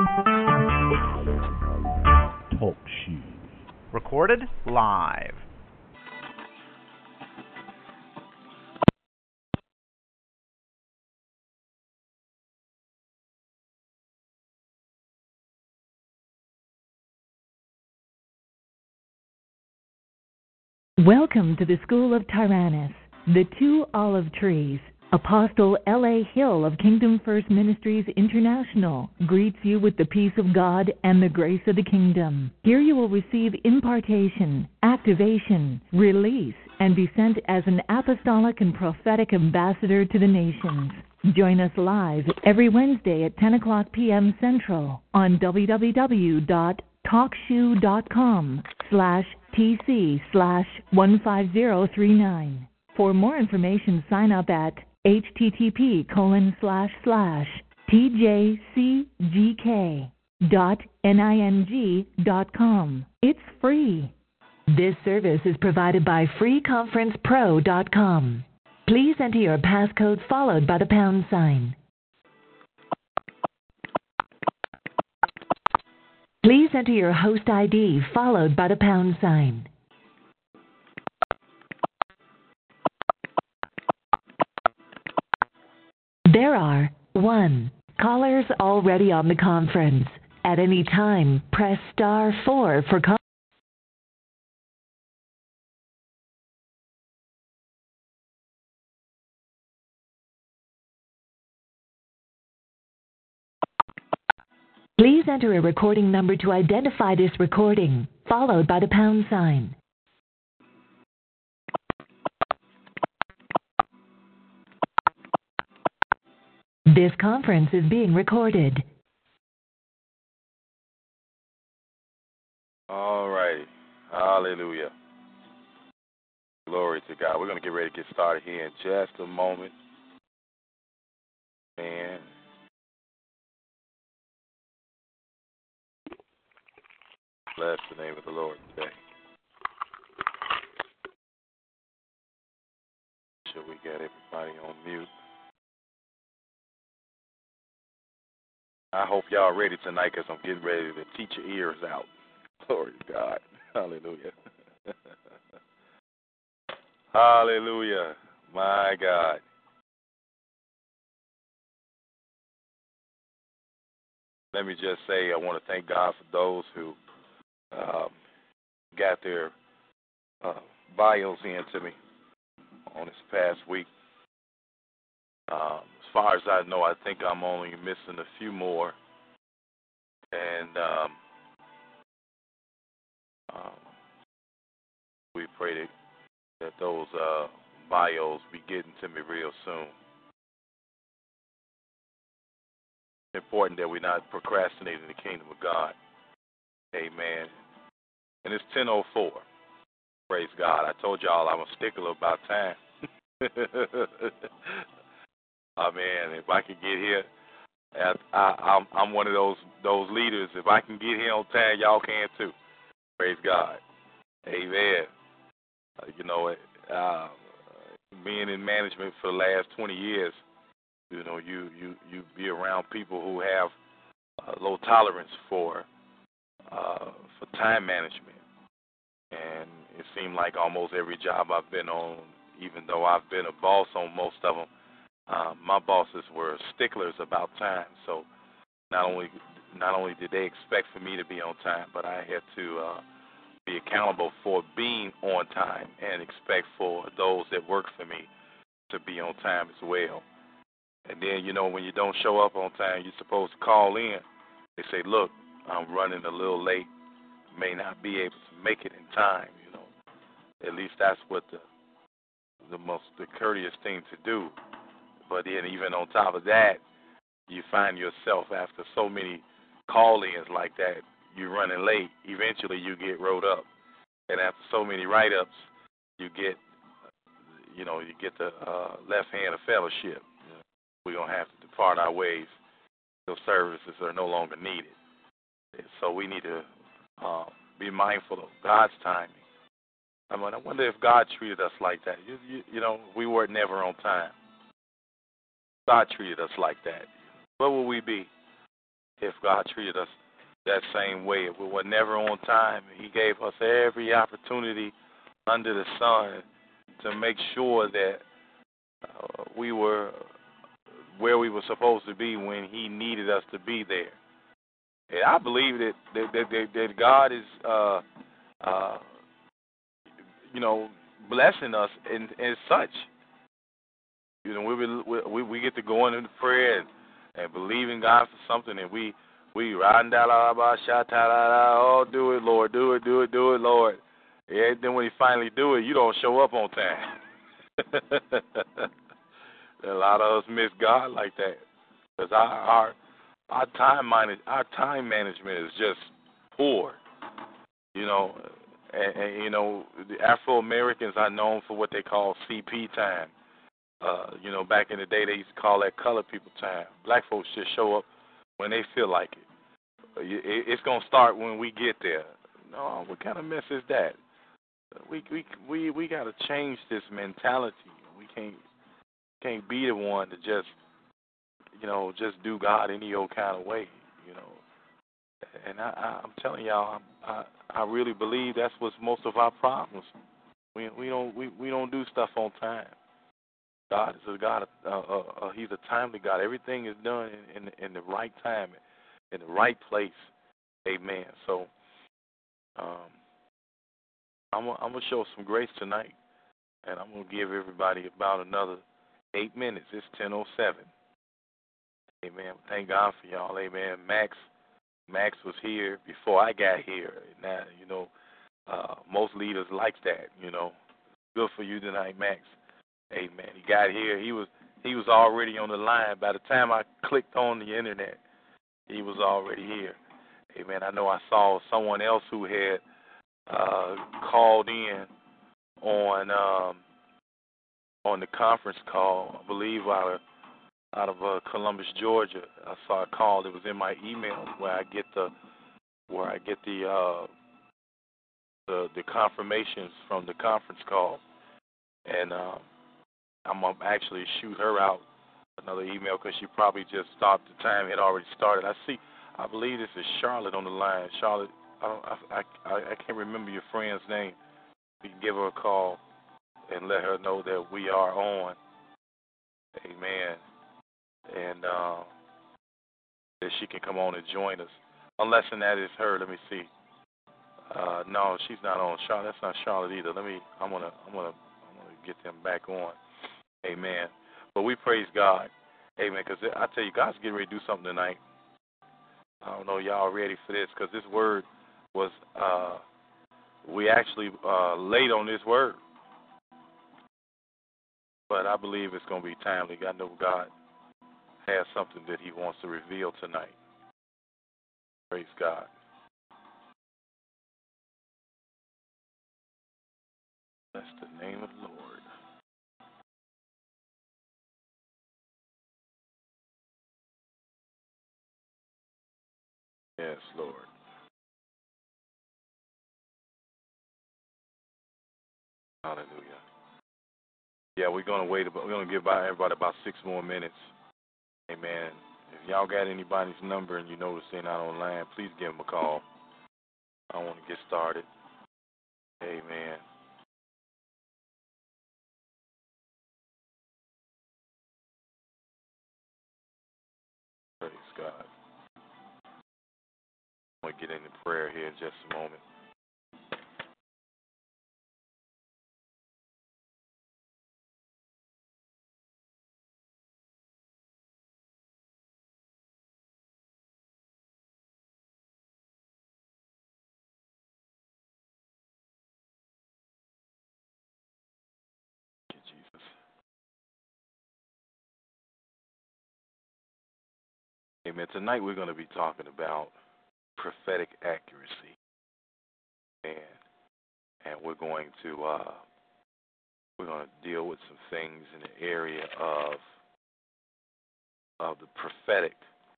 Talk shoes. Recorded live. Welcome to the School of Tyrannus, the two olive trees. Apostle L.A. Hill of Kingdom First Ministries International greets you with the peace of God and the grace of the kingdom. Here you will receive impartation, activation, release, and be sent as an apostolic and prophetic ambassador to the nations. Join us live every Wednesday at 10 o'clock p.m. Central on www.talkshoe.com/TC/15039. For more information, sign up at http://tjcgk.ning.com. It's free. This service is provided by freeconferencepro.com. Please enter your passcode followed by the pound sign. Please enter your host ID followed by the pound sign. There are 1. Callers already on the conference. At any time, press *4 for call. Please enter a recording number to identify this recording, followed by the pound sign. This conference is being recorded. All right. Hallelujah. Glory to God. We're going to get ready to get started here in just a moment. And bless the name of the Lord today. Sure we got everybody on mute. I hope y'all ready tonight because I'm getting ready to teach your ears out. Glory to God. Hallelujah. Hallelujah. My God. Let me just say I want to thank God for those who got their bios in to me on this past week. As far as I know, I think I'm only missing a few more. And we pray that those bios be getting to me real soon. It's important that we're not procrastinating the kingdom of God. Amen. And it's 10:04. Praise God. I told y'all I'm a stickler about time. Oh, man, if I could get here, I'm one of those leaders. If I can get here on time, y'all can too. Praise God. Amen. Being in management for the last 20 years, you be around people who have low tolerance for time management. And it seemed like almost every job I've been on, even though I've been a boss on most of them, my bosses were sticklers about time. So not only did they expect for me to be on time, but I had to be accountable for being on time and expect for those that work for me to be on time as well. And then, when you don't show up on time, you're supposed to call in. They say, look, I'm running a little late, may not be able to make it in time, At least that's what the courteous thing to do. But then even on top of that, you find yourself after so many call-ins like that, you're running late. Eventually you get wrote up. And after so many write-ups, you get the left hand of fellowship. We're going to have to depart our ways. Those services are no longer needed. And so we need to be mindful of God's timing. I wonder if God treated us like that. We were never on time. God treated us like that. Where would we be? if God treated us that same way. If we were never on time, He gave us every opportunity under the sun to make sure that we were where we were supposed to be when He needed us to be there. And I believe that God is, blessing us in such. We get to go into prayer and believe in God for something, and we oh, do it, Lord, do it, Lord. Yeah, then when He finally do it, you don't show up on time. A lot of us miss God like that, because our time management is just poor. And the Afro Americans are known for what they call CP time. Back in the day they used to call that colored people time. Black folks just show up when they feel like it. It's gonna start when we get there. No, what kind of mess is that? We got to change this mentality. We can't be the one to just do God any old kind of way. And I'm telling y'all, I really believe that's what's most of our problems. We don't do stuff on time. God is a God. He's a timely God. Everything is done in the right time, in the right place. Amen. So I'm gonna show some grace tonight, and I'm gonna give everybody about another 8 minutes. It's 10:07. Amen. Thank God for y'all. Amen. Max was here before I got here. Now most leaders like that. Good for you tonight, Max. Amen. He got here. He was already on the line. By the time I clicked on the internet, he was already here. Amen. I know I saw someone else who had called in on the conference call. I believe out of Columbus, Georgia. I saw a call. It was in my email where I get the confirmations from the conference call, and I'm gonna actually shoot her out another email because she probably just stopped. The time had already started. I believe this is Charlotte on the line. Charlotte, I can't remember your friend's name. You can give her a call and let her know that we are on. Amen. And that she can come on and join us. Unless that is her. Let me see. No, she's not on. Charlotte, that's not Charlotte either. I'm gonna get them back on. Amen. But we praise God. Amen. Because I tell you, God's getting ready to do something tonight. I don't know y'all ready for this, because this word was we actually late on this word. But I believe it's going to be timely. I know God has something that He wants to reveal tonight. Praise God. Bless the name of the Lord. Yes, Lord. Hallelujah. Yeah, we're going to wait. We're going to give everybody about 6 more minutes. Amen. If y'all got anybody's number and you notice they're not online, please give them a call. I want to get started. Amen. Praise God. I'm going to get into prayer here in just a moment. Thank you, Jesus. Amen. Tonight we're going to be talking about prophetic accuracy. And we're going to deal with some things in the area of the prophetic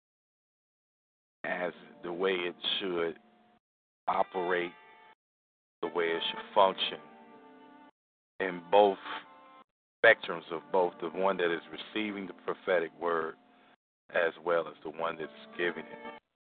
as the way it should operate, the way it should function in both spectrums of both the one that is receiving the prophetic word as well as the one that is giving it.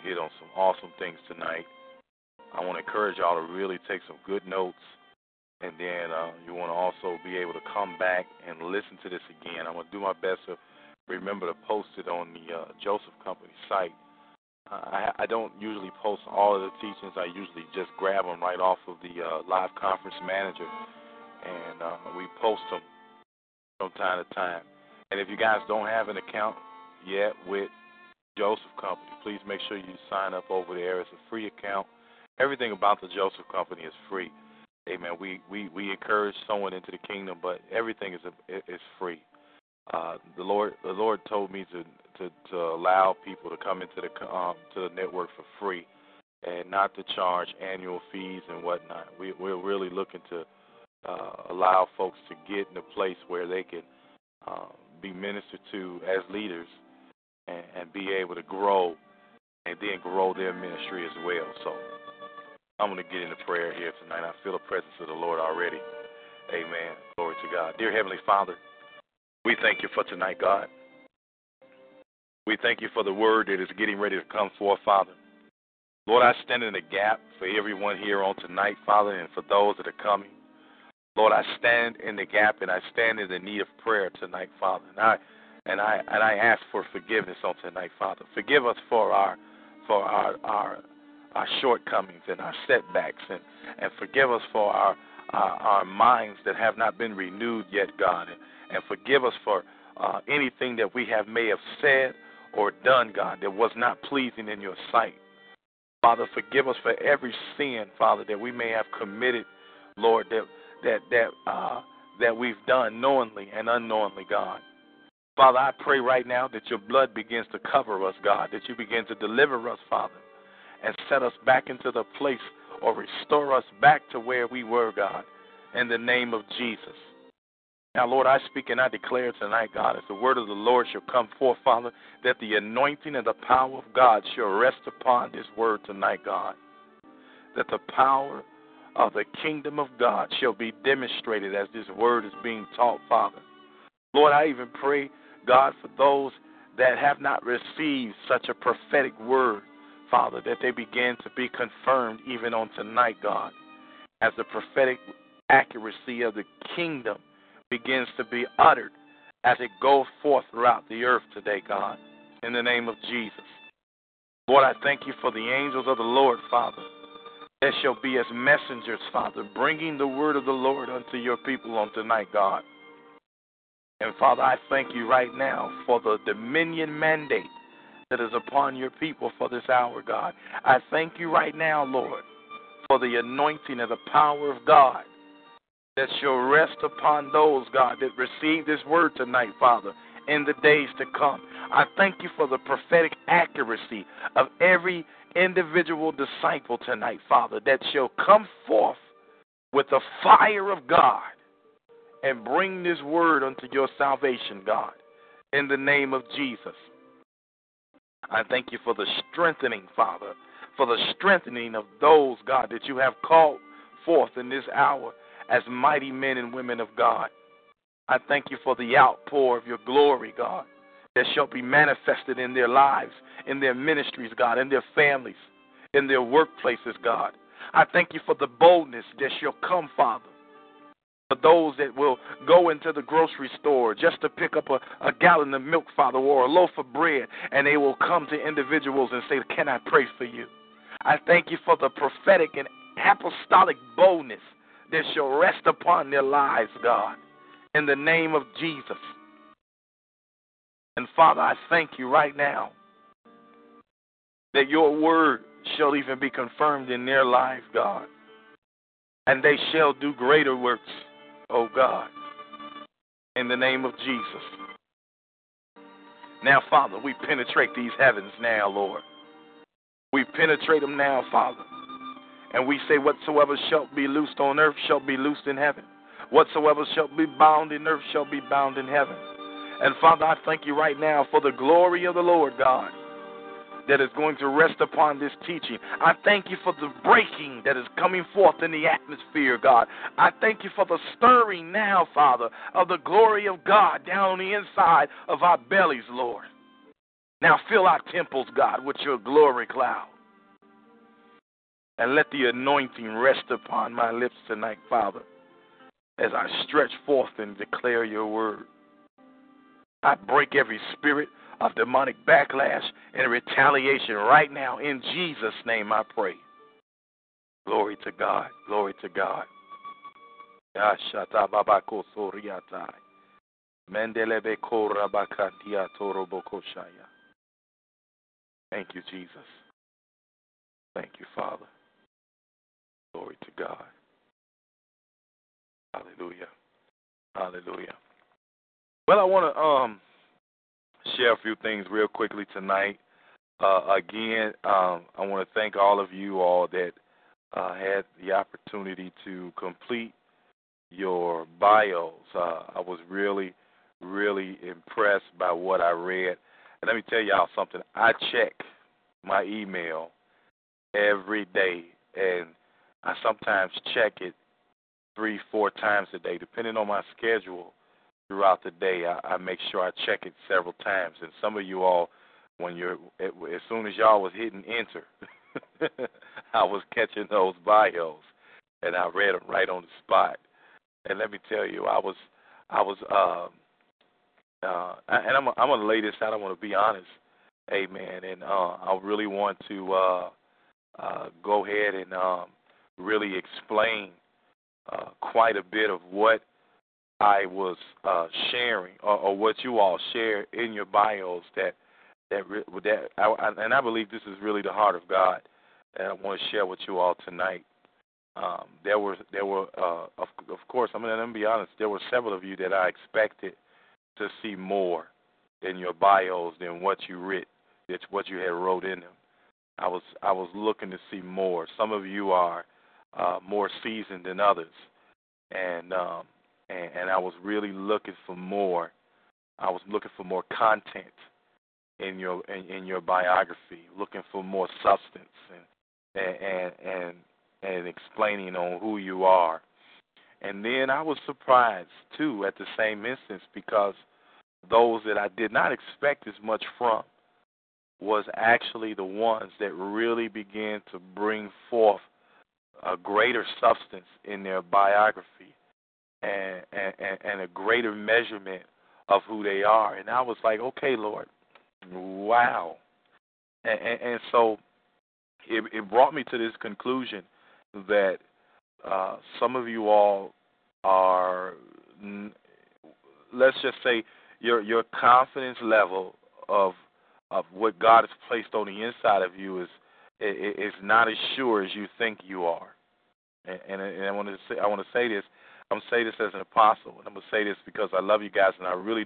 hit on some awesome things tonight. I want to encourage y'all to really take some good notes, and then you want to also be able to come back and listen to this again. I'm going to do my best to remember to post it on the Joseph Company site. I don't usually post all of the teachings. I usually just grab them right off of the live conference manager, and we post them from time to time. And if you guys don't have an account yet with Joseph Company, please make sure you sign up over there. It's a free account. Everything about the Joseph Company is free. Amen. We encourage someone into the kingdom, but everything is free. The Lord told me to allow people to come into the network for free, and not to charge annual fees and whatnot. We're really looking to allow folks to get in a place where they can be ministered to as leaders and be able to grow, and then grow their ministry as well. So I'm going to get into prayer here tonight. I feel the presence of the Lord already. Amen. Glory to God. Dear Heavenly Father, we thank you for tonight, God. We thank you for the word that is getting ready to come forth, Father. Lord, I stand in the gap for everyone here on tonight, Father, and for those that are coming. Lord, I stand in the gap, and I stand in the need of prayer tonight, Father. And I ask for forgiveness on tonight, Father. Forgive us for our shortcomings and our setbacks, and forgive us for our minds that have not been renewed yet, God, and forgive us for anything that we may have said or done, God, that was not pleasing in your sight. Father, forgive us for every sin, Father, that we may have committed, Lord, that we've done knowingly and unknowingly, God. Father, I pray right now that your blood begins to cover us, God, that you begin to deliver us, Father, and set us back into the place or restore us back to where we were, God, in the name of Jesus. Now, Lord, I speak and I declare tonight, God, as the word of the Lord shall come forth, Father, that the anointing and the power of God shall rest upon this word tonight, God, that the power of the kingdom of God shall be demonstrated as this word is being taught, Father. Lord, I even pray, God, for those that have not received such a prophetic word, Father, that they begin to be confirmed even on tonight, God, as the prophetic accuracy of the kingdom begins to be uttered as it goes forth throughout the earth today, God, in the name of Jesus. Lord, I thank you for the angels of the Lord, Father, that shall be as messengers, Father, bringing the word of the Lord unto your people on tonight, God. And, Father, I thank you right now for the dominion mandate that is upon your people for this hour, God. I thank you right now, Lord, for the anointing and the power of God that shall rest upon those, God, that receive this word tonight, Father, in the days to come. I thank you for the prophetic accuracy of every individual disciple tonight, Father, that shall come forth with the fire of God and bring this word unto your salvation, God, in the name of Jesus. I thank you for the strengthening, Father, for the strengthening of those, God, that you have called forth in this hour as mighty men and women of God. I thank you for the outpour of your glory, God, that shall be manifested in their lives, in their ministries, God, in their families, in their workplaces, God. I thank you for the boldness that shall come, Father, for those that will go into the grocery store just to pick up a gallon of milk, Father, or a loaf of bread, and they will come to individuals and say, can I pray for you? I thank you for the prophetic and apostolic boldness that shall rest upon their lives, God, in the name of Jesus. And, Father, I thank you right now that your word shall even be confirmed in their lives, God, and they shall do greater works, oh God, in the name of Jesus. Now, Father, we penetrate these heavens now, Lord. We penetrate them now, Father. And we say, whatsoever shall be loosed on earth shall be loosed in heaven. Whatsoever shall be bound in earth shall be bound in heaven. And, Father, I thank you right now for the glory of the Lord, God, that is going to rest upon this teaching. I thank you for the breaking that is coming forth in the atmosphere, God. I thank you for the stirring now, Father, of the glory of God down on the inside of our bellies, Lord. Now fill our temples, God, with your glory cloud. And let the anointing rest upon my lips tonight, Father, as I stretch forth and declare your word. I break every spirit of demonic backlash and retaliation right now. In Jesus' name I pray. Glory to God. Glory to God. Thank you, Jesus. Thank you, Father. Glory to God. Hallelujah. Hallelujah. Well, I want to share a few things real quickly tonight. Again, I want to thank all of you all that had the opportunity to complete your bios. I was really, really impressed by what I read. And let me tell y'all something. I check my email every day, and I sometimes check it 3-4 times a day, depending on my schedule throughout the day. I make sure I check it several times. And some of you all, as soon as y'all was hitting enter, I was catching those bios, and I read them right on the spot. And let me tell you, and I'm gonna lay this out. I want to be honest, amen. And I really want to go ahead and really explain quite a bit of what I was sharing, or what you all share in your bios. And I believe this is really the heart of God, and I want to share with you all tonight. There were, of course, I'm going to be honest. There were several of you that I expected to see more in your bios than what you what you had wrote in them. I was looking to see more. Some of you are more seasoned than others, and I was really looking for more. I was looking for more content in your biography, looking for more substance and explaining on who you are. And then I was surprised, too, at the same instance, because those that I did not expect as much from was actually the ones that really began to bring forth a greater substance in their biography and a greater measurement of who they are. And I was like, okay, Lord, wow. And so it brought me to this conclusion that some of you all are, let's just say, your confidence level of what God has placed on the inside of you is not as sure as you think you are. And I want to say this. I'm going to say this as an apostle, and I'm going to say this because I love you guys, and I really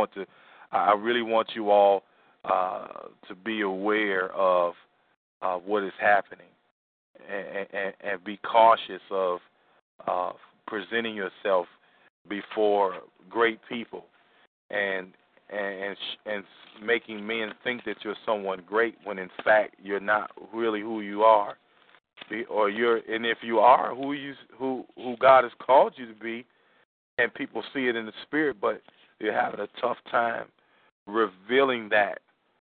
want you all to be aware of what is happening, and be cautious of presenting yourself before great people and making men think that you're someone great when in fact you're not really who you are, and if you are who God has called you to be, and people see it in the spirit, but you're having a tough time revealing that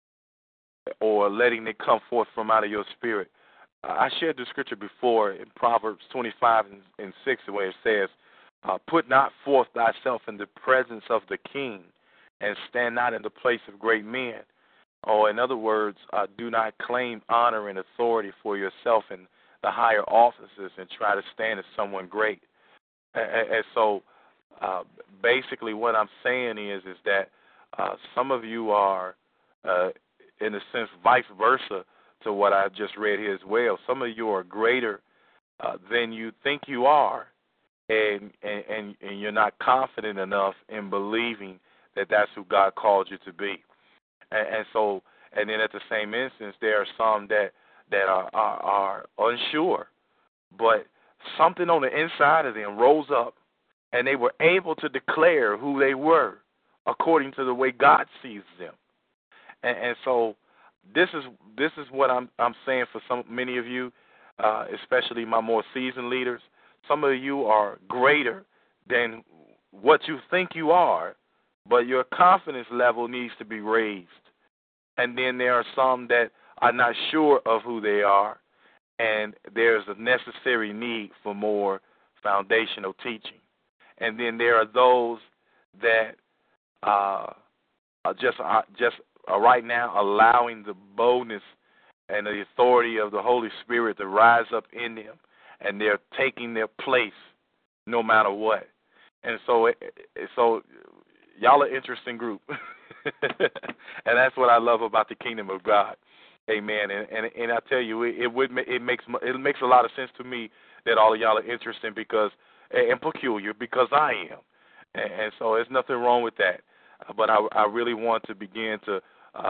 or letting it come forth from out of your spirit. I shared the scripture before in Proverbs 25 and 6, where it says, put not forth thyself in the presence of the king, and stand not in the place of great men. Or in other words, do not claim honor and authority for yourself in the higher offices and try to stand as someone great. And so basically what I'm saying is that some of you are, in a sense, vice versa to what I just read here as well. Some of you are greater than you think you are, and you're not confident enough in believing that that's who God called you to be. And then at the same instance, there are some that are unsure, but something on the inside of them rose up, and they were able to declare who they were according to the way God sees them. And so this is what I'm saying for many of you, especially my more seasoned leaders. Some of you are greater than what you think you are, but your confidence level needs to be raised. and then there are some that are not sure of who they are, and there's a necessary need for more foundational teaching. And then there are those that are just right now allowing the boldness and the authority of the Holy Spirit to rise up in them, and they're taking their place no matter what. And so y'all are an interesting group, and that's what I love about the kingdom of God. Amen. And I tell you, it makes a lot of sense to me that all of y'all are interesting and peculiar because I am, and so there's nothing wrong with that. But I really want to begin to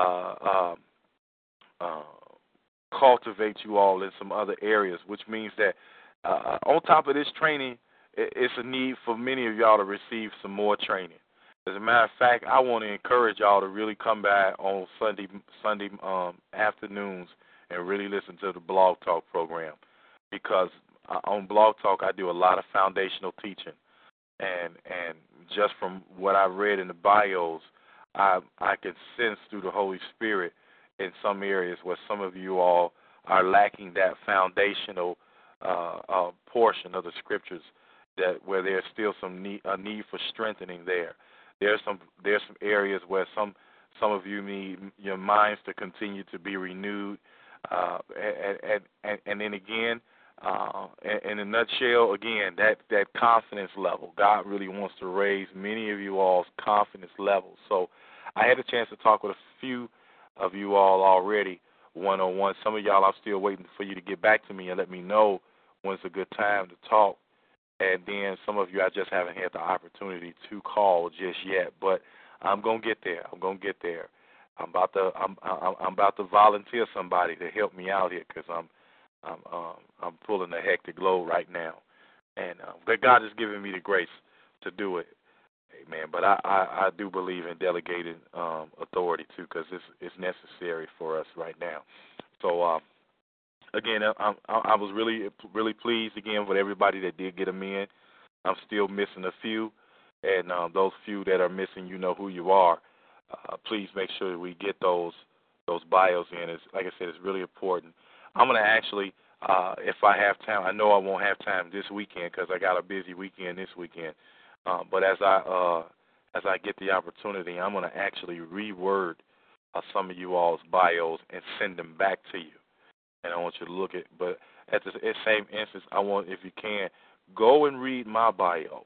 cultivate you all in some other areas, which means that on top of this training, it's a need for many of y'all to receive some more training. As a matter of fact, I want to encourage y'all to really come back on Sunday afternoons and really listen to the Blog Talk program, because on Blog Talk I do a lot of foundational teaching, and just from what I've read in the bios, I can sense through the Holy Spirit in some areas where some of you all are lacking that foundational portion of the scriptures, where there's still a need for strengthening there. There's some areas where some of you need your minds to continue to be renewed, and then again, in a nutshell, again, that confidence level. God really wants to raise many of you all's confidence levels. So I had a chance to talk with a few of you all already one-on-one. Some of y'all, I'm still waiting for you to get back to me and let me know when's a good time to talk. And then some of you, I just haven't had the opportunity to call just yet, but I'm gonna get there. I'm about to volunteer somebody to help me out here, because I'm pulling a hectic load right now, and but God has given me the grace to do it. Amen. But I do believe in delegating authority too, because it's necessary for us right now. So. Again, I was really pleased again with everybody that did get them in. I'm still missing a few, and those few that are missing, you know who you are. Please make sure that we get those bios in. Like I said, it's really important. I'm going to actually, if I have time, I know I won't have time this weekend because I got a busy weekend this weekend. But as I get the opportunity, I'm going to actually reword some of you all's bios and send them back to you. And I want you to look at, but at the same instance, I want, if you can, go and read my bio.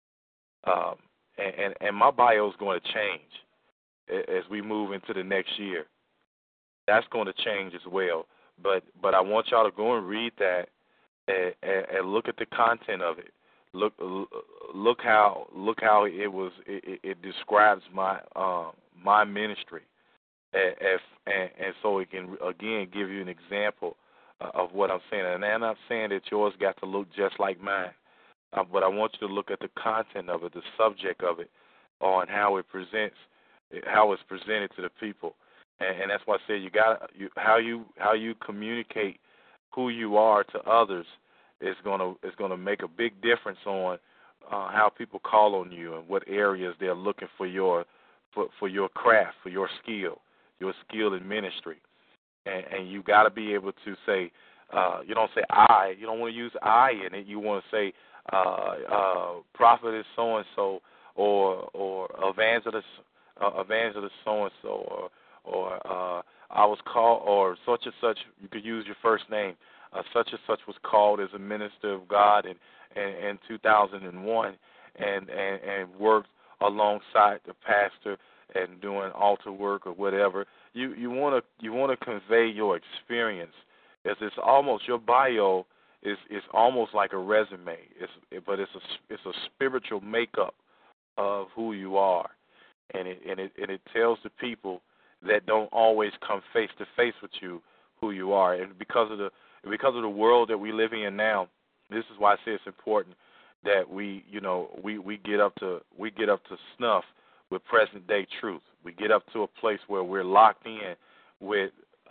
And my bio is going to change as we move into the next year. That's going to change as well. But I want y'all to go and read that and look at the content of it. Look how it describes my ministry. And so it can, again, give you an example of what I'm saying. And I'm not saying that yours got to look just like mine, but I want you to look at the content of it, the subject of it, on how it's presented to the people. And that's why I say how you communicate who you are to others is gonna make a big difference on how people call on you and what areas they're looking for your craft, for your skill in ministry. And you got to be able to say, you don't say I. You don't want to use I in it. You want to say prophetess so-and-so or evangelist so-and-so or I was called, or such and such. You could use your first name. Such and such was called as a minister of God in 2001 and worked alongside the pastor and doing altar work or whatever. You want to convey your experience. It's almost, your bio is almost like a resume. But it's a spiritual makeup of who you are, and it tells the people that don't always come face to face with you who you are. And because of the world that we live in now, this is why I say it's important that we get up to snuff with present day truth. We get up to a place where we're locked in with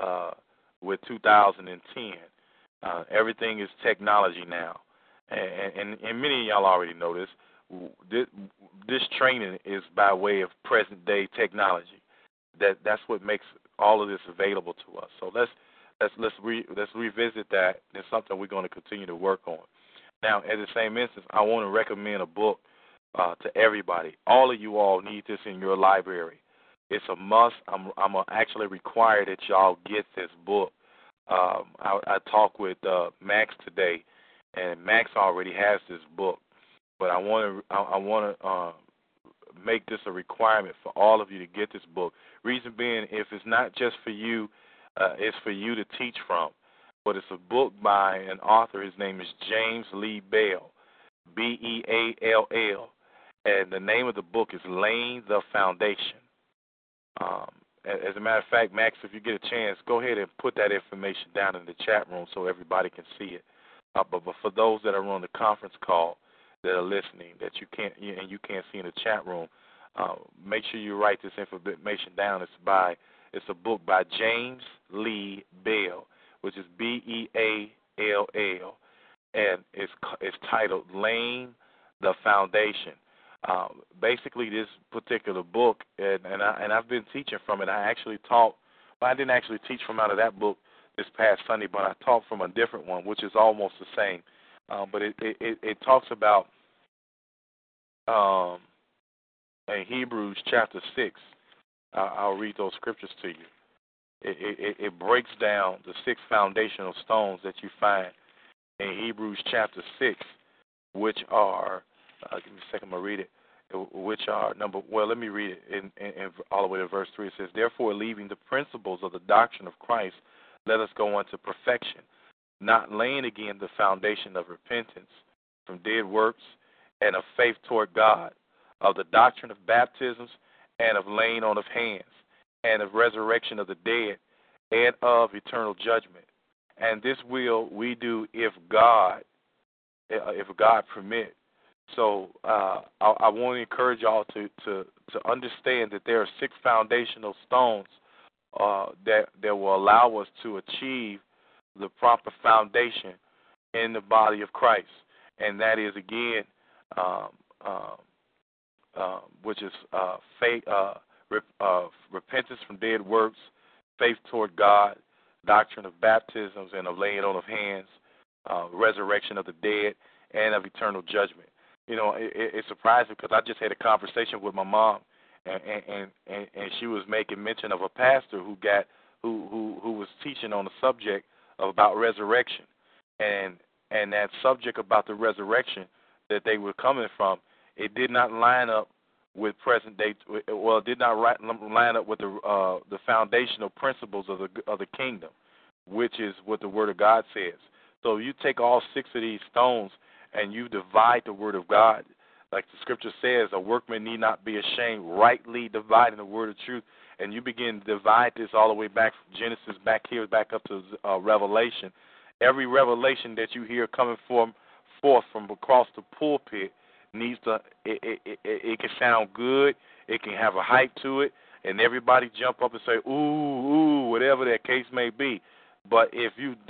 2010. Everything is technology now, and many of y'all already know this. This training is by way of present day technology. That's what makes all of this available to us. So let's revisit that. It's something we're going to continue to work on. Now, at the same instance, I want to recommend a book to everybody. All of you all need this in your library. It's a must. I'm actually required that y'all get this book. I talked with Max today, and Max already has this book, but I want to make this a requirement for all of you to get this book. Reason being, if it's not just for you, it's for you to teach from. But it's a book by an author. His name is James Lee Bell, Beall, and the name of the book is Laying the Foundation. As a matter of fact, Max, if you get a chance, go ahead and put that information down in the chat room so everybody can see it. But for those that are on the conference call that are listening, that you can't see in the chat room, make sure you write this information down. It's a book by James Lee Bell, which is Beall, and it's titled Laying the Foundation. Basically, this particular book, and I've been teaching from it. I didn't actually teach from out of that book this past Sunday, but I taught from a different one, which is almost the same. But it talks about in Hebrews chapter 6. I'll read those scriptures to you. It breaks down the 6 foundational stones that you find in Hebrews chapter 6, which are, give me a second, I'm going to read it, which are let me read it in all the way to verse 3. It says, therefore, leaving the principles of the doctrine of Christ, let us go on to perfection, not laying again the foundation of repentance from dead works and of faith toward God, of the doctrine of baptisms and of laying on of hands, and of resurrection of the dead, and of eternal judgment. And this will we do if God permit. So I want to encourage y'all to understand that there are 6 foundational stones that will allow us to achieve the proper foundation in the body of Christ, and that is again, which is faith, repentance from dead works, faith toward God, doctrine of baptisms and of laying on of hands, resurrection of the dead, and of eternal judgment. You know, it's surprising because I just had a conversation with my mom, and she was making mention of a pastor who was teaching on the subject about resurrection, and that subject about the resurrection that they were coming from, it did not line up with present day. Well, it did not line up with the foundational principles of the kingdom, which is what the Word of God says. So you take all 6 of these stones and you divide the Word of God, like the Scripture says, a workman need not be ashamed, rightly dividing the word of truth. And you begin to divide this all the way back from Genesis, back up to Revelation. Every revelation that you hear coming forth from across the pulpit needs to. It can sound good. It can have a hype to it, and everybody jump up and say, "Ooh, ooh," whatever that case may be. But if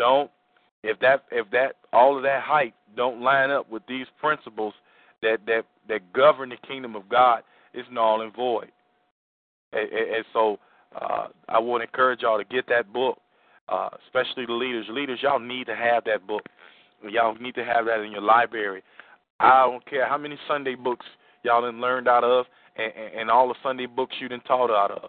that all of that hype don't line up with these principles that govern the kingdom of God, it's null and void. And so I want to encourage y'all to get that book, especially the leaders. Leaders, y'all need to have that book. Y'all need to have that in your library. I don't care how many Sunday books y'all done learned out of, and all the Sunday books you done taught out of.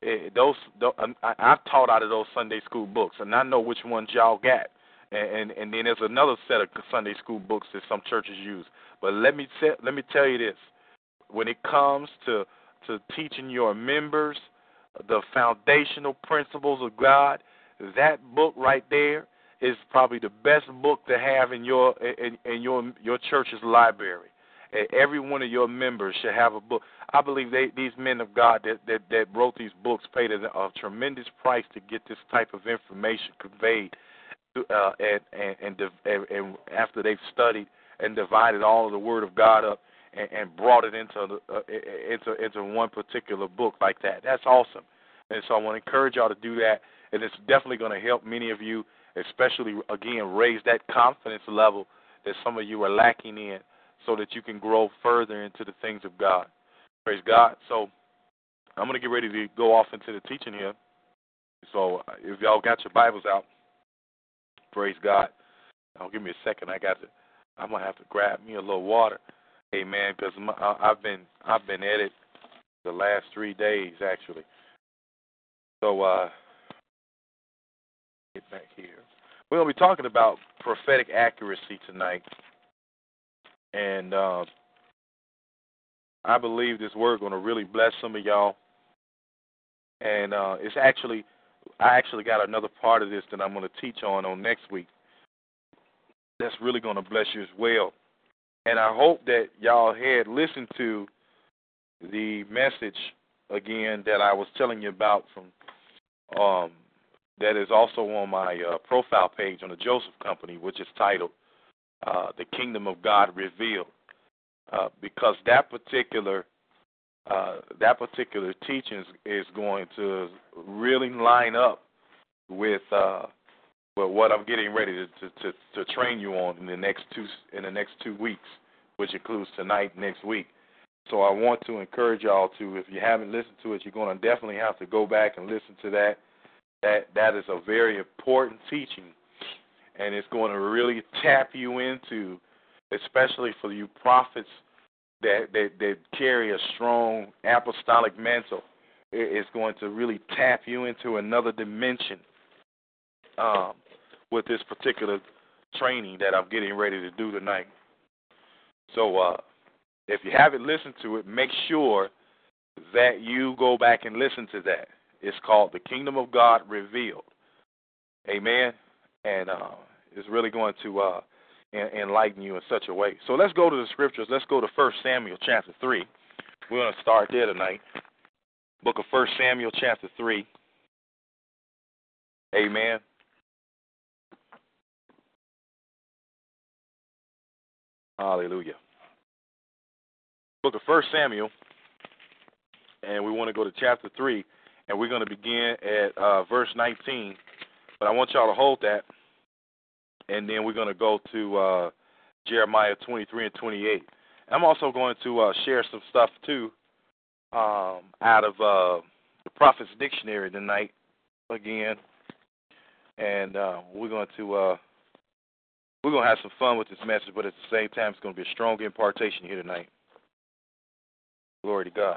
I've taught out of those Sunday school books, and I know which ones y'all got. And then there's another set of Sunday school books that some churches use. But let me tell you this: when it comes to teaching your members the foundational principles of God, that book right there is probably the best book to have in your church's library. Every one of your members should have a book. I believe these men of God that wrote these books paid a tremendous price to get this type of information conveyed. And after they've studied and divided all of the Word of God up and brought it into one particular book like that, that's awesome. And so I want to encourage y'all to do that, and it's definitely going to help many of you, especially again raise that confidence level that some of you are lacking in, so that you can grow further into the things of God. Praise God. So I'm going to get ready to go off into the teaching here. So if y'all got your Bibles out, praise God. Now give me a second. I'm gonna have to grab me a little water, amen. Because I've been at it the last 3 days actually. So get back here. We're gonna be talking about prophetic accuracy tonight, and I believe this word going to really bless some of y'all. And I actually got another part of this that I'm going to teach on next week. That's really going to bless you as well. And I hope that y'all had listened to the message again that I was telling you about from that is also on my profile page on the Joseph Company, which is titled "The Kingdom of God Revealed." Because that particular teaching is going to really line up with what I'm getting ready to train you on in the next 2 weeks, which includes tonight and next week. So I want to encourage y'all to, if you haven't listened to it, you're going to definitely have to go back and listen to that. That is a very important teaching, and it's going to really tap you into, especially for you prophets that carry a strong apostolic mantle. It's going to really tap you into another dimension with this particular training that I'm getting ready to do tonight. So if you haven't listened to it, make sure that you go back and listen to that. It's called The Kingdom of God Revealed. Amen. And it's really going to enlighten you in such a way. So let's go to the scriptures. Let's go to 1 Samuel chapter 3. We're going to start there tonight. Book of 1 Samuel chapter 3. Amen. Hallelujah. Book of 1 Samuel, and we want to go to chapter 3, and we're going to begin at verse 19. But I want y'all to hold that, and then we're going to go to Jeremiah 23 and 28. I'm also going to share some stuff, too, out of the Prophet's Dictionary tonight, again. And we're going to have some fun with this message, but at the same time, it's going to be a strong impartation here tonight. Glory to God.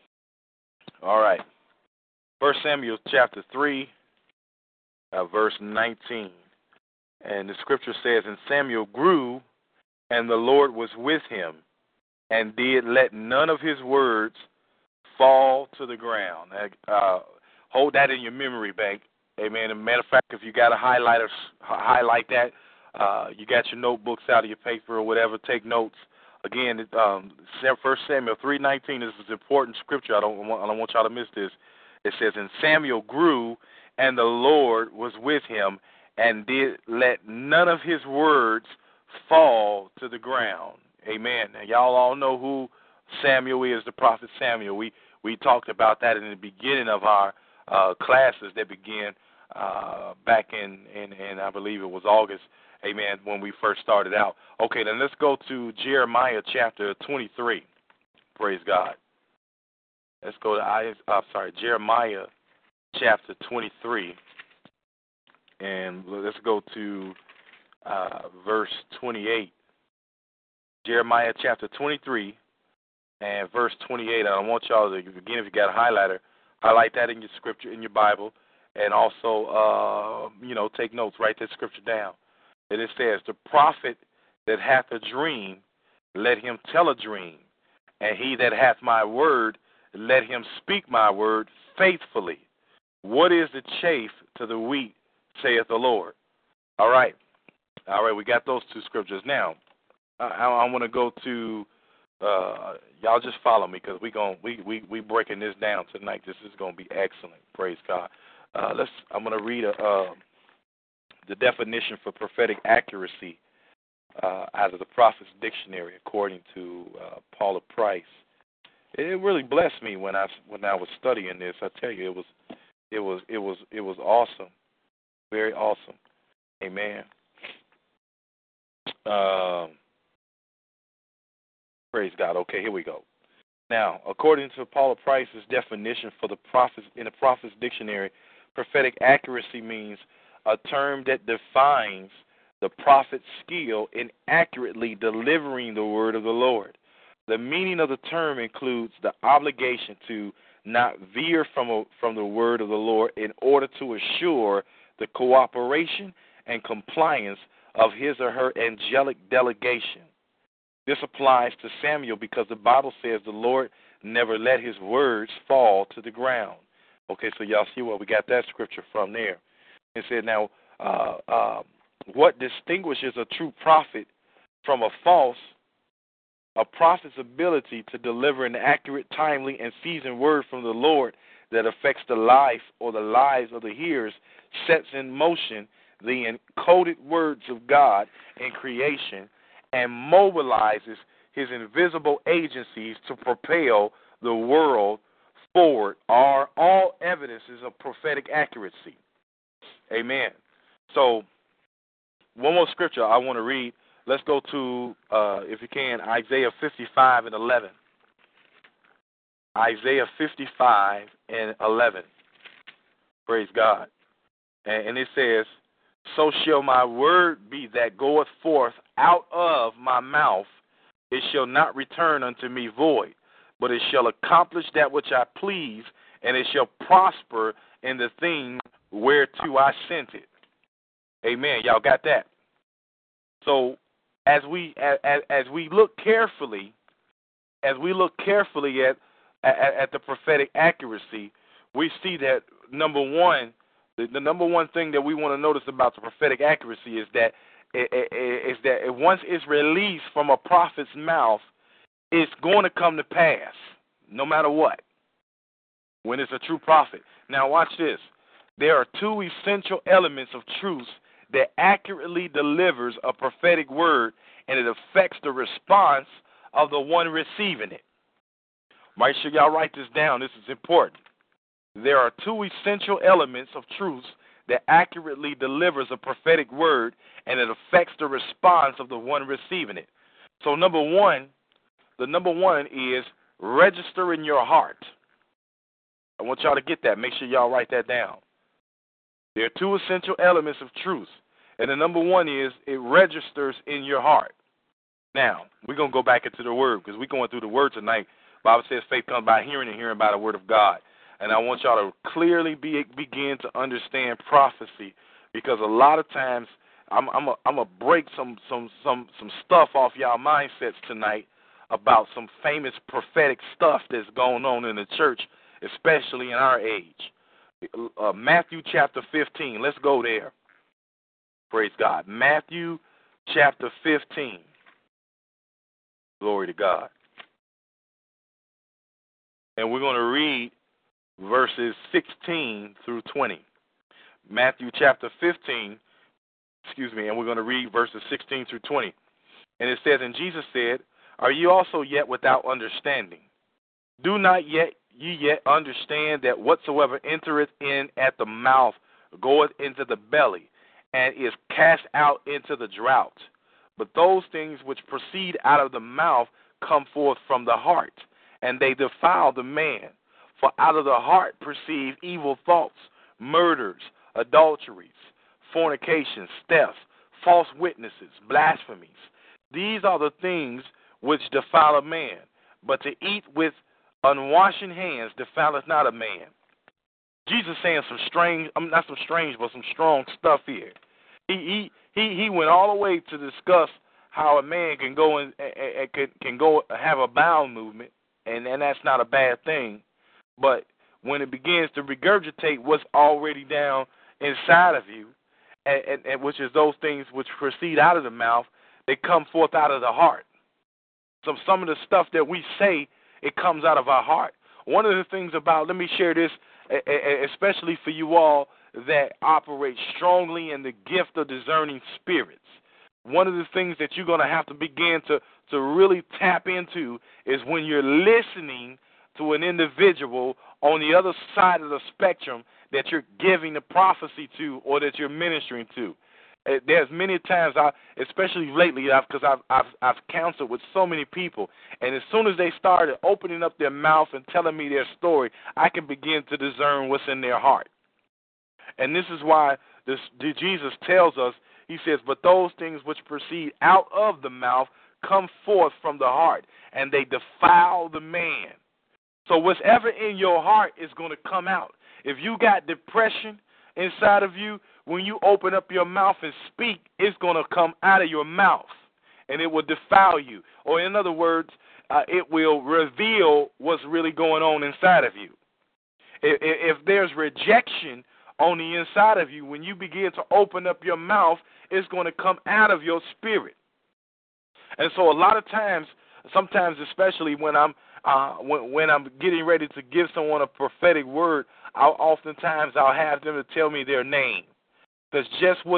All right. 1 Samuel chapter 3, verse 19. And the scripture says, "And Samuel grew, and the Lord was with him, and did let none of his words fall to the ground." Hold that in your memory bank. Amen. As a matter of fact, if you got a highlighter, highlight that. You got your notebooks out of your paper or whatever, take notes. Again, 1 Samuel 3:19 is an important scripture. I don't want y'all to miss this. It says, "And Samuel grew, and the Lord was with him, and did let none of his words fall to the ground." Amen. Now, y'all all know who Samuel is, the prophet Samuel. We talked about that in the beginning of our classes that began back in I believe it was August. Amen, when we first started out. Okay, then let's go to Jeremiah chapter 23. Praise God. Let's go to Jeremiah chapter 23. And let's go to verse 28. Jeremiah chapter 23 and verse 28. I want y'all to, again, if you got a highlighter, highlight that in your scripture, in your Bible, and also, take notes, write that scripture down. And it says, "The prophet that hath a dream, let him tell a dream. And he that hath my word, let him speak my word faithfully. What is the chaff to the wheat, saith the Lord?" All right, we got those two scriptures. Now, I want to go to, y'all just follow me, because we breaking this down tonight. This is going to be excellent. Praise God. I'm going to read the definition for prophetic accuracy out of the Prophet's Dictionary, according to Paula Price. It really blessed me when I was studying this. I tell you, it was awesome, very awesome. Amen. Praise God. Okay, here we go. Now, according to Paula Price's definition for in the Prophet's Dictionary, prophetic accuracy means a term that defines the prophet's skill in accurately delivering the word of the Lord. The meaning of the term includes the obligation to not veer from the word of the Lord in order to assure the cooperation and compliance of his or her angelic delegation. This applies to Samuel because the Bible says the Lord never let his words fall to the ground. Okay, so y'all see where we got that scripture from there. It said, now, what distinguishes a true prophet from a false? A prophet's ability to deliver an accurate, timely, and seasoned word from the Lord that affects the life or the lives of the hearers sets in motion the encoded words of God in creation and mobilizes his invisible agencies to propel the world forward, are all evidences of prophetic accuracy. Amen. So, one more scripture I want to read. Let's go to, if you can, Isaiah 55 and 11. Isaiah 55 and 11. Praise God. And it says, so shall my word be that goeth forth out of my mouth. It shall not return unto me void, but it shall accomplish that which I please, and it shall prosper in the thing whereto I sent it. Amen. Y'all got that? So, as we look carefully at the prophetic accuracy, we see that number one, the number one thing that we want to notice about the prophetic accuracy is that once it's released from a prophet's mouth, it's going to come to pass, no matter what, when it's a true prophet. Now watch this. There are two essential elements of truth that accurately delivers a prophetic word, and it affects the response of the one receiving it. Make sure y'all write this down. This is important. There are two essential elements of truth that accurately delivers a prophetic word, and it affects the response of the one receiving it. So the number one is register in your heart. I want y'all to get that. Make sure y'all write that down. There are two essential elements of truth, and the number one is it registers in your heart. Now, we're going to go back into the word because we're going through the word tonight. The Bible says faith comes by hearing and hearing by the word of God. And I want y'all to clearly begin to understand prophecy, because a lot of times I'm gonna break some stuff off y'all mindsets tonight about some famous prophetic stuff that's going on in the church, especially in our age. Matthew chapter 15. Let's go there. Praise God. Matthew chapter 15. Glory to God. And we're going to read verses 16 through 20. Matthew chapter 15, and we're going to read verses 16 through 20. And it says, and Jesus said, are you also yet without understanding? Do not ye yet understand that whatsoever entereth in at the mouth goeth into the belly, and is cast out into the drought? But those things which proceed out of the mouth come forth from the heart, and they defile the man. For out of the heart proceed evil thoughts, murders, adulteries, fornications, thefts, false witnesses, blasphemies. These are the things which defile a man. But to eat with unwashed hands defileth not a man. Jesus saying some strong stuff here. He went all the way to discuss how a man can go and can go have a bowel movement, and that's not a bad thing. But when it begins to regurgitate what's already down inside of you, and which is those things which proceed out of the mouth, they come forth out of the heart. Some of the stuff that we say, it comes out of our heart. One of the things about, let me share this, especially for you all that operate strongly in the gift of discerning spirits. One of the things that you're going to have to begin to really tap into is when you're listening to an individual on the other side of the spectrum that you're giving the prophecy to or that you're ministering to. There's many times, especially lately, because I've counseled with so many people, and as soon as they started opening up their mouth and telling me their story, I can begin to discern what's in their heart. And this is why Jesus tells us, he says, but those things which proceed out of the mouth come forth from the heart, and they defile the man. So whatever in your heart is going to come out. If you got depression inside of you, when you open up your mouth and speak, it's going to come out of your mouth, and it will defile you. Or in other words, it will reveal what's really going on inside of you. If there's rejection on the inside of you, when you begin to open up your mouth, it's going to come out of your spirit. And so a lot of times, sometimes especially when I'm getting ready to give someone a prophetic word, I'll have them to tell me their name. Because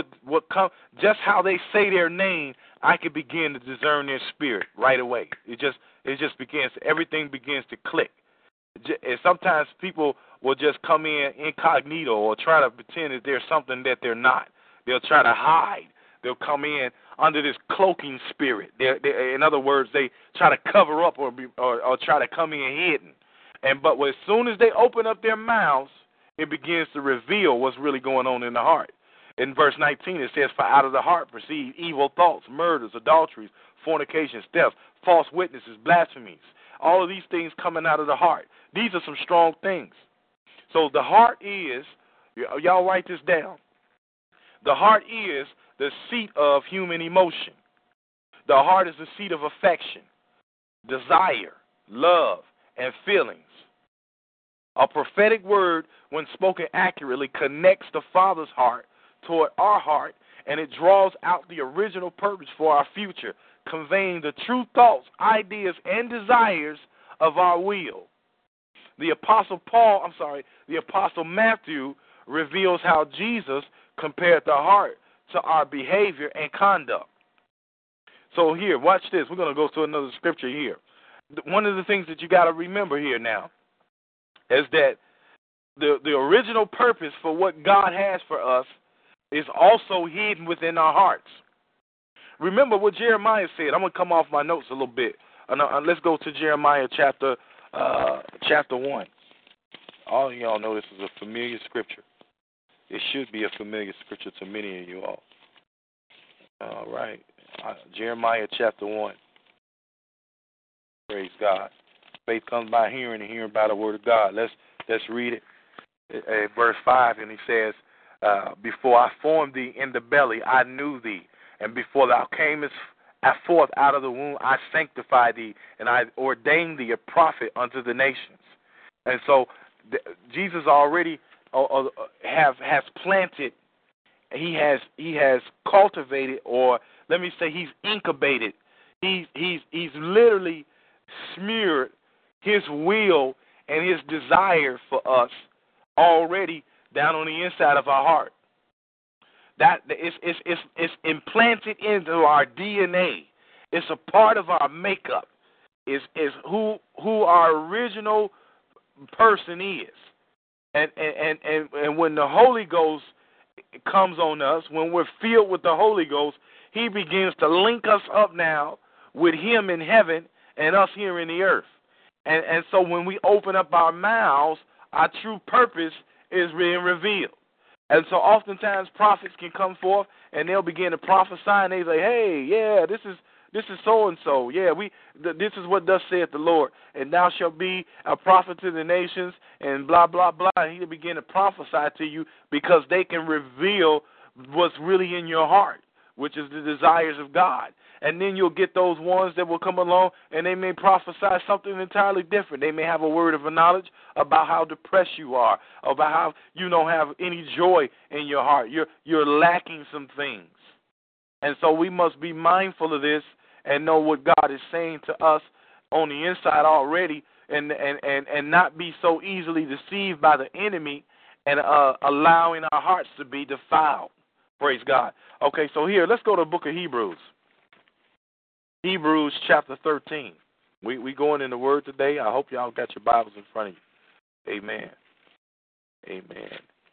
just how they say their name, I can begin to discern their spirit right away. It just begins, everything begins to click. And sometimes people will just come in incognito or try to pretend that there's something that they're not. They'll try to hide. They'll come in under this cloaking spirit. In other words, they try to cover up or try to come in hidden. But as soon as they open up their mouths, it begins to reveal what's really going on in the heart. In verse 19, it says, for out of the heart proceed evil thoughts, murders, adulteries, fornications, thefts, false witnesses, blasphemies. All of these things coming out of the heart. These are some strong things. So the heart is, y'all write this down, the heart is the seat of human emotion. The heart is the seat of affection, desire, love, and feelings. A prophetic word, when spoken accurately, connects the Father's heart toward our heart, and it draws out the original purpose for our future, conveying the true thoughts, ideas, and desires of our will. The Apostle Matthew reveals how Jesus compared the heart to our behavior and conduct. So here, watch this. We're going to go to another scripture here. One of the things that you got to remember here now is that the original purpose for what God has for us is also hidden within our hearts. Remember what Jeremiah said. I'm going to come off my notes a little bit. Let's go to Jeremiah chapter 1. All of y'all know this is a familiar scripture. It should be a familiar scripture to many of you all. All right. Jeremiah chapter 1. Praise God. Faith comes by hearing, and hearing by the word of God. Let's read it. Verse 5, and he says, before I formed thee in the belly, I knew thee. And before thou camest forth out of the womb, I sanctified thee, and I ordained thee a prophet unto the nations. And so Jesus already has planted, he has cultivated, or let me say he's incubated. He's literally smeared his will and his desire for us already down on the inside of our heart. That it's implanted into our DNA. It's a part of our makeup. Is who our original person is. And when the Holy Ghost comes on us, when we're filled with the Holy Ghost, he begins to link us up now with him in heaven and us here in the earth. And so when we open up our mouths, our true purpose is being revealed. And so oftentimes prophets can come forth and they'll begin to prophesy, and they say, hey, yeah, this is so-and-so. Yeah, this is what thus saith the Lord. And thou shalt be a prophet to the nations, and blah, blah, blah. And he'll begin to prophesy to you because they can reveal what's really in your heart, which is the desires of God. And then you'll get those ones that will come along, and they may prophesy something entirely different. They may have a word of knowledge about how depressed you are, about how you don't have any joy in your heart. You're lacking some things. And so we must be mindful of this and know what God is saying to us on the inside already, and not be so easily deceived by the enemy and allowing our hearts to be defiled. Praise God. Okay, so here, let's go to the book of Hebrews. Hebrews chapter 13. We going in the Word today. I hope y'all got your Bibles in front of you. Amen. Amen.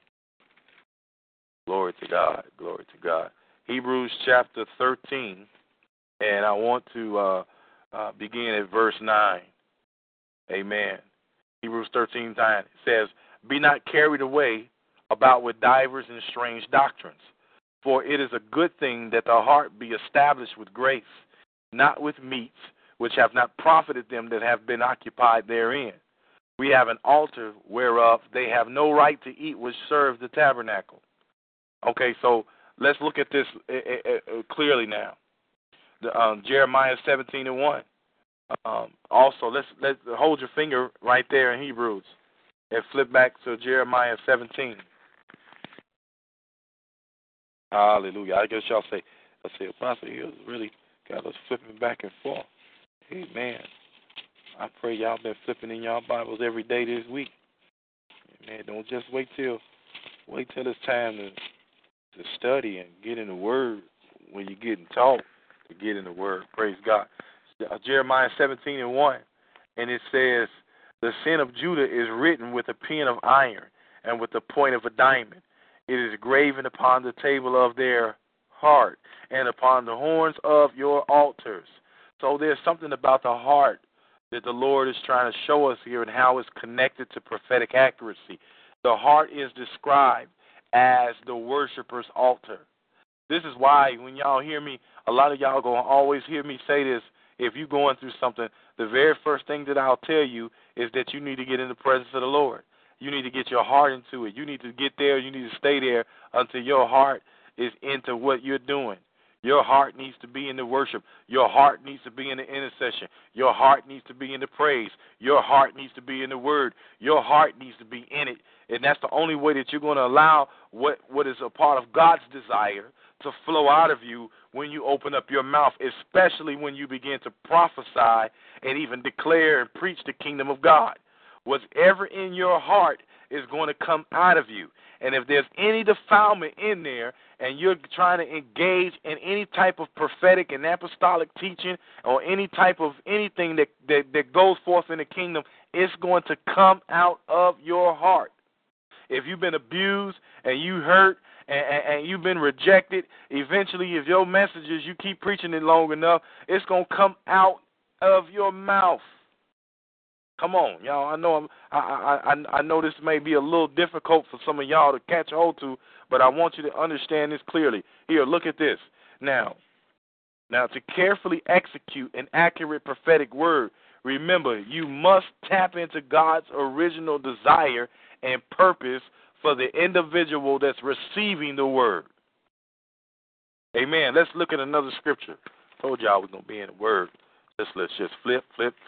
Glory to God. Glory to God. Hebrews chapter 13, and I want to begin at verse 9. Amen. Hebrews 13:9 says, be not carried away about with divers and strange doctrines. For it is a good thing that the heart be established with grace, not with meats, which have not profited them that have been occupied therein. We have an altar whereof they have no right to eat, which serves the tabernacle. Okay, so let's look at this clearly now. Jeremiah 17:1. Also, let's hold your finger right there in Hebrews and flip back to Jeremiah 17. Hallelujah. I guess y'all say, Apostle, he really got us flipping back and forth. Amen. I pray y'all been flipping in y'all Bibles every day this week. Amen. Don't just wait till it's time to study and get in the Word when you're getting taught to get in the Word. Praise God. Jeremiah 17:1, and it says, the sin of Judah is written with a pen of iron and with the point of a diamond. It is graven upon the table of their heart and upon the horns of your altars. So there's something about the heart that the Lord is trying to show us here and how it's connected to prophetic accuracy. The heart is described as the worshiper's altar. This is why when y'all hear me, a lot of y'all going to always hear me say this. If you're going through something, the very first thing that I'll tell you is that you need to get in the presence of the Lord. You need to get your heart into it. You need to get there. You need to stay there until your heart is into what you're doing. Your heart needs to be in the worship. Your heart needs to be in the intercession. Your heart needs to be in the praise. Your heart needs to be in the word. Your heart needs to be in it. And that's the only way that you're going to allow what is a part of God's desire to flow out of you when you open up your mouth, especially when you begin to prophesy and even declare and preach the kingdom of God. Whatever in your heart is going to come out of you. And if there's any defilement in there and you're trying to engage in any type of prophetic and apostolic teaching or any type of anything that goes forth in the kingdom, it's going to come out of your heart. If you've been abused and you hurt and you've been rejected, eventually if your messages, you keep preaching it long enough, it's going to come out of your mouth. Come on, y'all. I know this may be a little difficult for some of y'all to catch hold to, but I want you to understand this clearly. Here, look at this. Now, to carefully execute an accurate prophetic word, remember, you must tap into God's original desire and purpose for the individual that's receiving the word. Amen. Let's look at another scripture. Told y'all we're going to be in the word. Let's just flip.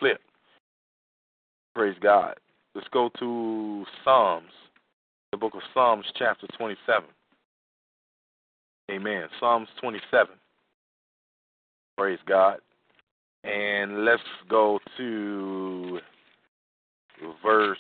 Praise God. Let's go to Psalms, the book of Psalms, chapter 27. Amen. Psalms 27. Praise God. And let's go to verse,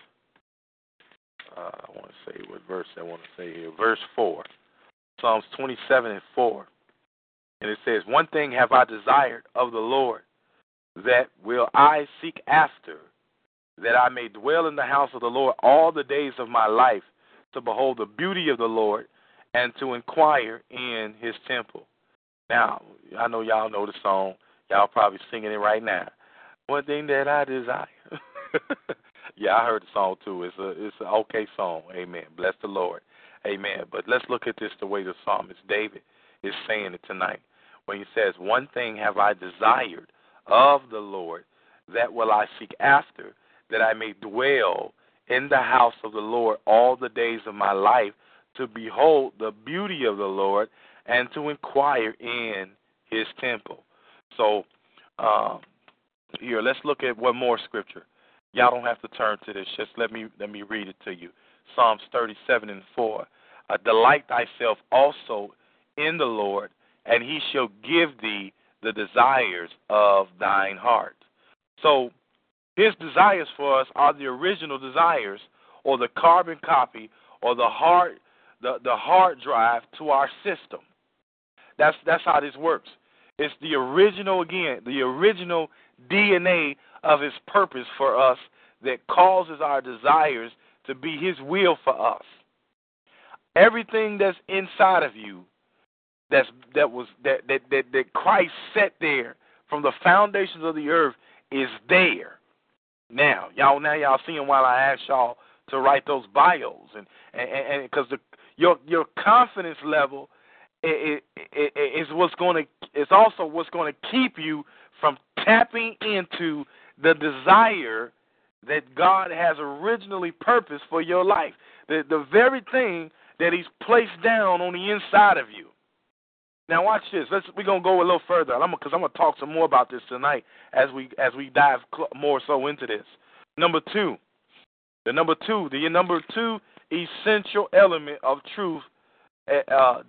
I want to say what verse I want to say here. Verse 4. Psalms 27:4. And it says, one thing have I desired of the Lord, that will I seek after, that I may dwell in the house of the Lord all the days of my life, to behold the beauty of the Lord and to inquire in his temple. Now, I know y'all know the song. Y'all probably singing it right now. One thing that I desire. Yeah, I heard the song too. It's an okay song. Amen. Bless the Lord. Amen. But let's look at this the way the psalmist David is saying it tonight. When he says, one thing have I desired of the Lord, that will I seek after, that I may dwell in the house of the Lord all the days of my life, to behold the beauty of the Lord and to inquire in his temple. So here, let's look at one more scripture. Y'all don't have to turn to this. Just let me read it to you. Psalms 37:4. Delight thyself also in the Lord, and he shall give thee the desires of thine heart. So his desires for us are the original desires, or the carbon copy, or the hard drive to our system. That's how this works. It's the original, again, the original DNA of his purpose for us that causes our desires to be his will for us. Everything that's inside of you that Christ set there from the foundations of the earth is there. Now y'all seeing why I asked y'all to write those bios, and because your confidence level is also what's going to keep you from tapping into the desire that God has originally purposed for your life, the very thing that He's placed down on the inside of you. Now watch this. We're gonna go a little further, because I'm gonna talk some more about this tonight as we dive more so into this. Number two essential element of truth, of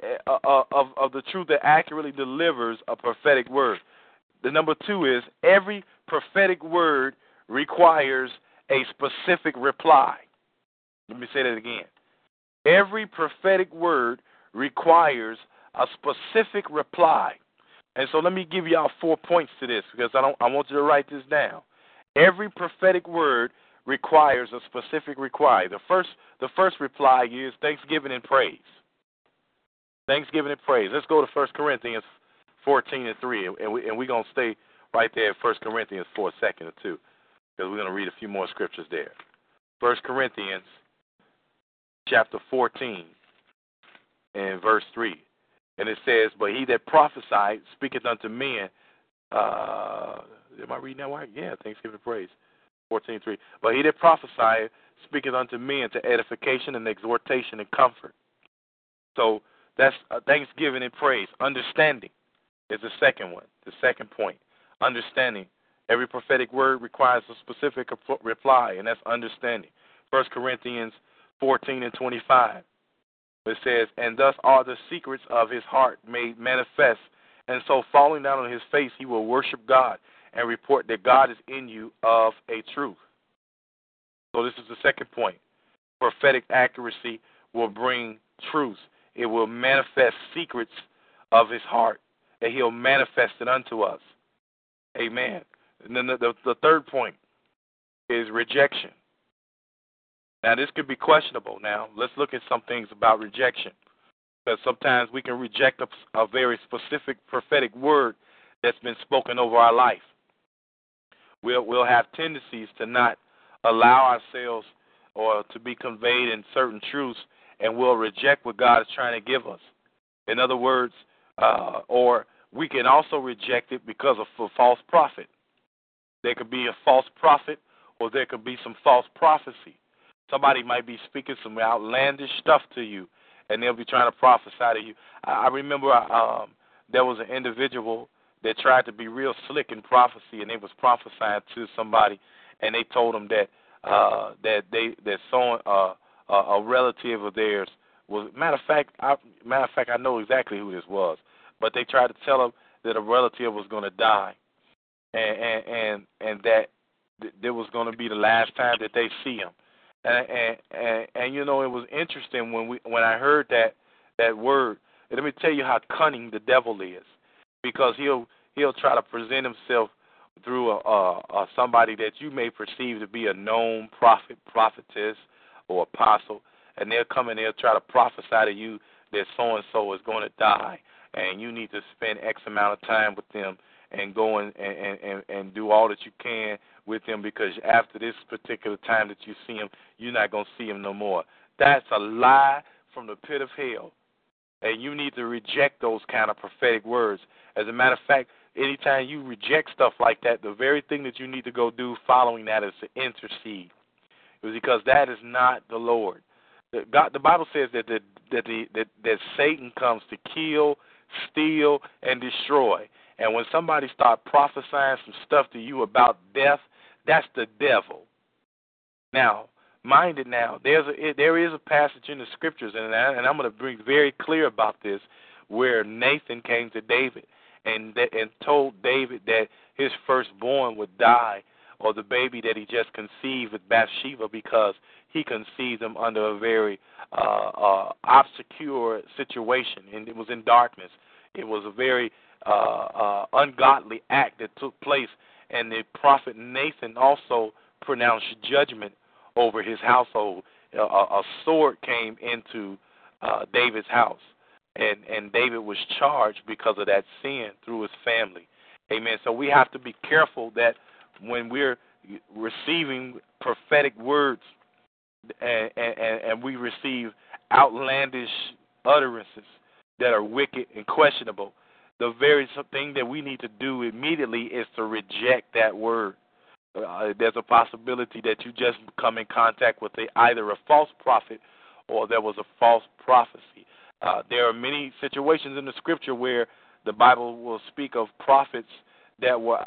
the truth that accurately delivers a prophetic word. The number two is every prophetic word requires a specific reply. Let me say that again. Every prophetic word requires a specific reply. And so let me give y'all 4 points to this, because I want you to write this down. Every prophetic word requires a specific reply. The first reply is thanksgiving and praise. Thanksgiving and praise. Let's go to 1 Corinthians 14:3, and we're going to stay right there at 1 Corinthians for a second or two, because we're going to read a few more scriptures there. 1 Corinthians chapter 14 and verse 3. And it says, but he that prophesied speaketh unto men. Am I reading that right? Yeah, thanksgiving and praise. 14:3. But he that prophesied speaketh unto men to edification and exhortation and comfort. So that's thanksgiving and praise. Understanding is the second one, the second point. Understanding. Every prophetic word requires a specific reply, and that's understanding. 1 Corinthians 14:25. It says, and thus are the secrets of his heart made manifest, and so falling down on his face he will worship God and report that God is in you of a truth. So this is the second point. Prophetic accuracy will bring truth. It will manifest secrets of his heart, and he'll manifest it unto us. Amen. And then the third point is rejection. Now, this could be questionable. Now, let's look at some things about rejection, because sometimes we can reject a very specific prophetic word that's been spoken over our life. We'll have tendencies to not allow ourselves or to be conveyed in certain truths, and we'll reject what God is trying to give us. In other words, or we can also reject it because of a false prophet. There could be a false prophet, or there could be some false prophecy. Somebody might be speaking some outlandish stuff to you, and they'll be trying to prophesy to you. I remember there was an individual that tried to be real slick in prophecy, and they was prophesying to somebody, and they told them that a relative of theirs was. Matter of fact, I know exactly who this was, but they tried to tell them that a relative was going to die, and that there was going to be the last time that they see him. And you know, it was interesting when I heard that word. Let me tell you how cunning the devil is, because he'll try to present himself through somebody that you may perceive to be a known prophet, prophetess, or apostle, and they'll come and they'll try to prophesy to you that so and so is going to die, and you need to spend X amount of time with them and go and do all that you can with them, because after this particular time that you see him, you're not going to see him no more. That's a lie from the pit of hell, and you need to reject those kind of prophetic words. As a matter of fact, anytime you reject stuff like that, the very thing that you need to go do following that is to intercede, because that is not the Lord. The Bible says that Satan comes to kill, steal, and destroy. And when somebody starts prophesying some stuff to you about death, that's the devil. Now, mind it now, there is a passage in the scriptures, and I'm going to be very clear about this, where Nathan came to David and told David that his firstborn would die, or the baby that he just conceived with Bathsheba, because he conceived him under a very obscure situation, and it was in darkness. It was a very ungodly act that took place, and the prophet Nathan also pronounced judgment over his household. A sword came into David's house, and David was charged because of that sin through his family. Amen. So we have to be careful that when we're receiving prophetic words and we receive outlandish utterances that are wicked and questionable, the very thing that we need to do immediately is to reject that word. There's a possibility that you just come in contact with either a false prophet or there was a false prophecy. There are many situations in the Scripture where the Bible will speak of prophets that were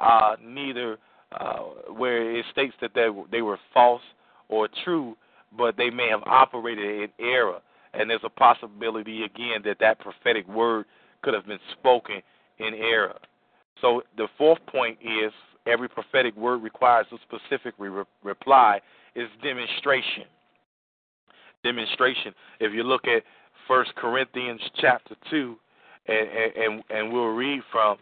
where it states that they were false or true, but they may have operated in error. And there's a possibility, again, that prophetic word could have been spoken in error. So the fourth point is every prophetic word requires a specific reply is demonstration. Demonstration. If you look at 1 Corinthians chapter 2, and we'll read from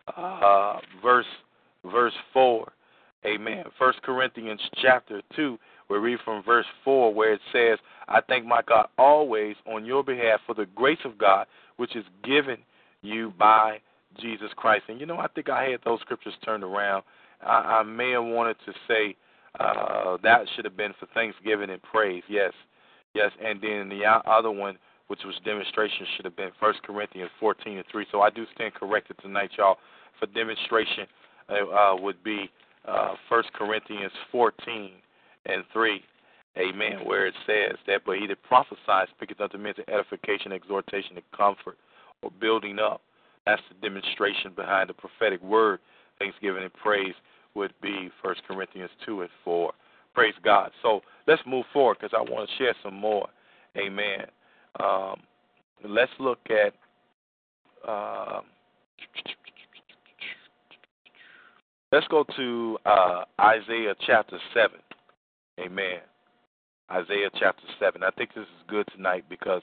verse 4. Amen. 1 Corinthians chapter 2, we'll read from verse 4 where it says, I thank my God always on your behalf for the grace of God which is given you by Jesus Christ. And, I think I had those scriptures turned around. I may have wanted to say that should have been for thanksgiving and praise. Yes. And then the other one, which was demonstration, should have been 1 Corinthians 14:3. So I do stand corrected tonight, y'all. For demonstration would be 1 Corinthians 14:3. Amen. Where it says that, but he that prophesies speaketh unto men to edification, exhortation, and comfort, or building up. That's the demonstration behind the prophetic word. Thanksgiving and praise would be 1 Corinthians 2:4. Praise God. So let's move forward because I want to share some more. Amen. Let's look at let's go to Isaiah chapter 7. Amen. Isaiah chapter 7. I think this is good tonight because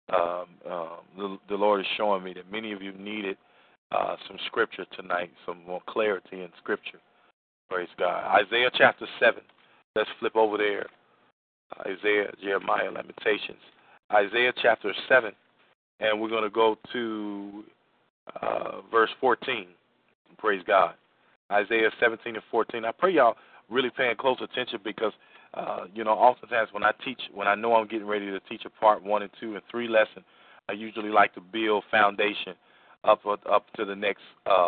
the Lord is showing me that many of you needed some scripture tonight, some more clarity in scripture. Praise God. Isaiah chapter 7. Let's flip over there. Isaiah, Jeremiah, Lamentations. Isaiah chapter 7. And we're going to go to verse 14. Praise God. Isaiah 17:14. I pray y'all really paying close attention because, oftentimes when I know I'm getting ready to teach a part 1 and 2 and 3 lesson, I usually like to build foundation up to the next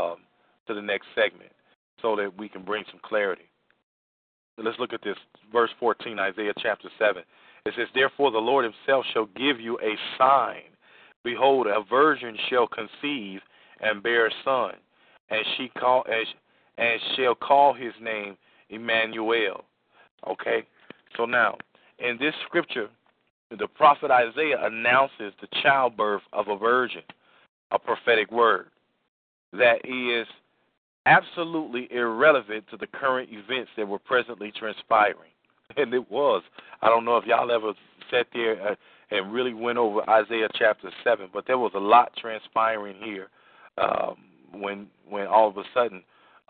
segment so that we can bring some clarity. So let's look at this. Verse 14, Isaiah chapter 7. It says, therefore the Lord himself shall give you a sign. Behold, a virgin shall conceive and bear a son, and shall call his name Emmanuel. Okay? So now, in this scripture, the prophet Isaiah announces the childbirth of a virgin, a prophetic word that is absolutely irrelevant to the current events that were presently transpiring. And it was. I don't know if y'all ever sat there and really went over Isaiah chapter 7, but there was a lot transpiring here when all of a sudden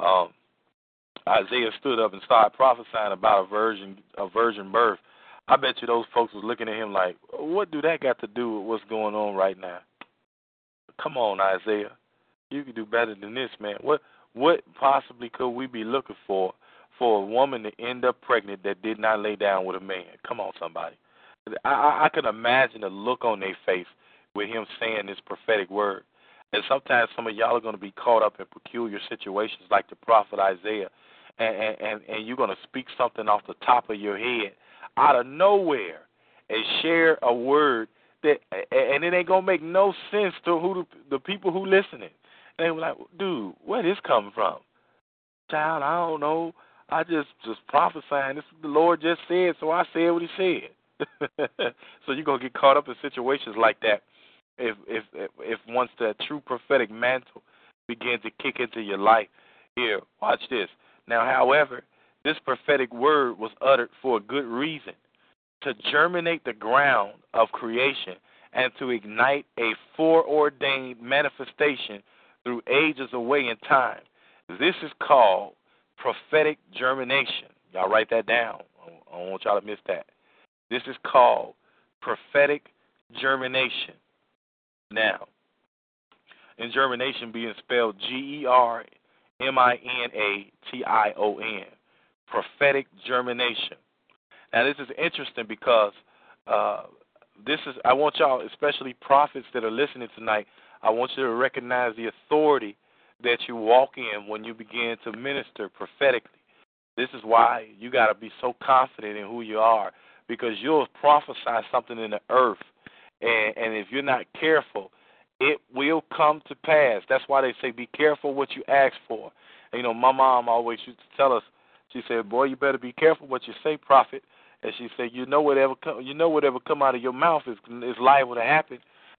Isaiah stood up and started prophesying about a virgin birth. I bet you those folks was looking at him like, what do that got to do with what's going on right now? Come on, Isaiah. You can do better than this, man. What possibly could we be looking for a woman to end up pregnant that did not lay down with a man? Come on, somebody. I can imagine the look on their face with him saying this prophetic word. And sometimes some of y'all are going to be caught up in peculiar situations like the prophet Isaiah, and you're going to speak something off the top of your head out of nowhere and share a word that, and it ain't going to make no sense to the people who listening. And they were like, dude, where this coming from? Child, I don't know. I just prophesying. This is what the Lord just said, so I said what he said. So you're going to get caught up in situations like that if once the true prophetic mantle begins to kick into your life. Here, watch this. Now, however, this prophetic word was uttered for a good reason, to germinate the ground of creation and to ignite a foreordained manifestation through ages away in time. This is called prophetic germination. Y'all write that down. I don't want y'all to miss that. This is called prophetic germination. Now, in germination being spelled Germination, prophetic germination. Now, this is interesting because I want y'all, especially prophets that are listening tonight, I want you to recognize the authority that you walk in when you begin to minister prophetically. This is why you got to be so confident in who you are, because you'll prophesy something in the earth, and if you're not careful, it will come to pass. That's why they say be careful what you ask for. And, you know, my mom always used to tell us, she said, boy, you better be careful what you say, prophet. And she said, you know whatever come out of your mouth is liable to happen.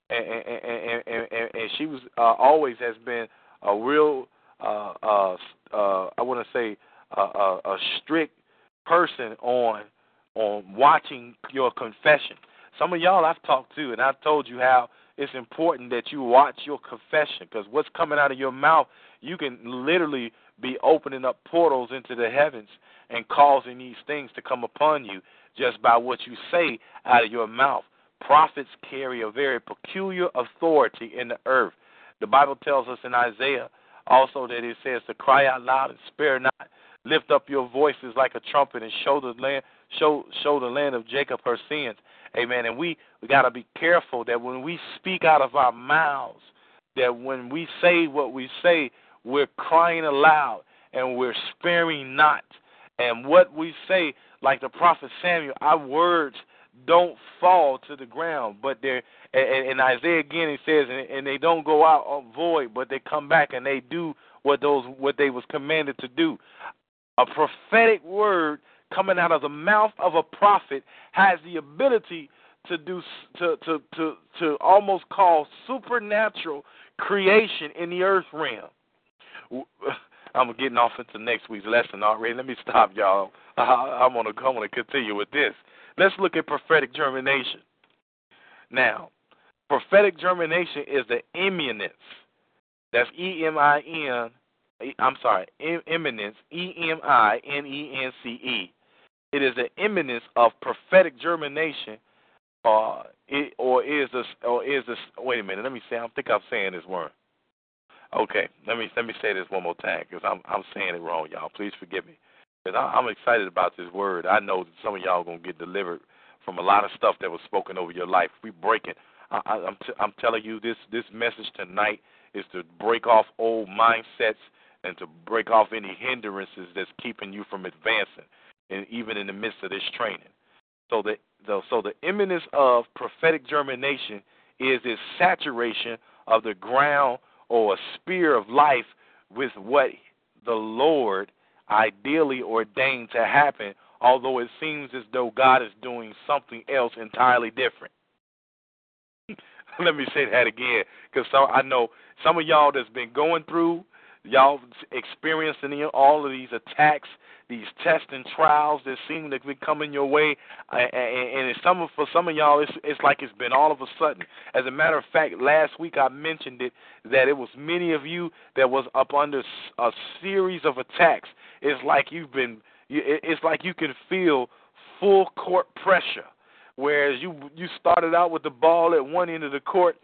And she was always has been a real, I want to say, a strict person on watching your confession. Some of y'all I've talked to, and I've told you how it's important that you watch your confession, because what's coming out of your mouth, you can literally be opening up portals into the heavens and causing these things to come upon you just by what you say out of your mouth. Prophets carry a very peculiar authority in the earth. The Bible tells us in Isaiah also that it says to cry out loud and spare not. Lift up your voices like a trumpet and show the land of Jacob her sins. Amen. And we got to be careful that when we speak out of our mouths, that when we say what we say, we're crying aloud and we're sparing not. And what we say, like the prophet Samuel, our words don't fall to the ground, but they're, in Isaiah again it says, and they don't go out void, but they come back and they do what they was commanded to do. A prophetic word coming out of the mouth of a prophet has the ability to do to almost call supernatural creation in the earth realm. I'm getting off into next week's lesson already. Let me stop, y'all. I'm gonna continue with this. Let's look at prophetic germination. Now, prophetic germination is the imminence. That's eminence, eminence. It is the imminence of prophetic germination, wait a minute, let me say, I think I'm saying this word. Okay, let me say this one more time, because I'm saying it wrong, y'all. Please forgive me, because I'm excited about this word. I know that some of y'all are going to get delivered from a lot of stuff that was spoken over your life. We break it. I'm telling you, this message tonight is to break off old mindsets and to break off any hindrances that's keeping you from advancing, and even in the midst of this training. So the imminence of prophetic germination is this saturation of the ground or a sphere of life with what the Lord ideally ordained to happen, although it seems as though God is doing something else entirely different. Let me say that again, because I know some of y'all that's been going through, y'all experiencing all of these attacks, these tests and trials that seem to be coming your way, and for some of y'all, it's like it's been all of a sudden. As a matter of fact, last week I mentioned it, that it was many of you that was up under a series of attacks. It's like you can feel full court pressure. Whereas you started out with the ball at one end of the court,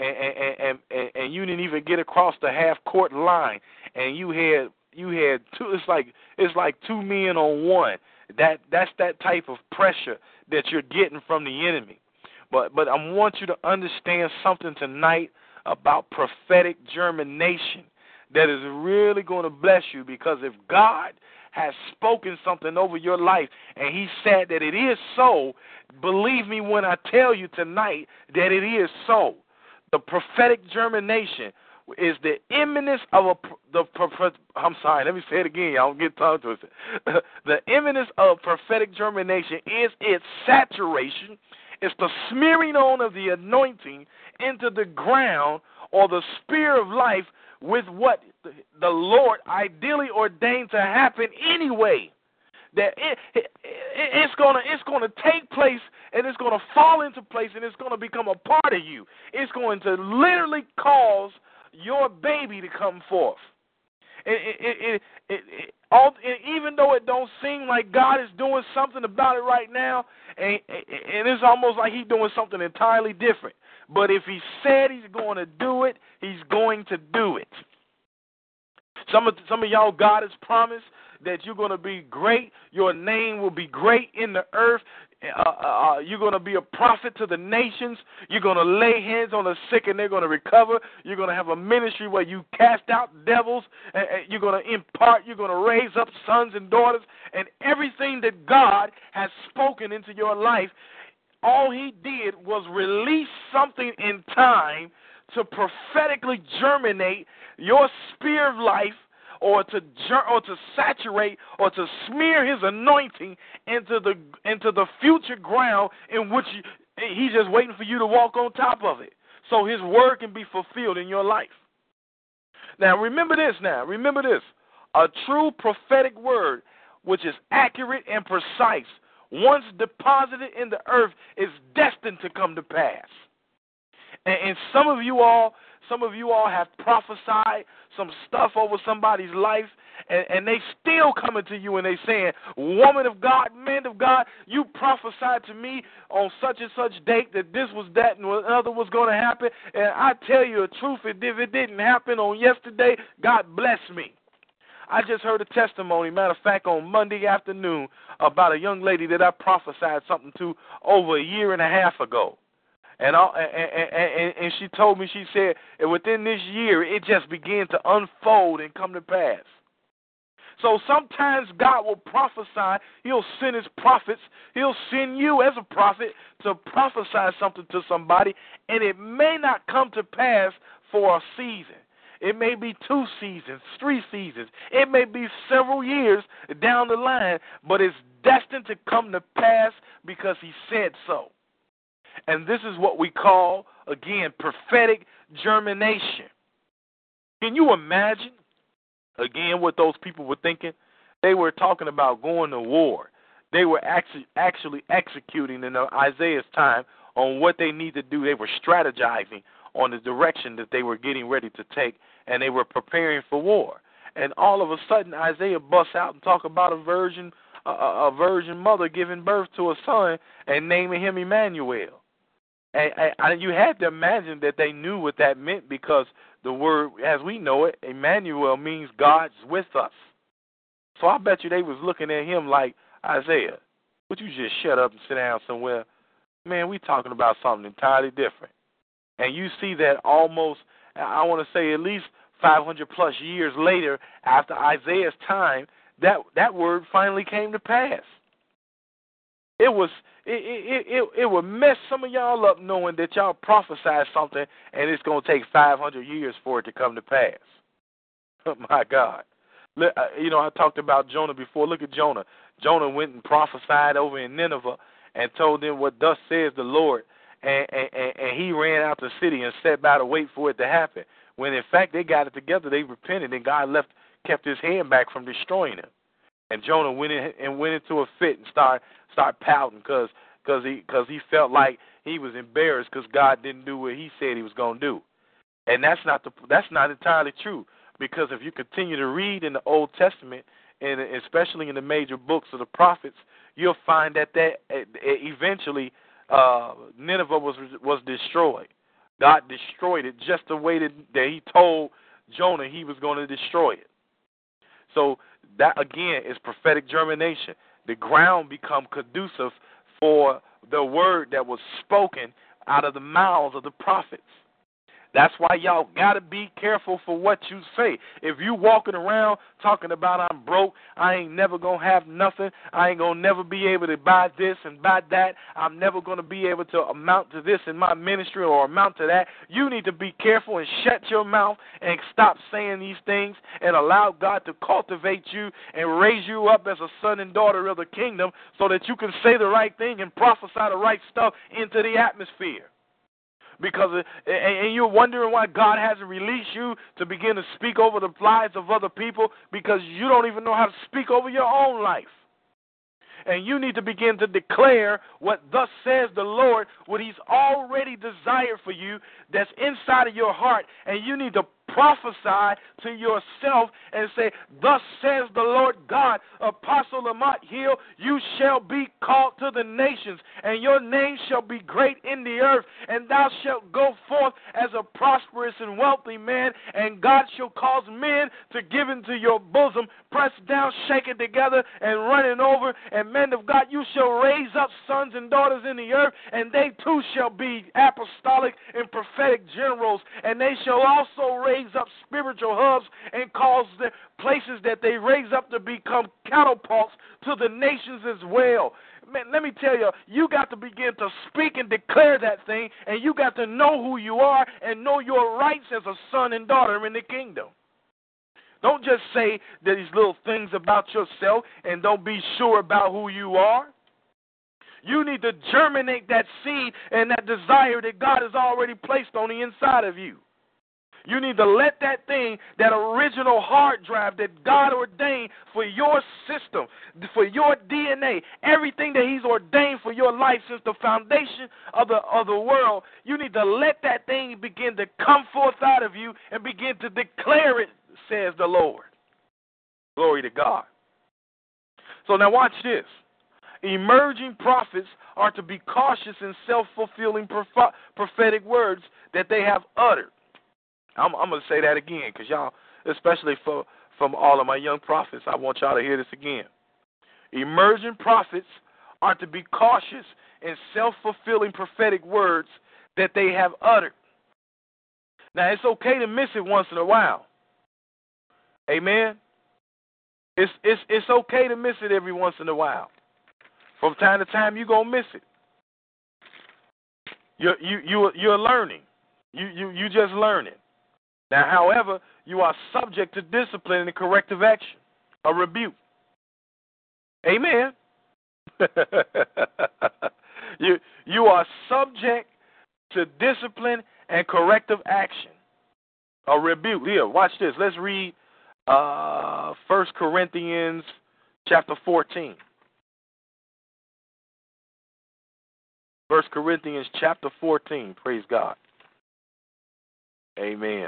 and you didn't even get across the half court line, and you had two. It's like two men on one. That's that type of pressure that you're getting from the enemy. But I want you to understand something tonight about prophetic germination that is really going to bless you, because if God has spoken something over your life and he said that it is so, believe me when I tell you tonight that it is so. The prophetic germination is the imminence of let me say it again, y'all, don't get tongue twisted. The imminence of prophetic germination is its saturation. It's the smearing on of the anointing into the ground or the sphere of life with what the Lord ideally ordained to happen anyway. That it's gonna take place, and it's gonna fall into place, and it's gonna become a part of you. It's going to literally cause your baby to come forth. Even though it don't seem like God is doing something about it right now, and it's almost like he's doing something entirely different. But if he said he's going to do it, he's going to do it. Some of y'all, God has promised that you're going to be great. Your name will be great in the earth. You're going to be a prophet to the nations. You're going to lay hands on the sick and they're going to recover. You're going to have a ministry where you cast out devils. You're going to impart. You're going to raise up sons and daughters. And everything that God has spoken into your life, all he did was release something in time to prophetically germinate your sphere of life, or to saturate or to smear his anointing into the future ground in which he's just waiting for you to walk on top of it, so his word can be fulfilled in your life. Now remember this. A true prophetic word, which is accurate and precise, once deposited in the earth, is destined to come to pass. And some of you all have prophesied some stuff over somebody's life, and they still coming to you and they saying, woman of God, man of God, you prophesied to me on such and such date that this was that and other was going to happen. And I tell you the truth, if it didn't happen on yesterday, God bless me. I just heard a testimony, matter of fact, on Monday afternoon about a young lady that I prophesied something to over a year and a half ago. And she told me, she said, within this year, it just began to unfold and come to pass. So sometimes God will prophesy. He'll send his prophets. He'll send you as a prophet to prophesy something to somebody, and it may not come to pass for a season. It may be 2 seasons, 3 seasons. It may be several years down the line, but it's destined to come to pass because he said so. And this is what we call, again, prophetic germination. Can you imagine, again, what those people were thinking? They were talking about going to war. They were actually executing in Isaiah's time on what they need to do. They were strategizing on the direction that they were getting ready to take, and they were preparing for war. And all of a sudden, Isaiah busts out and talk about a virgin mother giving birth to a son and naming him Emmanuel. And you had to imagine that they knew what that meant, because the word, as we know it, Emmanuel means God's with us. So I bet you they was looking at him like, Isaiah, would you just shut up and sit down somewhere? Man, we talking about something entirely different. And you see that almost, I want to say at least 500 plus years later, after Isaiah's time, that word finally came to pass. It would mess some of y'all up knowing that y'all prophesied something and it's going to take 500 years for it to come to pass. Oh, my God. I talked about Jonah before. Look at Jonah. Jonah went and prophesied over in Nineveh and told them what thus says the Lord. And he ran out the city and sat by to wait for it to happen. When, in fact, they got it together, they repented, and God kept his hand back from destroying them. And Jonah went into a fit and started pouting because he felt like he was embarrassed because God didn't do what he said he was going to do. And that's not entirely true, because if you continue to read in the Old Testament, and especially in the major books of the prophets, you'll find that eventually Nineveh was destroyed. God destroyed it just the way that he told Jonah he was going to destroy it. So that, again, is prophetic germination. The ground become conducive for the word that was spoken out of the mouths of the prophets. That's why y'all got to be careful for what you say. If you walking around talking about I'm broke, I ain't never going to have nothing, I ain't going to never be able to buy this and buy that, I'm never going to be able to amount to this in my ministry or amount to that, you need to be careful and shut your mouth and stop saying these things and allow God to cultivate you and raise you up as a son and daughter of the kingdom so that you can say the right thing and prophesy the right stuff into the atmosphere. Because and you're wondering why God hasn't released you to begin to speak over the lives of other people, because you don't even know how to speak over your own life. And you need to begin to declare what thus says the Lord, what he's already desired for you that's inside of your heart, and you need to prophesy to yourself and say, thus says the Lord God, Apostle Lamont Hill, you shall be called to the nations, and your name shall be great in the earth, and thou shalt go forth as a prosperous and wealthy man, and God shall cause men to give into your bosom, pressed down, shaken together, and running over, and men of God, you shall raise up sons and daughters in the earth, and they too shall be apostolic and prophetic generals, and they shall also raise up spiritual hubs and cause the places that they raise up to become catapults to the nations as well. Man, let me tell you, you got to begin to speak and declare that thing, and you got to know who you are and know your rights as a son and daughter in the kingdom. Don't just say these little things about yourself and don't be sure about who you are. You need to germinate that seed and that desire that God has already placed on the inside of you. You need to let that thing, that original hard drive that God ordained for your system, for your DNA, everything that He's ordained for your life since the foundation of the world, you need to let that thing begin to come forth out of you and begin to declare it, says the Lord. Glory to God. So now watch this. Emerging prophets are to be cautious in self-fulfilling prophetic words that they have uttered. I'm going to say that again because y'all, especially from all of my young prophets, I want y'all to hear this again. Emerging prophets are to be cautious in self-fulfilling prophetic words that they have uttered. Now, it's okay to miss it once in a while. Amen? It's okay to miss it every once in a while. From time to time, you're going to miss it. You're learning. You just learning. Now, however, you are subject to discipline and corrective action, a rebuke. Amen. You are subject to discipline and corrective action, a rebuke. Here, watch this. Let's read 1 Corinthians chapter 14. 1 Corinthians chapter 14. Praise God. Amen.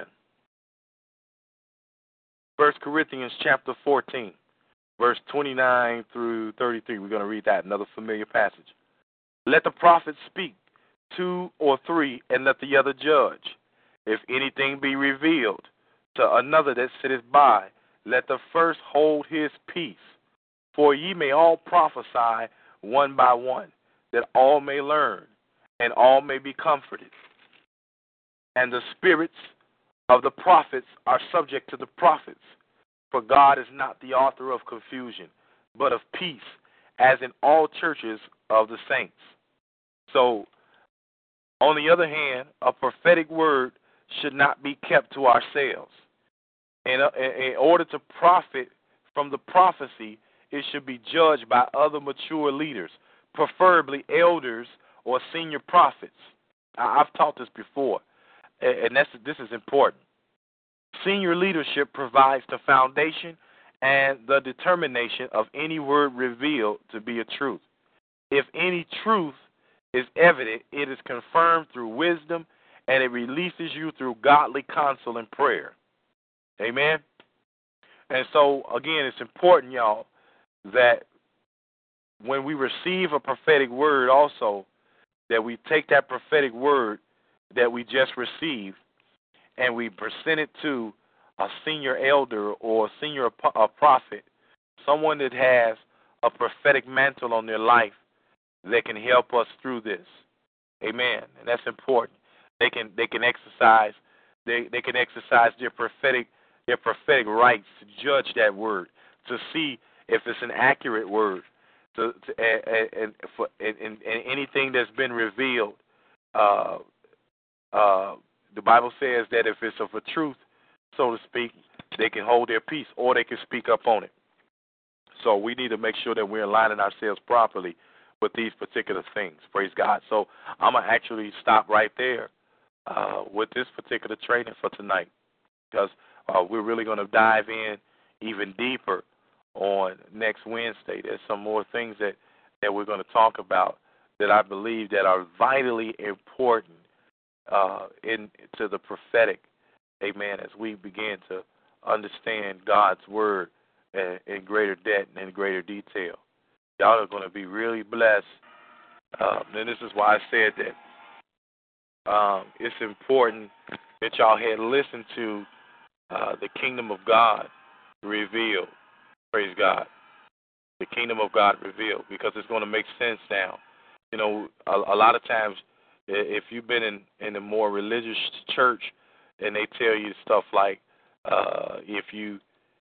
1 Corinthians chapter 14, verse 29 through 33. We're going to read that, another familiar passage. Let the prophet speak, 2 or 3, and let the other judge. If anything be revealed to another that sitteth by, let the first hold his peace. For ye may all prophesy one by one, that all may learn, and all may be comforted. And the spirits of the prophets are subject to the prophets, for God is not the author of confusion, but of peace, as in all churches of the saints. So, on the other hand, a prophetic word should not be kept to ourselves. In order to profit from the prophecy, it should be judged by other mature leaders, preferably elders or senior prophets. I've taught this before. And this is important. Senior leadership provides the foundation and the determination of any word revealed to be a truth. If any truth is evident, it is confirmed through wisdom, and it releases you through godly counsel and prayer. Amen? And so, again, it's important, y'all, that when we receive a prophetic word also, that we take that prophetic word that we just received and we present it to a senior elder or a senior prophet, someone that has a prophetic mantle on their life that can help us through this. Amen. And that's important. They can exercise their prophetic rights to judge that word, to see if it's an accurate word, and anything that's been revealed. The Bible says that if it's of a truth, so to speak, they can hold their peace or they can speak up on it. So we need to make sure that we're aligning ourselves properly with these particular things. Praise God. So I'm going to actually stop right there with this particular training for tonight, because we're really going to dive in even deeper on next Wednesday. There's some more things that we're going to talk about that I believe that are vitally important into the prophetic amen, as we begin to understand God's word in greater depth and in greater detail. Y'all are going to be really blessed. And this is why I said that it's important that y'all had listened to the kingdom of God revealed. Praise God. The kingdom of God revealed, because it's going to make sense now. You know, a lot of times, if you've been in a more religious church, and they tell you stuff like, if you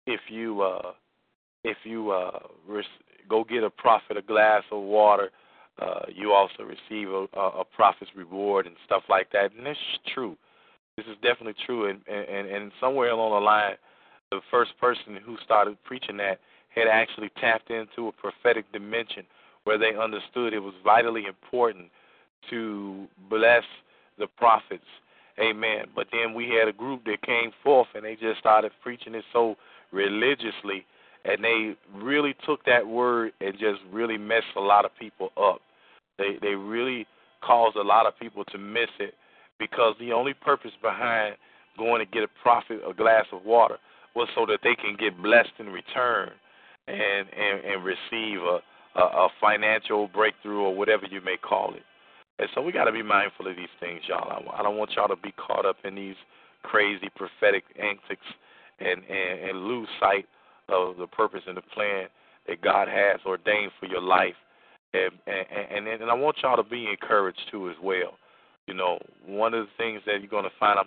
go get a prophet a glass of water, you also receive a prophet's reward and stuff like that. And this is true. This is definitely true. And somewhere along the line, the first person who started preaching that had actually tapped into a prophetic dimension where they understood it was vitally important to bless the prophets. Amen. But then we had a group that came forth, and they just started preaching it so religiously, and they really took that word and just really messed a lot of people up. They really caused a lot of people to miss it, because the only purpose behind going to get a prophet a glass of water was so that they can get blessed in return and receive a financial breakthrough, or whatever you may call it. And so we got to be mindful of these things, y'all. I don't want y'all to be caught up in these crazy prophetic antics and lose sight of the purpose and the plan that God has ordained for your life. And I want y'all to be encouraged too as well. You know, one of the things that you're going to find,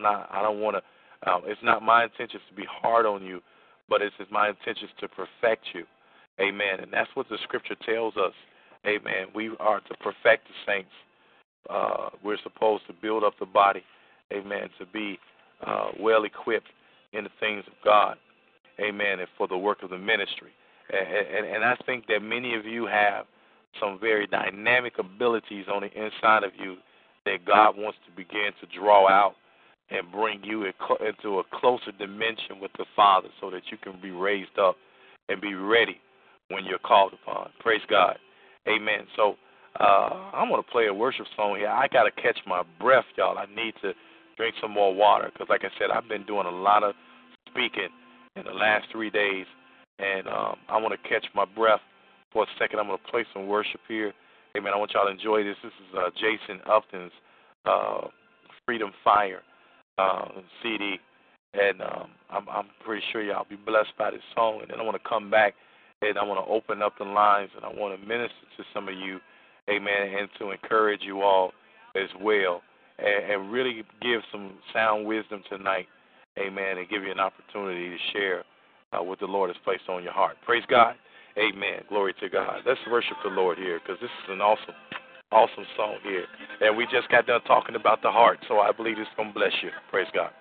it's not my intentions to be hard on you, but it's my intentions to perfect you. Amen. And that's what the scripture tells us. Amen. We are to perfect the saints. We're supposed to build up the body. Amen. To be well equipped in the things of God. Amen. And for the work of the ministry. And I think that many of you have some very dynamic abilities on the inside of you that God wants to begin to draw out and bring you into a closer dimension with the Father, so that you can be raised up and be ready when you're called upon. Praise God. Amen. So I'm going to play a worship song here. I got to catch my breath, y'all. I need to drink some more water, because, like I said, I've been doing a lot of speaking in the last 3 days, and I want to catch my breath for a second. I'm going to play some worship here. Amen. I want y'all to enjoy this. This is Jason Upton's Freedom Fire CD, and I'm pretty sure y'all be blessed by this song. And then I want to come back, and I want to open up the lines, and I want to minister to some of you, amen, and to encourage you all as well, and really give some sound wisdom tonight, amen, and give you an opportunity to share what the Lord has placed on your heart. Praise God. Amen. Glory to God. Let's worship the Lord here, because this is an awesome song here. And we just got done talking about the heart, so I believe it's going to bless you. Praise God.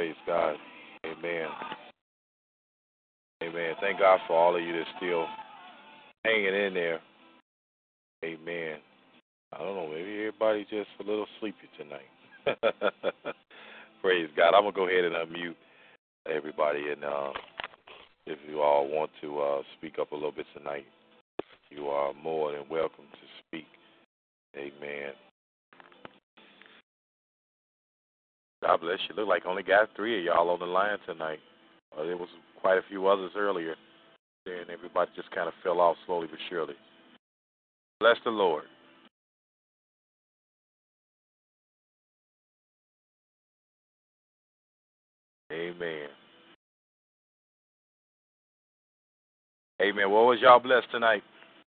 Praise God. Amen. Amen. Thank God for all of you that's still hanging in there. Amen. I don't know, maybe everybody's just a little sleepy tonight. Praise God. I'm going to go ahead and unmute everybody, and if you all want to speak up a little bit tonight, you are more than welcome to speak. Amen. God bless you. Look like only got 3 of y'all on the line tonight. There was quite a few others earlier, and everybody just kind of fell off slowly but surely. Bless the Lord. Amen. Amen. What was y'all blessed tonight?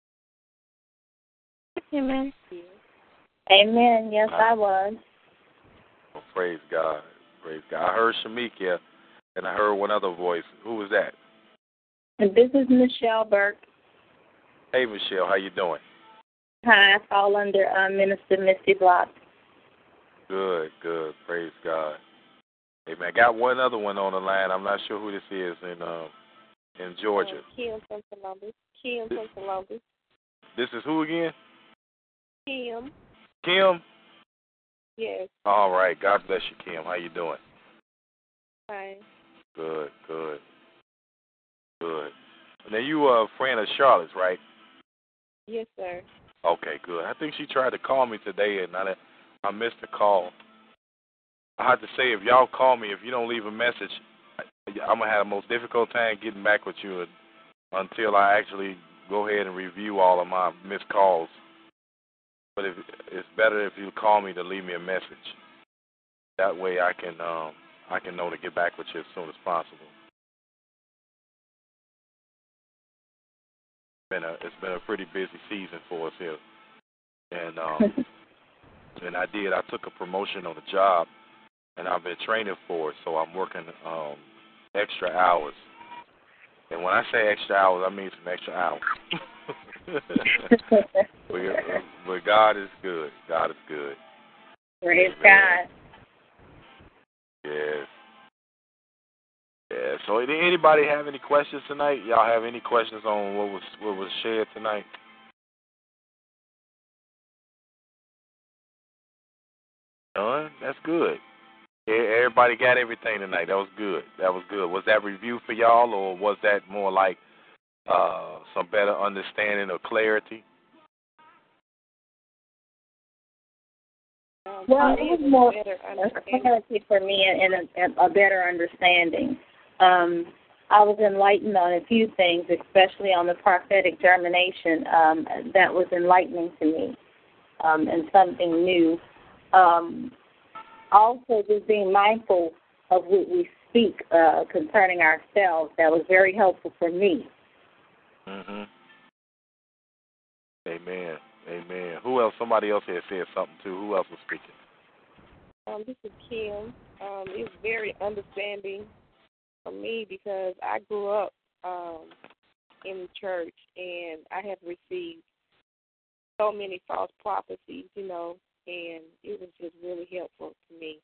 Amen. Amen. Yes, I was. Oh, praise God. Praise God. I heard Shamika, and I heard one other voice. Who was that? And this is Michelle Burke. Hey, Michelle. How you doing? Hi, I fall under Minister Misty Block. Good, good. Praise God. Amen. I got one other one on the line. I'm not sure who this is in Georgia. Kim from Columbus. Kim from Columbus. This is who again? Kim. Kim? Yes. All right. God bless you, Kim. How you doing? Fine. Good, good, good. Now, you are a friend of Charlotte's, right? Yes, sir. Okay, good. I think she tried to call me today, and I missed the call. I have to say, if y'all call me, if you don't leave a message, I'm going to have the most difficult time getting back with you until I actually go ahead and review all of my missed calls. But it's better if you call me to leave me a message. That way I can know to get back with you as soon as possible. It's been a pretty busy season for us here. And and I took a promotion on the job, and I've been training for it, so I'm working extra hours. And when I say extra hours, I mean some extra hours. But God is good. God is good. Praise Amen. God. Yes. Yeah. So, did anybody have any questions tonight? Y'all have any questions on what was shared tonight? None? That's good. Everybody got everything tonight. That was good. That was good. Was that review for y'all, or was that more like some better understanding or clarity? Well, it was more clarity for me and a better understanding. I was enlightened on a few things, especially on the prophetic germination. That was enlightening to me and something new. Also, just being mindful of what we speak concerning ourselves, that was very helpful for me. Mhm. Amen. Amen. Who else? Somebody else had said something too. Who else was speaking? This is Kim. It's very understanding for me because I grew up in the church, and I have received so many false prophecies, and it was just really helpful to me.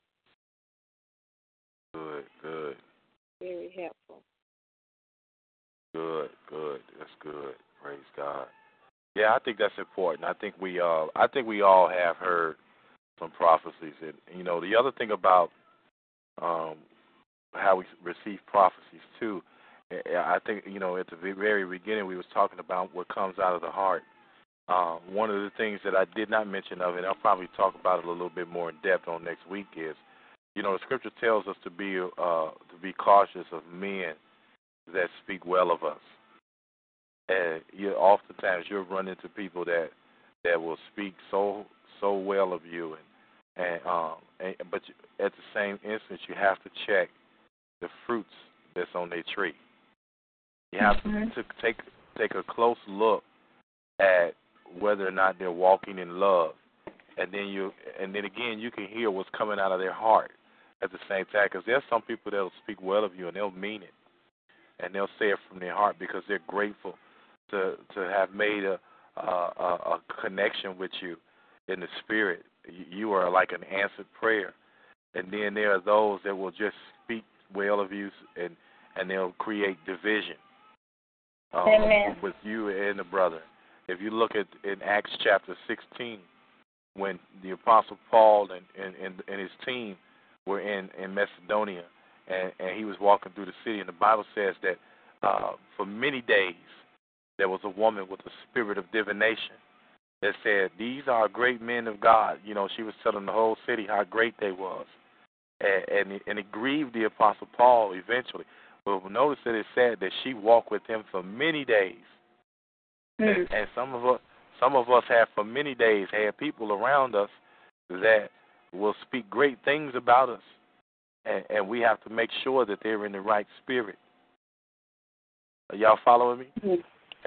Good, good. Very helpful. Good, good. That's good. Praise God. Yeah, I think that's important. I think we all have heard some prophecies, and the other thing about how we receive prophecies too. I think at the very beginning we was talking about what comes out of the heart. One of the things that I did not mention of, and I'll probably talk about it a little bit more in depth on next week, is the Scripture tells us to be cautious of men that speak well of us. And oftentimes you'll run into people that will speak so well of you, but at the same instance you have to check the fruits that's on their tree. You have to take a close look at whether or not they're walking in love, and then again you can hear what's coming out of their heart at the same time. Because there's some people that'll speak well of you and they'll mean it, and they'll say it from their heart because they're grateful to have made a connection with you in the spirit. You are like an answered prayer, And then there are those that will just speak well of you, and they'll create division with you and the brother. If you look at in Acts chapter 16, when the Apostle Paul and his team were in Macedonia, and he was walking through the city, and the Bible says that for many days there was a woman with a spirit of divination that said, "These are great men of God." You know, she was telling the whole city how great they was. And it grieved the Apostle Paul eventually. But notice that it said that she walked with him for many days. And some of us have for many days had people around us that will speak great things about us. And we have to make sure that they're in the right spirit. Are y'all following me?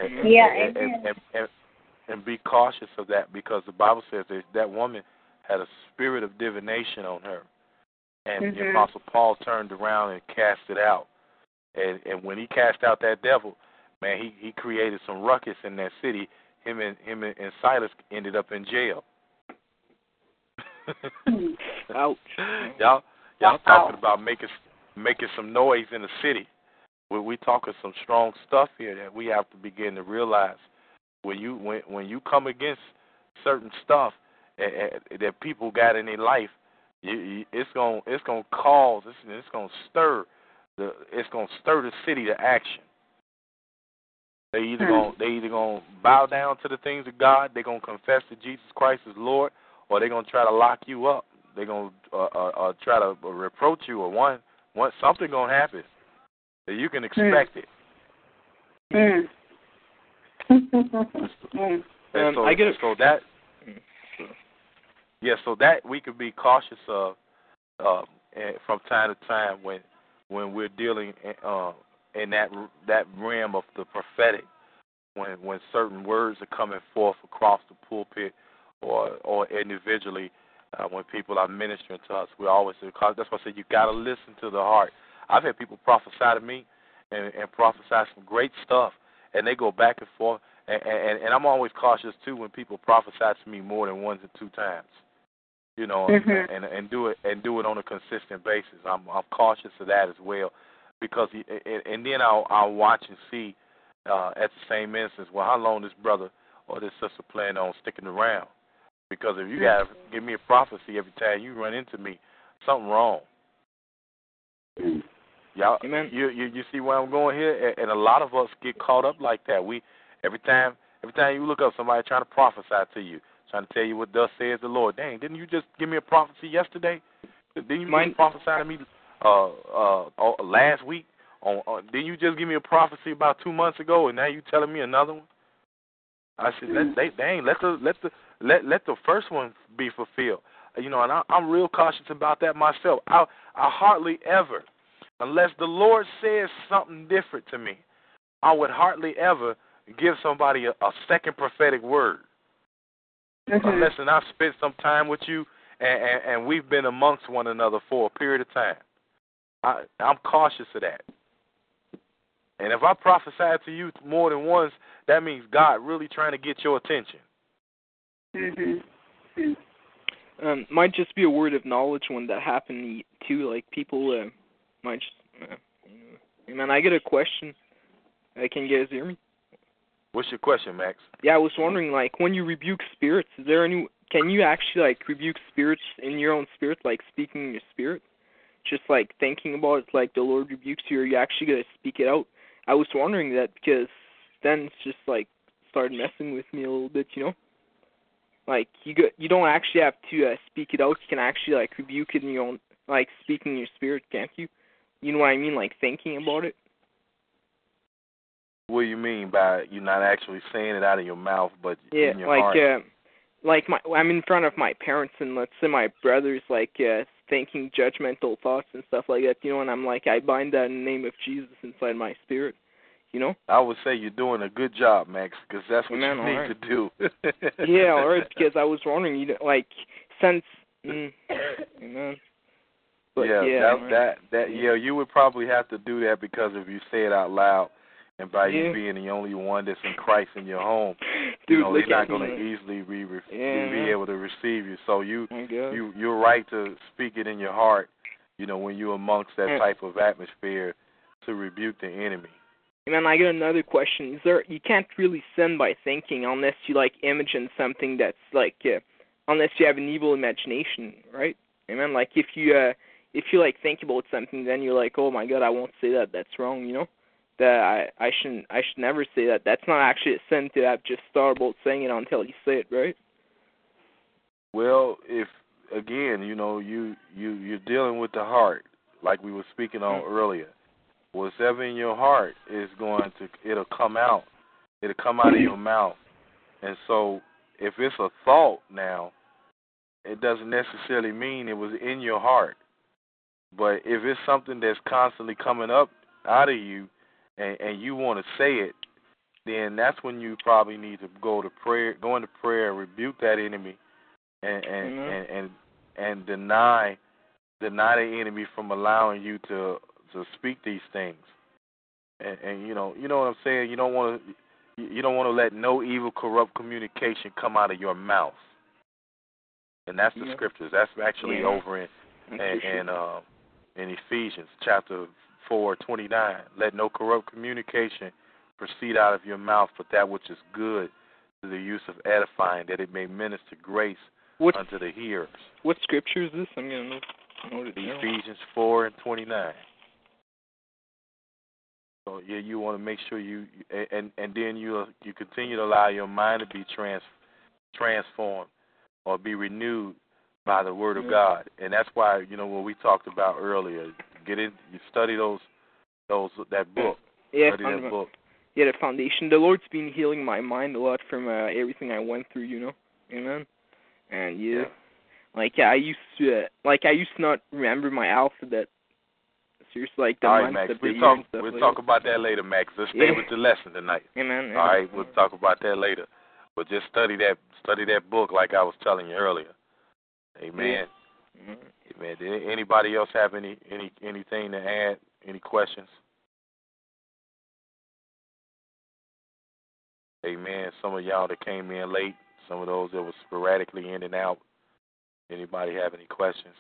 And be cautious of that, because the Bible says that woman had a spirit of divination on her. And the Apostle Paul turned around and cast it out. And when he cast out that devil, man, he created some ruckus in that city. Him and Silas ended up in jail. Ouch. Y'all talking about making some noise in the city. We talking some strong stuff here that we have to begin to realize. When you come against certain stuff that people got in their life, it's gonna stir the city to action. They either gonna bow down to the things of God, they're gonna confess that Jesus Christ is Lord, or they're gonna try to lock you up. They're gonna try to reproach you, or one something gonna happen. You can expect it. So that we could be cautious of from time to time when we're dealing in that realm of the prophetic, when certain words are coming forth across the pulpit or individually when people are ministering to us. We always say, that's why I said you got to listen to the heart. I've had people prophesy to me and prophesy some great stuff, and they go back and forth. And I'm always cautious too when people prophesy to me more than once or two times, you know, and do it on a consistent basis. I'm cautious of that as well, because and then I'll watch and see at the same instance, well, how long this brother or this sister plan on sticking around? Because if you gotta give me a prophecy every time you run into me, something wrong. Y'all, you see where I'm going here, and a lot of us get caught up like that. Every time you look up somebody trying to prophesy to you, trying to tell you what thus says the Lord. Dang, didn't you just give me a prophecy yesterday? Didn't you prophesy to me last week? Didn't you just give me a prophecy about 2 months ago, and now you telling me another one? I said, let the first one be fulfilled. You know, and I'm real cautious about that myself. I hardly ever, unless the Lord says something different to me, I would hardly ever give somebody a second prophetic word. Unless I've spent some time with you and we've been amongst one another for a period of time. I'm cautious of that. And if I prophesy to you more than once, that means God really trying to get your attention. Might just be a word of knowledge when that happened too. Like people might just. Man, I get a question. Can you guys hear me? What's your question, Max? Yeah, I was wondering, like, when you rebuke spirits, can you actually, like, rebuke spirits in your own spirit, like speaking in your spirit? Just, like, thinking about it, like the Lord rebukes you, or you actually got to speak it out? I was wondering that because then it's just, like, started messing with me a little bit, you know? Like, you don't actually have to speak it out. You can actually, like, rebuke it in your own, like, speaking in your spirit, can't you? You know what I mean? Like, thinking about it. What do you mean by you're not actually saying it out of your mouth, but in your heart? I'm in front of my parents, and let's say my brother's like thinking judgmental thoughts and stuff like that, you know, and I'm like, I bind that in the name of Jesus inside my spirit, you know. I would say you're doing a good job, Max, because that's what you need to do. Yeah, all right, because I was wondering, you know, like, since, you know. But you would probably have to do that, because if you say it out loud, and by you being the only one that's in Christ in your home, Dude, they're not going to easily be able to receive you. So you're right to speak it in your heart, when you're amongst that type of atmosphere, to rebuke the enemy. And then I got another question. You can't really sin by thinking unless you imagine something that's unless you have an evil imagination, right? Amen. If you think about something, then you're like, oh my God, I won't say that. That's wrong, That I should never say that. That's not actually a sin to have just start about saying it until you say it, right? Well, if again, you're dealing with the heart, like we were speaking on earlier. Whatever in your heart is it'll come out. It'll come out of your mouth. And so if it's a thought now, it doesn't necessarily mean it was in your heart. But if it's something that's constantly coming up out of you and you want to say it, then that's when you probably need to go into prayer, rebuke that enemy, and deny the enemy from allowing you to speak these things. And you know what I'm saying? You don't want to let no evil, corrupt communication come out of your mouth. And that's the scriptures. That's actually over in Ephesians chapter 4:29. Let no corrupt communication proceed out of your mouth, but that which is good to the use of edifying, that it may minister grace unto the hearers. What scripture is this? I'm going to note it down. Ephesians 4:29. So you want to make sure and then you continue to allow your mind to be transformed or be renewed by the Word of God, and that's why what we talked about earlier. You study that book. Yeah, study that book. Yeah, the foundation. The Lord's been healing my mind a lot from everything I went through. Amen. And I used to not remember my alphabet. Seriously, the all right, Max. We'll talk about that later, Max. Let's stay with the lesson tonight. Amen. All right, we'll talk about that later. But just study that book like I was telling you earlier. Amen. Yeah. Amen. Did anybody else have anything to add? Any questions? Amen. Some of y'all that came in late, some of those that were sporadically in and out. Anybody have any questions?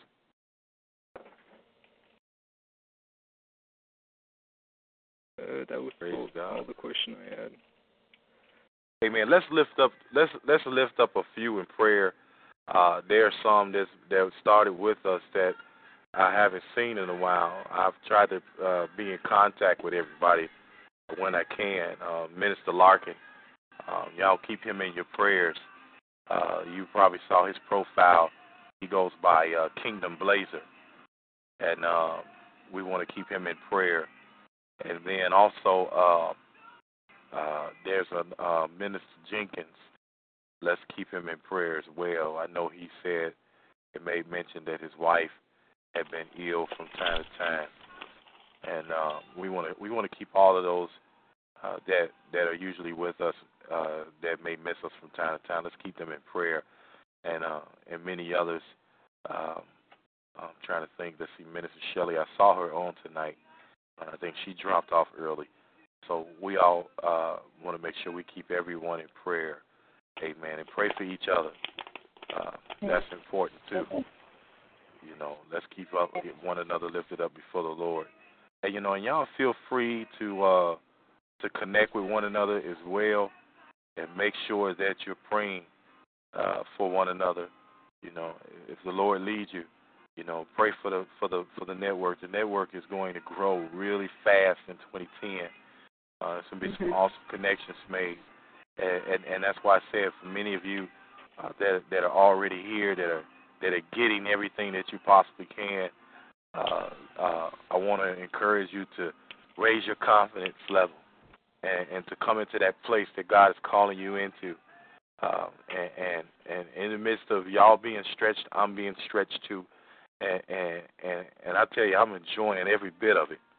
That was all the question I had. Amen. Let's lift up a few in prayer. There are some that started with us that I haven't seen in a while. I've tried to be in contact with everybody when I can. Minister Larkin, y'all keep him in your prayers. You probably saw his profile. He goes by Kingdom Blazer, and we want to keep him in prayer. And then also there's a Minister Jenkins. Let's keep him in prayer as well. I know he said it made mention that his wife had been ill from time to time, and we want to keep all of those that are usually with us that may miss us from time to time. Let's keep them in prayer, and many others. I'm trying to think. Let's see, Minister Shelley. I saw her on tonight. I think she dropped off early, so we all want to make sure we keep everyone in prayer. Amen. And pray for each other. That's important too. Let's keep up, get one another lifted up before the Lord. And and y'all feel free to connect with one another as well, and make sure that you're praying for one another. If the Lord leads you, pray for the network. The network is going to grow really fast in 2010. There's going to be some awesome connections made. And that's why I said for many of you that are already here, that are getting everything that you possibly can, I want to encourage you to raise your confidence level and to come into that place that God is calling you into. And in the midst of y'all being stretched, I'm being stretched too. And I tell you, I'm enjoying every bit of it.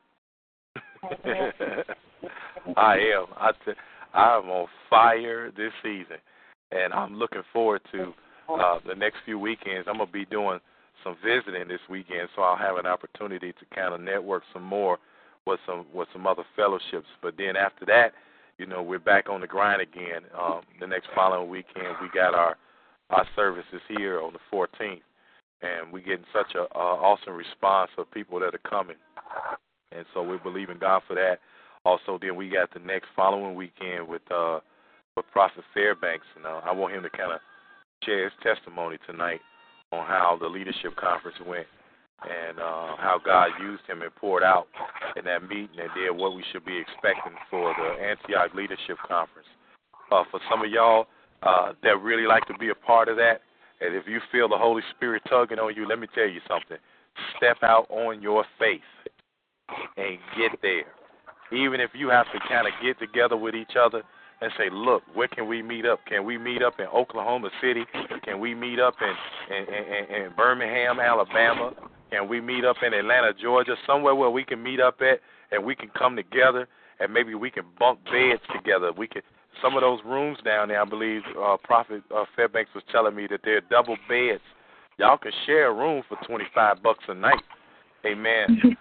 I am. I'm on fire this season, and I'm looking forward to the next few weekends. I'm gonna be doing some visiting this weekend, so I'll have an opportunity to kind of network some more with some other fellowships. But then after that, we're back on the grind again. The next following weekend, we got our services here on the 14th, and we're getting such an awesome response of people that are coming. And so we believe in God for that. Also, then we got the next following weekend with Prophet Fairbanks, and I want him to kind of share his testimony tonight on how the leadership conference went and how God used him and poured out in that meeting, and then what we should be expecting for the Antioch Leadership Conference. For some of y'all that really like to be a part of that, and if you feel the Holy Spirit tugging on you, let me tell you something. Step out on your faith and get there. Even if you have to kind of get together with each other and say, look, where can we meet up? Can we meet up in Oklahoma City? Can we meet up in Birmingham, Alabama? Can we meet up in Atlanta, Georgia? Somewhere where we can meet up at and we can come together and maybe we can bunk beds together. We can. Some of those rooms down there, I believe Prophet Fairbanks was telling me that they're double beds. Y'all can share a room for $25 a night. Amen.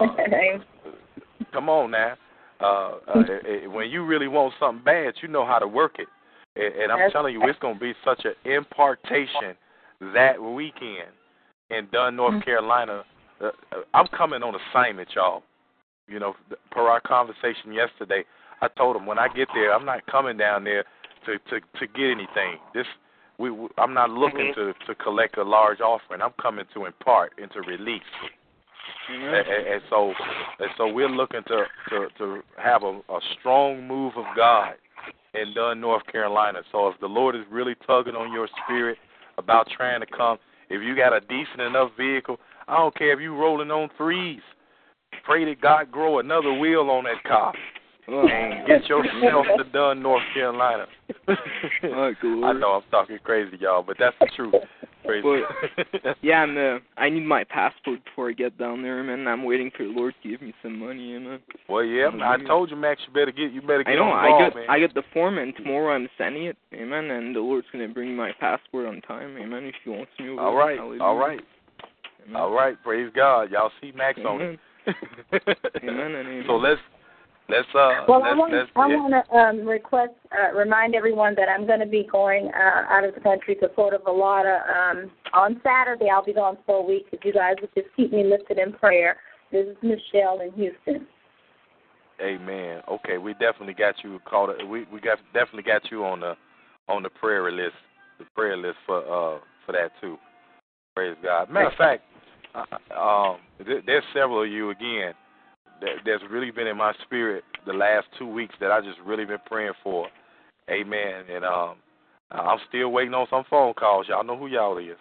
Come on now. When you really want something bad, you know how to work it. And I'm telling you, it's going to be such an impartation that weekend in Dunn, North Carolina. I'm coming on assignment, y'all. Per our conversation yesterday, I told them when I get there, I'm not coming down there to get anything. I'm not looking to collect a large offering. I'm coming to impart and to release. And so we're looking to have a strong move of God in Dunn, North Carolina. So if the Lord is really tugging on your spirit about trying to come, if you got a decent enough vehicle, I don't care if you rolling on threes. Pray that God grow another wheel on that car and get yourself to Dunn, North Carolina. I know I'm talking crazy, y'all, but that's the truth. Yeah, and I need my passport before I get down there, man. I'm waiting for the Lord to give me some money, man. Well, yeah, I told you, Max, you better get I know, on ball, man. I get the form, and tomorrow I'm sending it, amen, and the Lord's going to bring my passport on time, amen, if He wants me over. All right, praise God. Y'all see Max on it. Amen and amen. So let's I want to remind everyone that I'm going to be going out of the country to Puerto Vallarta on Saturday. I'll be gone for a week. If you guys would just keep me lifted in prayer. This is Michelle in Houston. Amen. Okay, we definitely got you called. Definitely got you on the prayer list. The prayer list for that too. Praise God. Matter of fact, there's several of you again. That's really been in my spirit the last 2 weeks that I just really been praying for. Amen. And I'm still waiting on some phone calls. Y'all know who y'all is.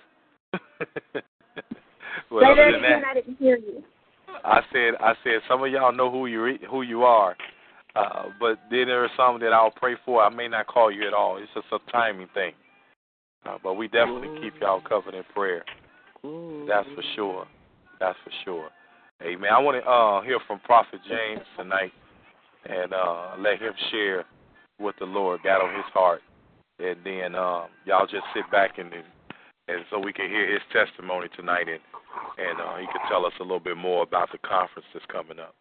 But other than that, I didn't hear you. I said some of y'all know who you are. But then there are some that I'll pray for. I may not call you at all. It's just a timing thing. But we definitely keep y'all covered in prayer. That's for sure. That's for sure. Amen. I want to hear from Prophet James tonight and let him share what the Lord got on his heart. And then y'all just sit back and so we can hear his testimony tonight and he can tell us a little bit more about the conference that's coming up.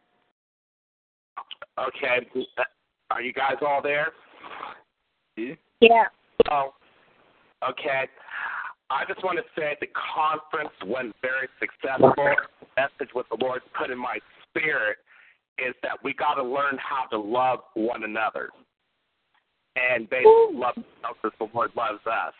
Okay. Are you guys all there? Yeah. Oh, okay. I just want to say the conference went very successful. The message what the Lord put in my spirit is that we got to learn how to love one another and basically love ourselves as the Lord loves us.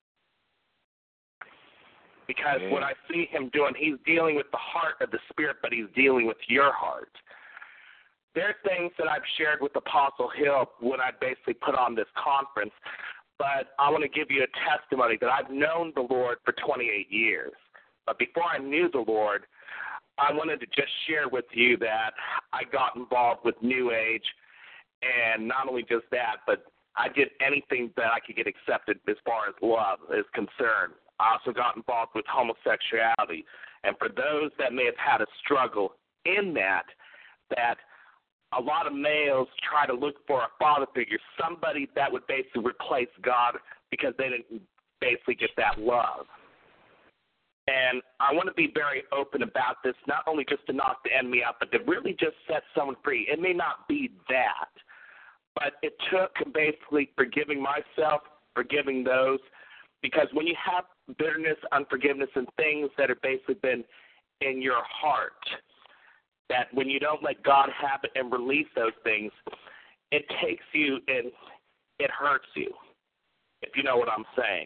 Because what I see him doing, he's dealing with the heart of the Spirit, but he's dealing with your heart. There are things that I've shared with Apostle Hill when I basically put on this conference, but I want to give you a testimony that I've known the Lord for 28 years. But before I knew the Lord, I wanted to just share with you that I got involved with New Age, and not only just that, but I did anything that I could get accepted as far as love is concerned. I also got involved with homosexuality. And for those that may have had a struggle in that a lot of males try to look for a father figure, somebody that would basically replace God because they didn't basically get that love. And I want to be very open about this, not only just to knock the enemy out, but to really just set someone free. It may not be that, But it took basically forgiving myself, forgiving those, because when you have bitterness, unforgiveness, and things that have basically been in your heart, that when you don't let God have it and release those things, it takes you and it hurts you, if you know what I'm saying.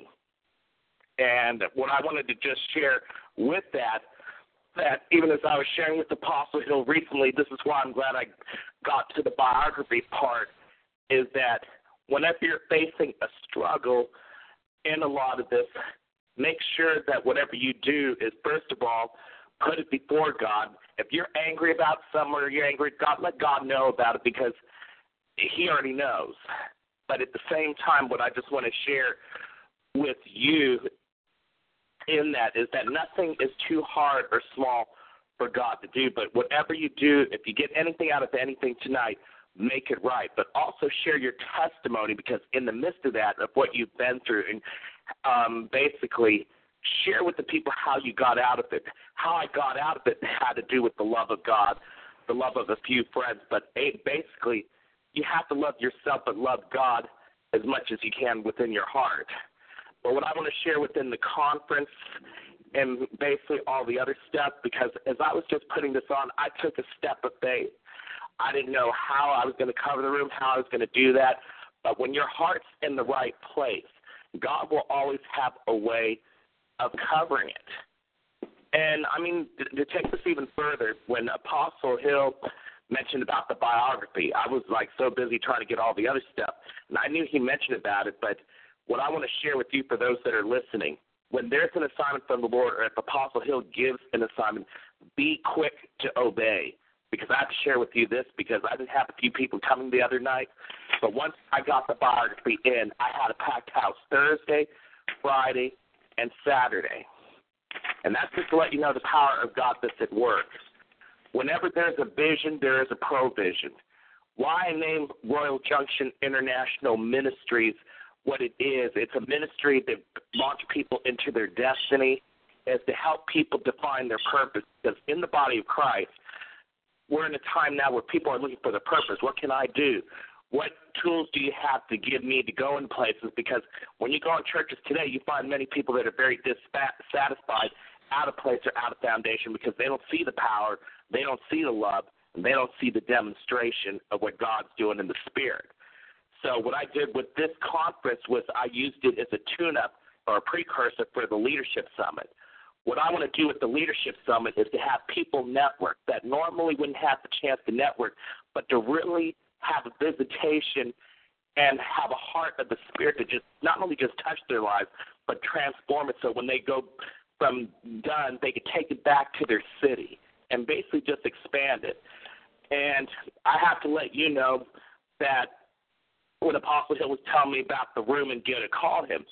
And what I wanted to just share with that even as I was sharing with Apostle Hill recently, this is why I'm glad I got to the biography part, is that whenever you're facing a struggle in a lot of this, make sure that whatever you do is, first of all, put it before God. If you're angry about someone or you're angry at God, let God know about it, because He already knows. But at the same time, what I just want to share with you in that is that nothing is too hard or small for God to do. But whatever you do, if you get anything out of anything tonight, make it right. But also share your testimony, because in the midst of that, of what you've been through, and basically share with the people how you got out of it. How I got out of it had to do with the love of God, the love of a few friends. But basically, you have to love yourself but love God as much as you can within your heart. But what I want to share within the conference and basically all the other stuff, because as I was just putting this on, I took a step of faith. I didn't know how I was going to cover the room, how I was going to do that. But when your heart's in the right place, God will always have a way of covering it. And, I mean, to take this even further, when Apostle Hill mentioned about the biography, I was, like, so busy trying to get all the other stuff. And I knew he mentioned about it, but what I want to share with you for those that are listening, when there's an assignment from the Lord, or if Apostle Hill gives an assignment, be quick to obey. Because I have to share with you this, because I did have a few people coming the other night. But once I got the biography in, I had a packed house Thursday, Friday, and Saturday. And that's just to let you know the power of God that's at work. Whenever there's a vision, there is a provision. Why I named Royal Junction International Ministries what it is? It's a ministry that launches people into their destiny, is to help people define their purpose. Because in the body of Christ, we're in a time now where people are looking for their purpose. What can I do? What tools do you have to give me to go in places? Because when you go in churches today, you find many people that are very dissatisfied, out of place or out of foundation, because they don't see the power, they don't see the love, and they don't see the demonstration of what God's doing in the Spirit. So what I did with this conference was I used it as a tune-up or a precursor for the Leadership Summit. What I want to do with the Leadership Summit is to have people network that normally wouldn't have the chance to network, but to really have a visitation and have a heart of the Spirit to just not only just touch their lives, but transform it so when they go from done, they can take it back to their city and basically just expand it. And I have to let you know that when Apostle Hill was telling me about the room and Gilda called him,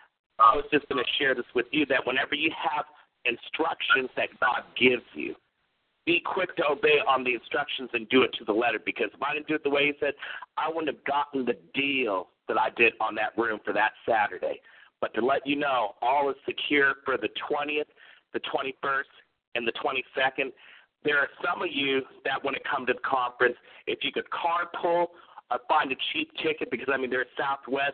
I was just going to share this with you, that whenever you have instructions that God gives you, be quick to obey on the instructions and do it to the letter, because if I didn't do it the way he said, I wouldn't have gotten the deal that I did on that room for that Saturday. But to let you know, all is secure for the 20th, the 21st, and the 22nd. There are some of you that when it comes to the conference, if you could carpool or find a cheap ticket, because, I mean, there's Southwest,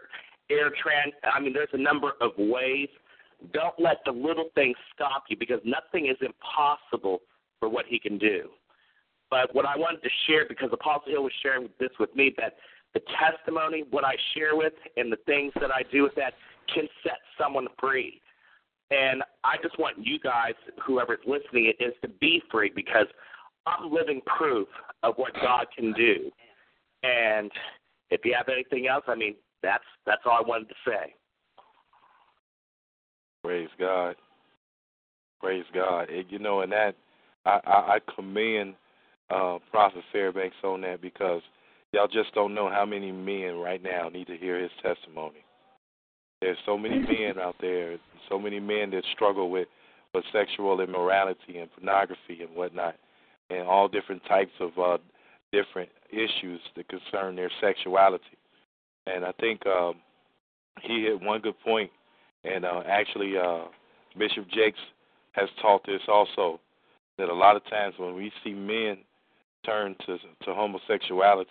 AirTran, I mean, there's a number of ways. Don't let the little things stop you, because nothing is impossible for what he can do. But what I wanted to share, because Apostle Hill was sharing this with me, that the testimony, what I share with, and the things that I do with that can set someone free. And I just want you guys, whoever's listening, is to be free, because I'm living proof of what God can do. And if you have anything else, I mean, that's all I wanted to say. Praise God. Praise God. And, you know, and that I commend Prophet Fairbanks on that, because y'all just don't know how many men right now need to hear his testimony. There's so many men out there, so many men that struggle with sexual immorality and pornography and whatnot, and all different types of different issues that concern their sexuality. And I think he hit one good point, and actually Bishop Jakes has taught this also, that a lot of times when we see men turn to homosexuality,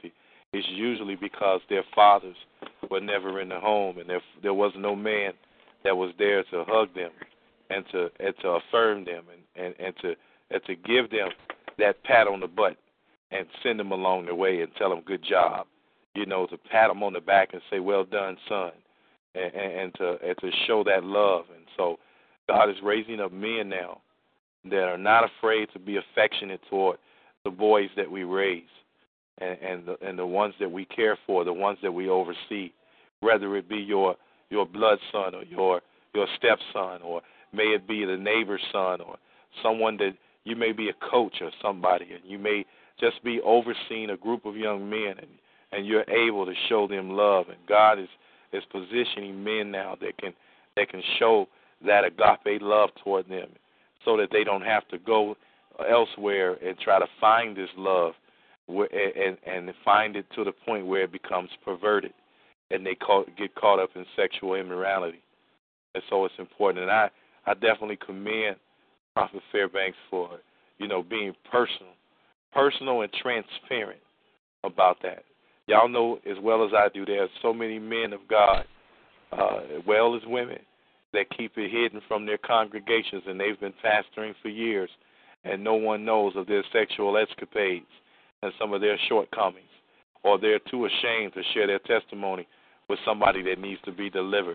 it's usually because their fathers were never in the home, and there was no man that was there to hug them and to affirm them and to give them that pat on the butt and send them along the way and tell them good job, to pat them on the back and say, well done, son, and to show that love. And so God is raising up men now that are not afraid to be affectionate toward the boys that we raise and the ones that we care for, the ones that we oversee, whether it be your blood son or your stepson, or may it be the neighbor's son, or someone that you may be a coach or somebody, and you may just be overseeing a group of young men, and you're able to show them love. And God is positioning men now that can show that agape love toward them, so that they don't have to go elsewhere and try to find this love and find it to the point where it becomes perverted and they get caught up in sexual immorality. And so it's important. And I definitely commend Prophet Fairbanks for, being personal and transparent about that. Y'all know as well as I do, there are so many men of God, as well as women, that keep it hidden from their congregations, and they've been pastoring for years, and no one knows of their sexual escapades and some of their shortcomings, or they're too ashamed to share their testimony with somebody that needs to be delivered.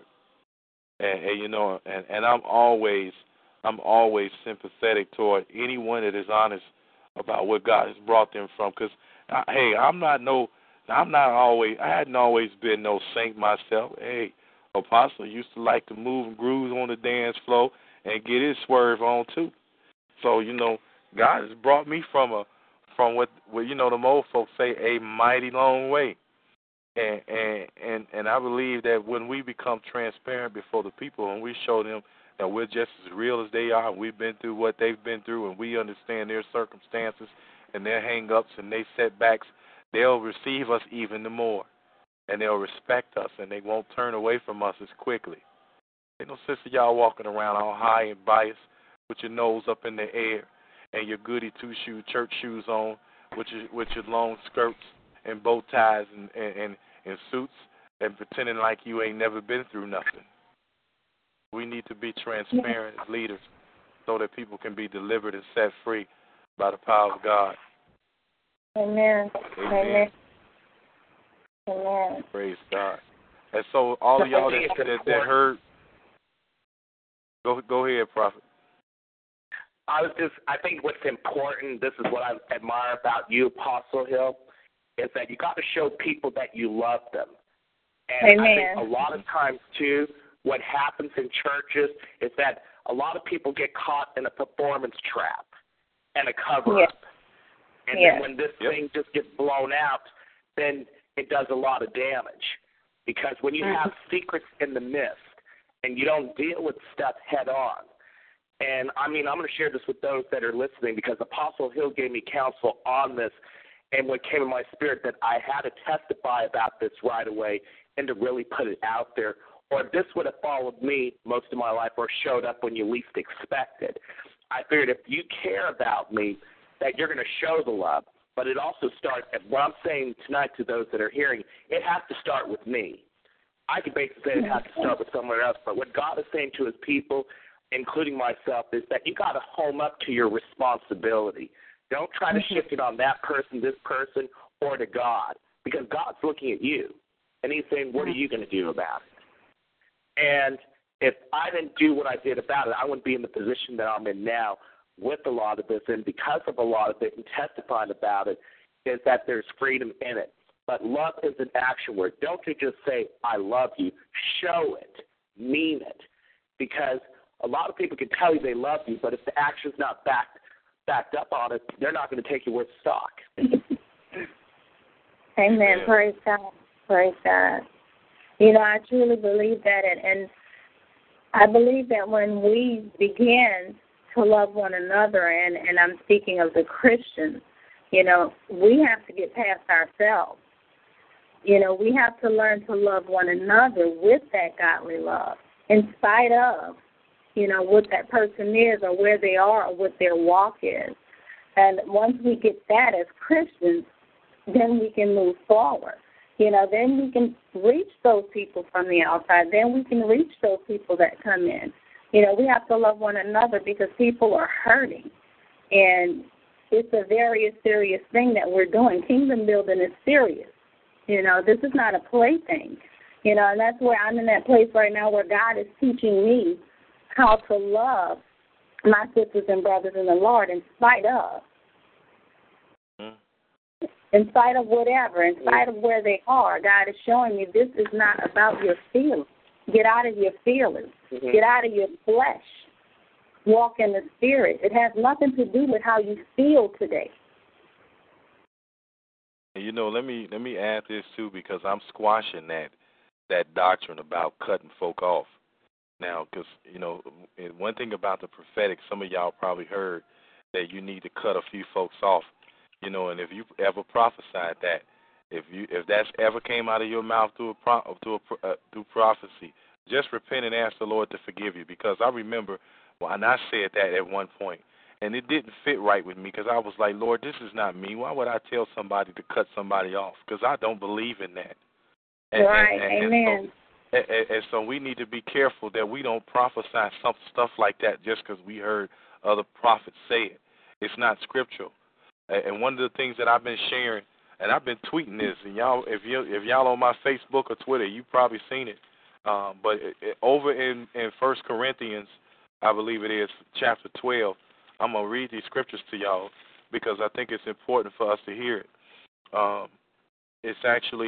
And I'm always sympathetic toward anyone that is honest about what God has brought them from. Because, I hadn't always been no saint myself. Hey, Apostle used to like to move and groove on the dance floor and get his swerve on too. So, God has brought me from what the old folks say, a mighty long way. And I believe that when we become transparent before the people and we show them that we're just as real as they are, we've been through what they've been through, and we understand their circumstances and their hang-ups and their setbacks, they'll receive us even the more, and they'll respect us, and they won't turn away from us as quickly. Ain't no sense of y'all walking around all high and biased with your nose up in the air and your goody two-shoe church shoes on with your long skirts and bow ties and suits and pretending like you ain't never been through nothing. We need to be transparent as leaders so that people can be delivered and set free by the power of God. Amen. Amen. Amen. Praise God. And so all of y'all that heard, go ahead, Prophet. I think what's important, this is what I admire about you, Apostle Hill, is that you got to show people that you love them. And Amen. I think a lot of times, too, what happens in churches is that a lot of people get caught in a performance trap and a cover-up. And then when this thing just gets blown out, then it does a lot of damage. Because when you have secrets in the mist and you don't deal with stuff head-on, and, I'm going to share this with those that are listening because Apostle Hill gave me counsel on this, and what came in my spirit that I had to testify about this right away and to really put it out there, or this would have followed me most of my life or showed up when you least expected. I figured if you care about me, that you're going to show the love. But it also starts, what I'm saying tonight to those that are hearing, it has to start with me. I could basically say it has to start with someone else, but what God is saying to his people, including myself, is that you got to home up to your responsibility. Don't try to shift it on that person, this person, or to God, because God's looking at you, and he's saying, what are you going to do about it? And if I didn't do what I did about it, I wouldn't be in the position that I'm in now with a lot of this, and because of a lot of it and testifying about it, is that there's freedom in it. But love is an action word. Don't you just say, I love you. Show it. Mean it. Because a lot of people can tell you they love you, but if the action's not backed up on it, they're not going to take your word stock. Amen. Praise God. Praise God. I truly believe that, and I believe that when we begin to love one another, and I'm speaking of the Christians, we have to get past ourselves. We have to learn to love one another with that godly love, in spite of, what that person is or where they are or what their walk is. And once we get that as Christians, then we can move forward. Then we can reach those people from the outside. Then we can reach those people that come in. We have to love one another because people are hurting. And it's a very serious thing that we're doing. Kingdom building is serious. This is not a plaything. And that's where I'm in that place right now where God is teaching me how to love my sisters and brothers in the Lord in spite of. In spite of whatever, in spite of where they are, God is showing me this is not about your feelings. Get out of your feelings. Mm-hmm. Get out of your flesh. Walk in the Spirit. It has nothing to do with how you feel today. Let me add this too, because I'm squashing that doctrine about cutting folk off now. Because one thing about the prophetic, some of y'all probably heard that you need to cut a few folks off. And if you ever prophesied that, if that's ever came out of your mouth through prophecy, just repent and ask the Lord to forgive you. Because I remember when I said that at one point, and it didn't fit right with me, because I was like, Lord, this is not me. Why would I tell somebody to cut somebody off? Because I don't believe in that. Amen. And so we need to be careful that we don't prophesy some stuff like that just because we heard other prophets say it. It's not scriptural. And one of the things that I've been sharing, and I've been tweeting this, and y'all, if y'all on my Facebook or Twitter, you've probably seen it. But over in 1 Corinthians, I believe it is, chapter 12, I'm going to read these scriptures to y'all because I think it's important for us to hear it. It's actually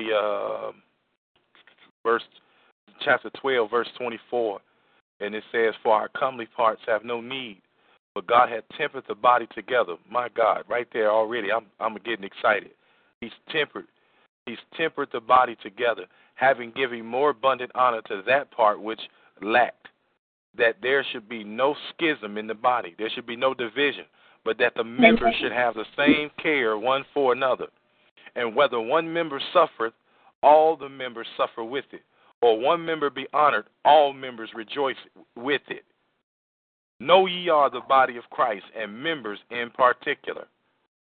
chapter 12, verse 24, and it says, "For our comely parts have no need, but God hath tempered the body together." My God, right there already, I'm getting excited. He's tempered the body together, having given more abundant honor to that part which lacked, that there should be no schism in the body, there should be no division, but that the members should have the same care one for another. And whether one member suffereth, all the members suffer with it, or one member be honored, all members rejoice with it. Know ye are the body of Christ, and members in particular.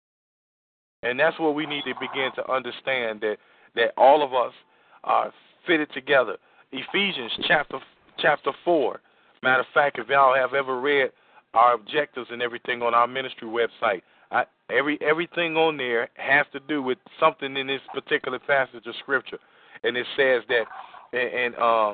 And that's what we need to begin to understand, that all of us are fitted together. Ephesians chapter 4. Matter of fact, if y'all have ever read our objectives and everything on our ministry website, everything on there has to do with something in this particular passage of Scripture. And it says that, and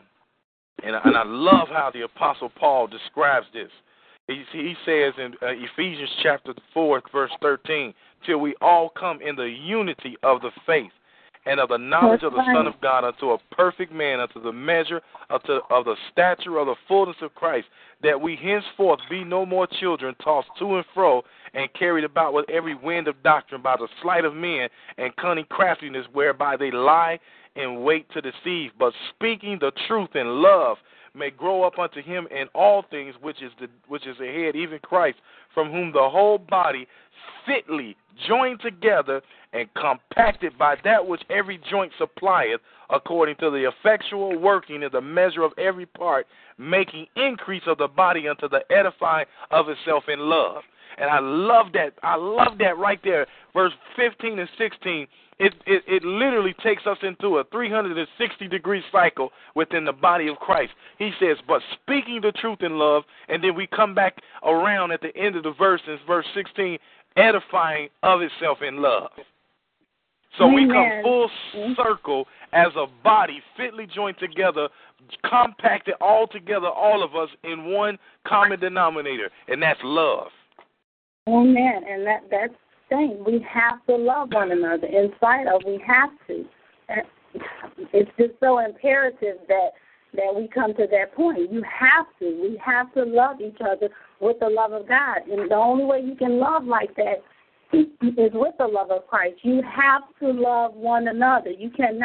I love how the Apostle Paul describes this. He says in Ephesians chapter 4, verse 13, "Till we all come in the unity of the faith and of the knowledge of the Son of God, unto a perfect man, unto the measure of the stature of the fullness of Christ, that we henceforth be no more children, tossed to and fro, and carried about with every wind of doctrine by the sleight of men and cunning craftiness, whereby they lie in wait to deceive, but speaking the truth in love, may grow up unto him in all things, which is the head, even Christ, from whom the whole body fitly joined together and compacted by that which every joint supplieth, according to the effectual working in the measure of every part, making increase of the body unto the edifying of itself in love." And I love that. I love that right there. Verse 15 and 16, it literally takes us into a 360-degree cycle within the body of Christ. He says, but speaking the truth in love, and then we come back around at the end of the verse, in verse 16, edifying of itself in love. So we come full circle as a body, fitly joined together, compacted all together, all of us, in one common denominator, and that's love. Amen. And that's the thing. We have to love one another. In spite of, we have to. It's just so imperative that we come to that point. You have to. We have to love each other with the love of God. And the only way you can love like that is with the love of Christ. You have to love one another. You can't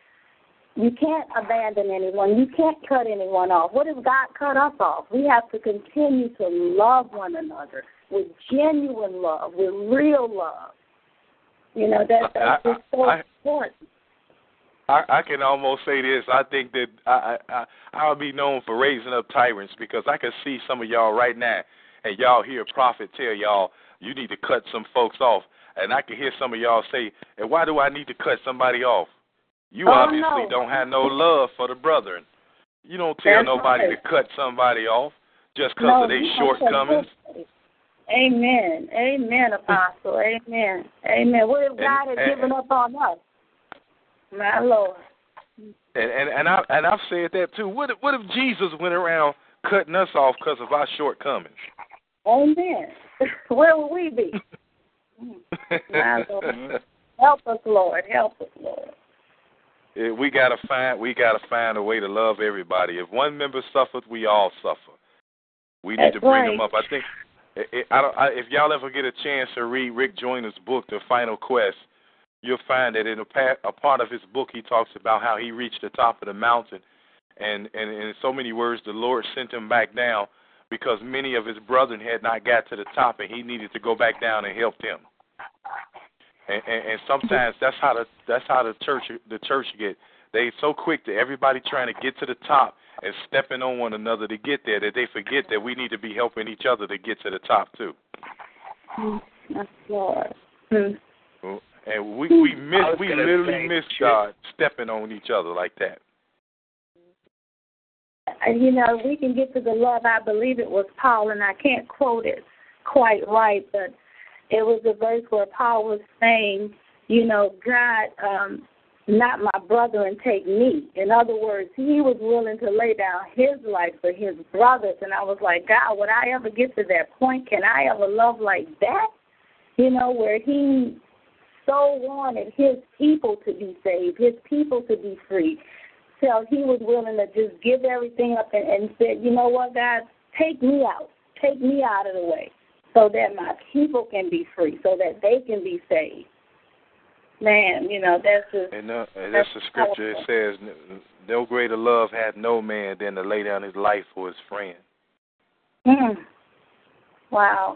abandon anyone. You can't cut anyone off. What if God cut us off? We have to continue to love one another with genuine love, with real love. That's just so important. I can almost say this. I think that I'll be known for raising up tyrants, because I can see some of y'all right now, and y'all hear a prophet tell y'all, you need to cut some folks off. and I can hear some of y'all say, and why do I need to cut somebody off? You obviously don't have no love for the brethren. You don't tell nobody to cut somebody off just because of their shortcomings. Amen. Amen, Apostle. Amen. Amen. What if God had given up on us? My Lord. And I've said that too. What if Jesus went around cutting us off because of our shortcomings? Amen. Where would we be? My Lord. Help us, Lord. Help us, Lord. We gotta find a way to love everybody. If one member suffers, we all suffer. We need to bring them up. I think if y'all ever get a chance to read Rick Joyner's book, The Final Quest, you'll find that in a part of his book he talks about how he reached the top of the mountain, and in so many words, the Lord sent him back down because many of his brethren had not got to the top, and he needed to go back down and help them. And sometimes that's how the church get. They so quick to everybody trying to get to the top and stepping on one another to get there that they forget that we need to be helping each other to get to the top too. That's Lord. And we literally miss God stepping on each other like that. You know, we can get to the love. I believe it was Paul, and I can't quote it quite right, but it was a verse where Paul was saying, you know, God, not my brother and take me. In other words, he was willing to lay down his life for his brothers. And I was like, God, would I ever get to that point? Can I ever love like that? You know, where he so wanted his people to be saved, his people to be free. So he was willing to just give everything up and said, you know what, God, take me out. Take me out of the way so that my people can be free, so that they can be saved. Man, you know, that's just... And that's the scripture. It says, no greater love hath no man than to lay down his life for his friend. Wow.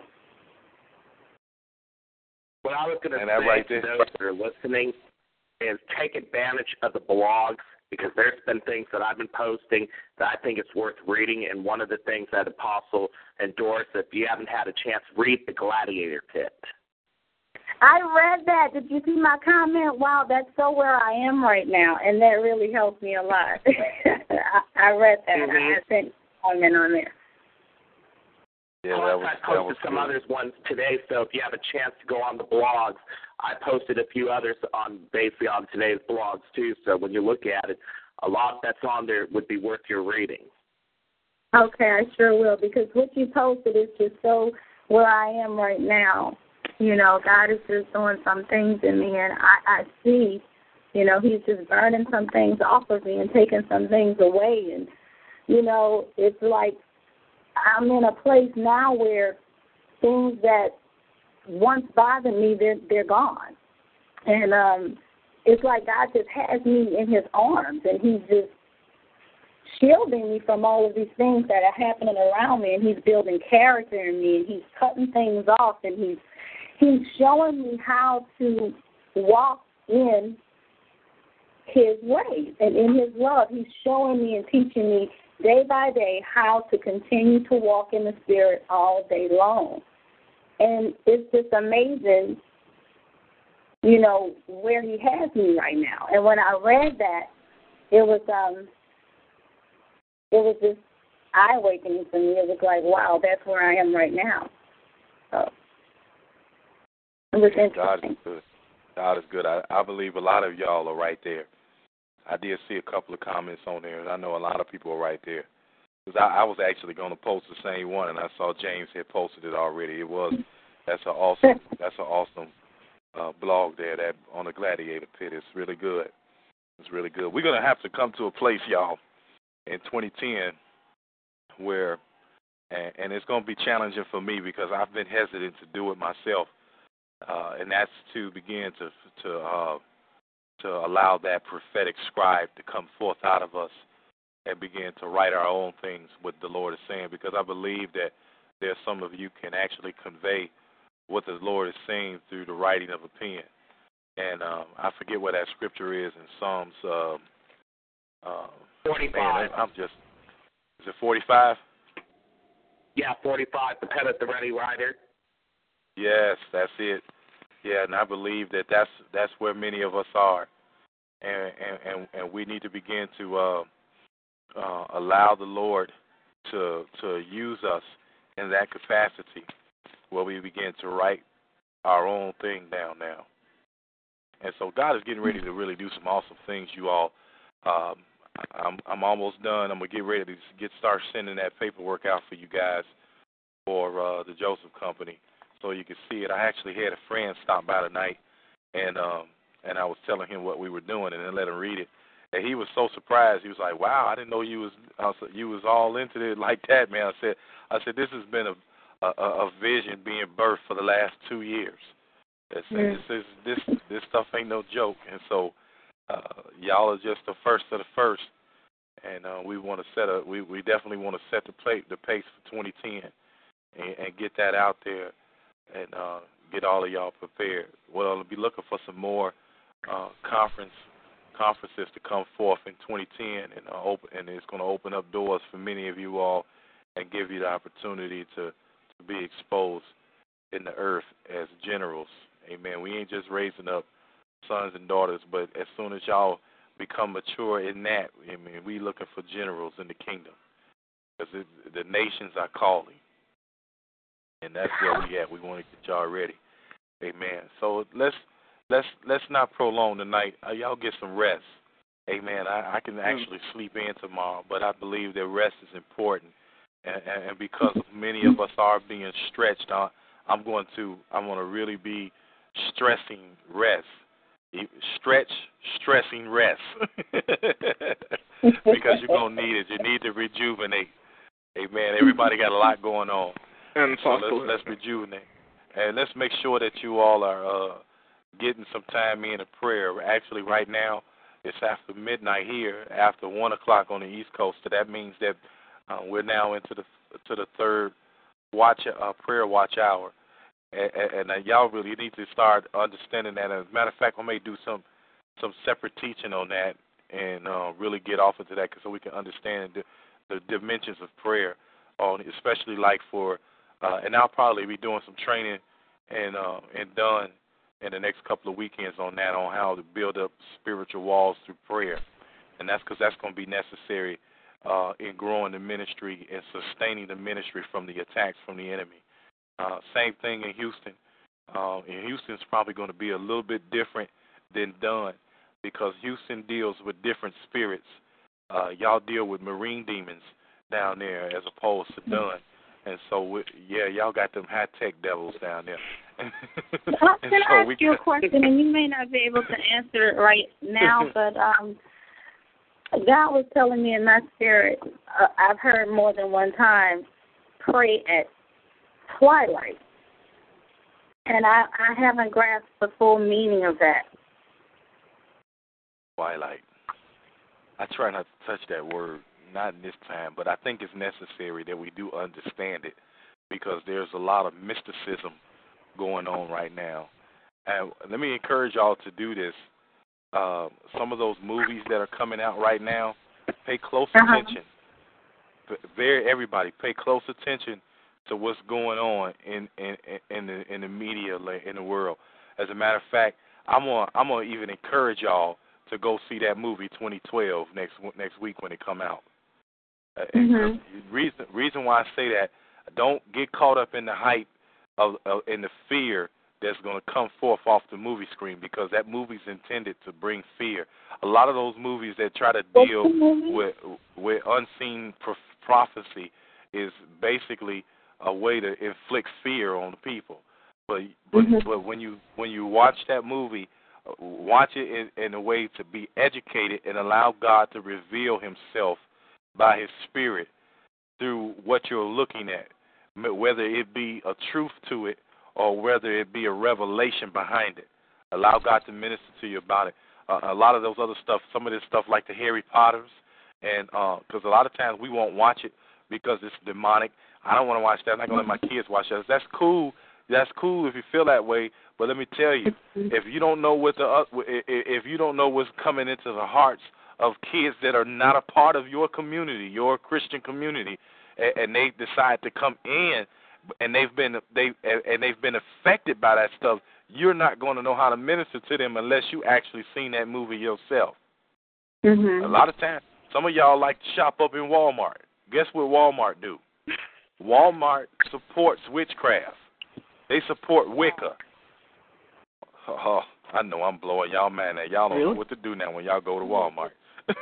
What I was going to say to those that are listening is take advantage of the blogs, because there's been things that I've been posting that I think it's worth reading, and one of the things that Apostle endorsed, if you haven't had a chance, read The Gladiator Pit. I read that. Did you see my comment? Wow, that's so where I am right now, and that really helped me a lot. I read that. I sent a comment on there. Yeah, I posted some others ones today, so if you have a chance to go on the blogs, I posted a few others on today's blogs too. So when you look at it, a lot that's on there would be worth your reading. Okay, I sure will, because what you posted is just so where I am right now. You know, God is just doing some things in me, and I see, you know, he's just burning some things off of me and taking some things away. And, you know, it's like I'm in a place now where things that once bothered me, they're gone. And it's like God just has me in his arms, and he's just shielding me from all of these things that are happening around me, and he's building character in me, and he's cutting things off, and he's showing me how to walk in his ways and in his love. He's showing me and teaching me day by day how to continue to walk in the Spirit all day long. And it's just amazing, you know, where he has me right now. And when I read that, it was just eye-awakening for me. It was like, wow, that's where I am right now. So it was interesting. God is good. I believe a lot of y'all are right there. I did see a couple of comments on there, and I know a lot of people are right there. Because I was actually going to post the same one, and I saw James had posted it already. That's an awesome blog there that on the Gladiator Pit. It's really good. It's really good. We're going to have to come to a place, y'all, in 2010 where, and it's going to be challenging for me because I've been hesitant to do it myself, and that's to begin to allow that prophetic scribe to come forth out of us and begin to write our own things, what the Lord is saying, because I believe that there's some of you can actually convey what the Lord is saying through the writing of a pen. And I forget what that scripture is in Psalms 45. Is it 45? Yeah, 45, the pen at the ready writer. Yes, that's it. Yeah, and I believe that's where many of us are, and we need to begin to allow the Lord to use us in that capacity, where we begin to write our own thing down now. And so God is getting ready to really do some awesome things, you all. I'm almost done. I'm gonna get ready to start sending that paperwork out for you guys for the Joseph Company, so you can see it. I actually had a friend stop by tonight, and I was telling him what we were doing, and then let him read it. And he was so surprised. He was like, "Wow, I didn't know you was all into it like that, man." I said, this has been a vision being birthed for the last 2 years. This stuff ain't no joke, and so y'all are just the first of the first, and we want to we definitely want to set the pace for 2010 and get that out there and get all of y'all prepared. Well, I'll be looking for some more conferences to come forth in 2010, and it's going to open up doors for many of you all and give you the opportunity to be exposed in the earth as generals. Amen. We ain't just raising up sons and daughters, but as soon as y'all become mature in that, I mean, we looking for generals in the kingdom, because the nations are calling, and that's where we at. We want to get y'all ready. Amen. So let's not prolong tonight. Y'all get some rest. Amen. I can actually sleep in tomorrow, but I believe that rest is important, and because many of us are being stretched, I'm going to really be stressing rest. Stressing rest. Because you're going to need it. You need to rejuvenate. Amen. Everybody got a lot going on. So let's rejuvenate. And let's make sure that you all are getting some time in prayer. Actually, right now, it's after midnight here, after 1 o'clock on the East Coast. So that means that we're now into the third prayer watch hour. And y'all really need to start understanding that. As a matter of fact, I may do some separate teaching on that and really get off into that, so we can understand the dimensions of prayer, especially like for, and I'll probably be doing some training and done in the next couple of weekends on that, on how to build up spiritual walls through prayer. And that's because that's going to be necessary in growing the ministry and sustaining the ministry from the attacks from the enemy. Same thing in Houston. In Houston's probably going to be a little bit different than Dunn, because Houston deals with different spirits. Y'all deal with marine demons down there as opposed to Dunn. And so, y'all got them high-tech devils down there. Can I ask you a question, and you may not be able to answer it right now, but God was telling me in my spirit, I've heard more than one time, pray at twilight. And I haven't grasped the full meaning of that. Twilight. I try not to touch that word, not in this time, but I think it's necessary that we do understand it, because there's a lot of mysticism going on right now. And let me encourage y'all to do this. Some of those movies that are coming out right now, pay close attention. Everybody, pay close attention to what's going on in the media, in the world. As a matter of fact, I'm gonna even encourage y'all to go see that movie 2012 next week when it come out. Reason why I say that, don't get caught up in the hype of in the fear that's going to come forth off the movie screen, because that movie's intended to bring fear. A lot of those movies that try to deal with unseen prophecy is basically a way to inflict fear on the people. But when you watch that movie, watch it in a way to be educated and allow God to reveal himself by his spirit through what you're looking at, whether it be a truth to it or whether it be a revelation behind it. Allow God to minister to you about it. A lot of those other stuff, some of this stuff like the Harry Potters, and because a lot of times we won't watch it because it's demonic. I don't want to watch that. I'm not going to let my kids watch that. That's cool. That's cool if you feel that way. But let me tell you, if you don't know if you don't know what's coming into the hearts of kids that are not a part of your community, your Christian community, and they decide to come in, and they've been affected by that stuff, you're not going to know how to minister to them unless you actually seen that movie yourself. Mhm. A lot of times, some of y'all like to shop up in Walmart. Guess what Walmart do? Walmart supports witchcraft. They support Wicca. Oh, I know I'm blowing y'all mind now. Y'all don't know what to do now when y'all go to Walmart.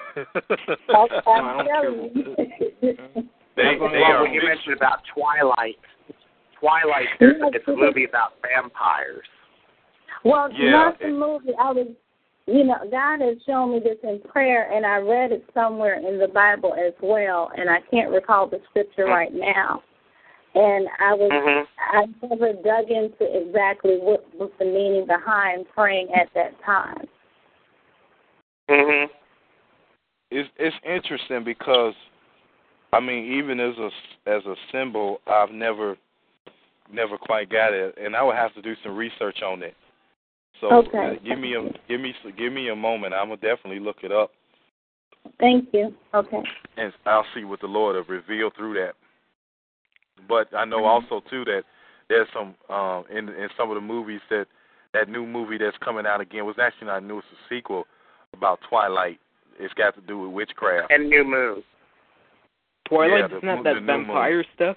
I'm telling you. When you mentioned about Twilight, it's a movie about vampires. Well, not the movie. God has shown me this in prayer, and I read it somewhere in the Bible as well, and I can't recall the scripture right now. And I never dug into exactly what was the meaning behind praying at that time. Mhm. It's interesting because, I mean, even as a symbol, I've never quite got it, and I would have to do some research on it. So give me a moment. I'm gonna definitely look it up. Thank you. Okay. And I'll see what the Lord will reveal through that. But I know also too that there's some in some of the movies that new movie that's coming out again was actually not new. It's a sequel about Twilight. It's got to do with witchcraft and New Moon. Twilight, isn't that vampire stuff?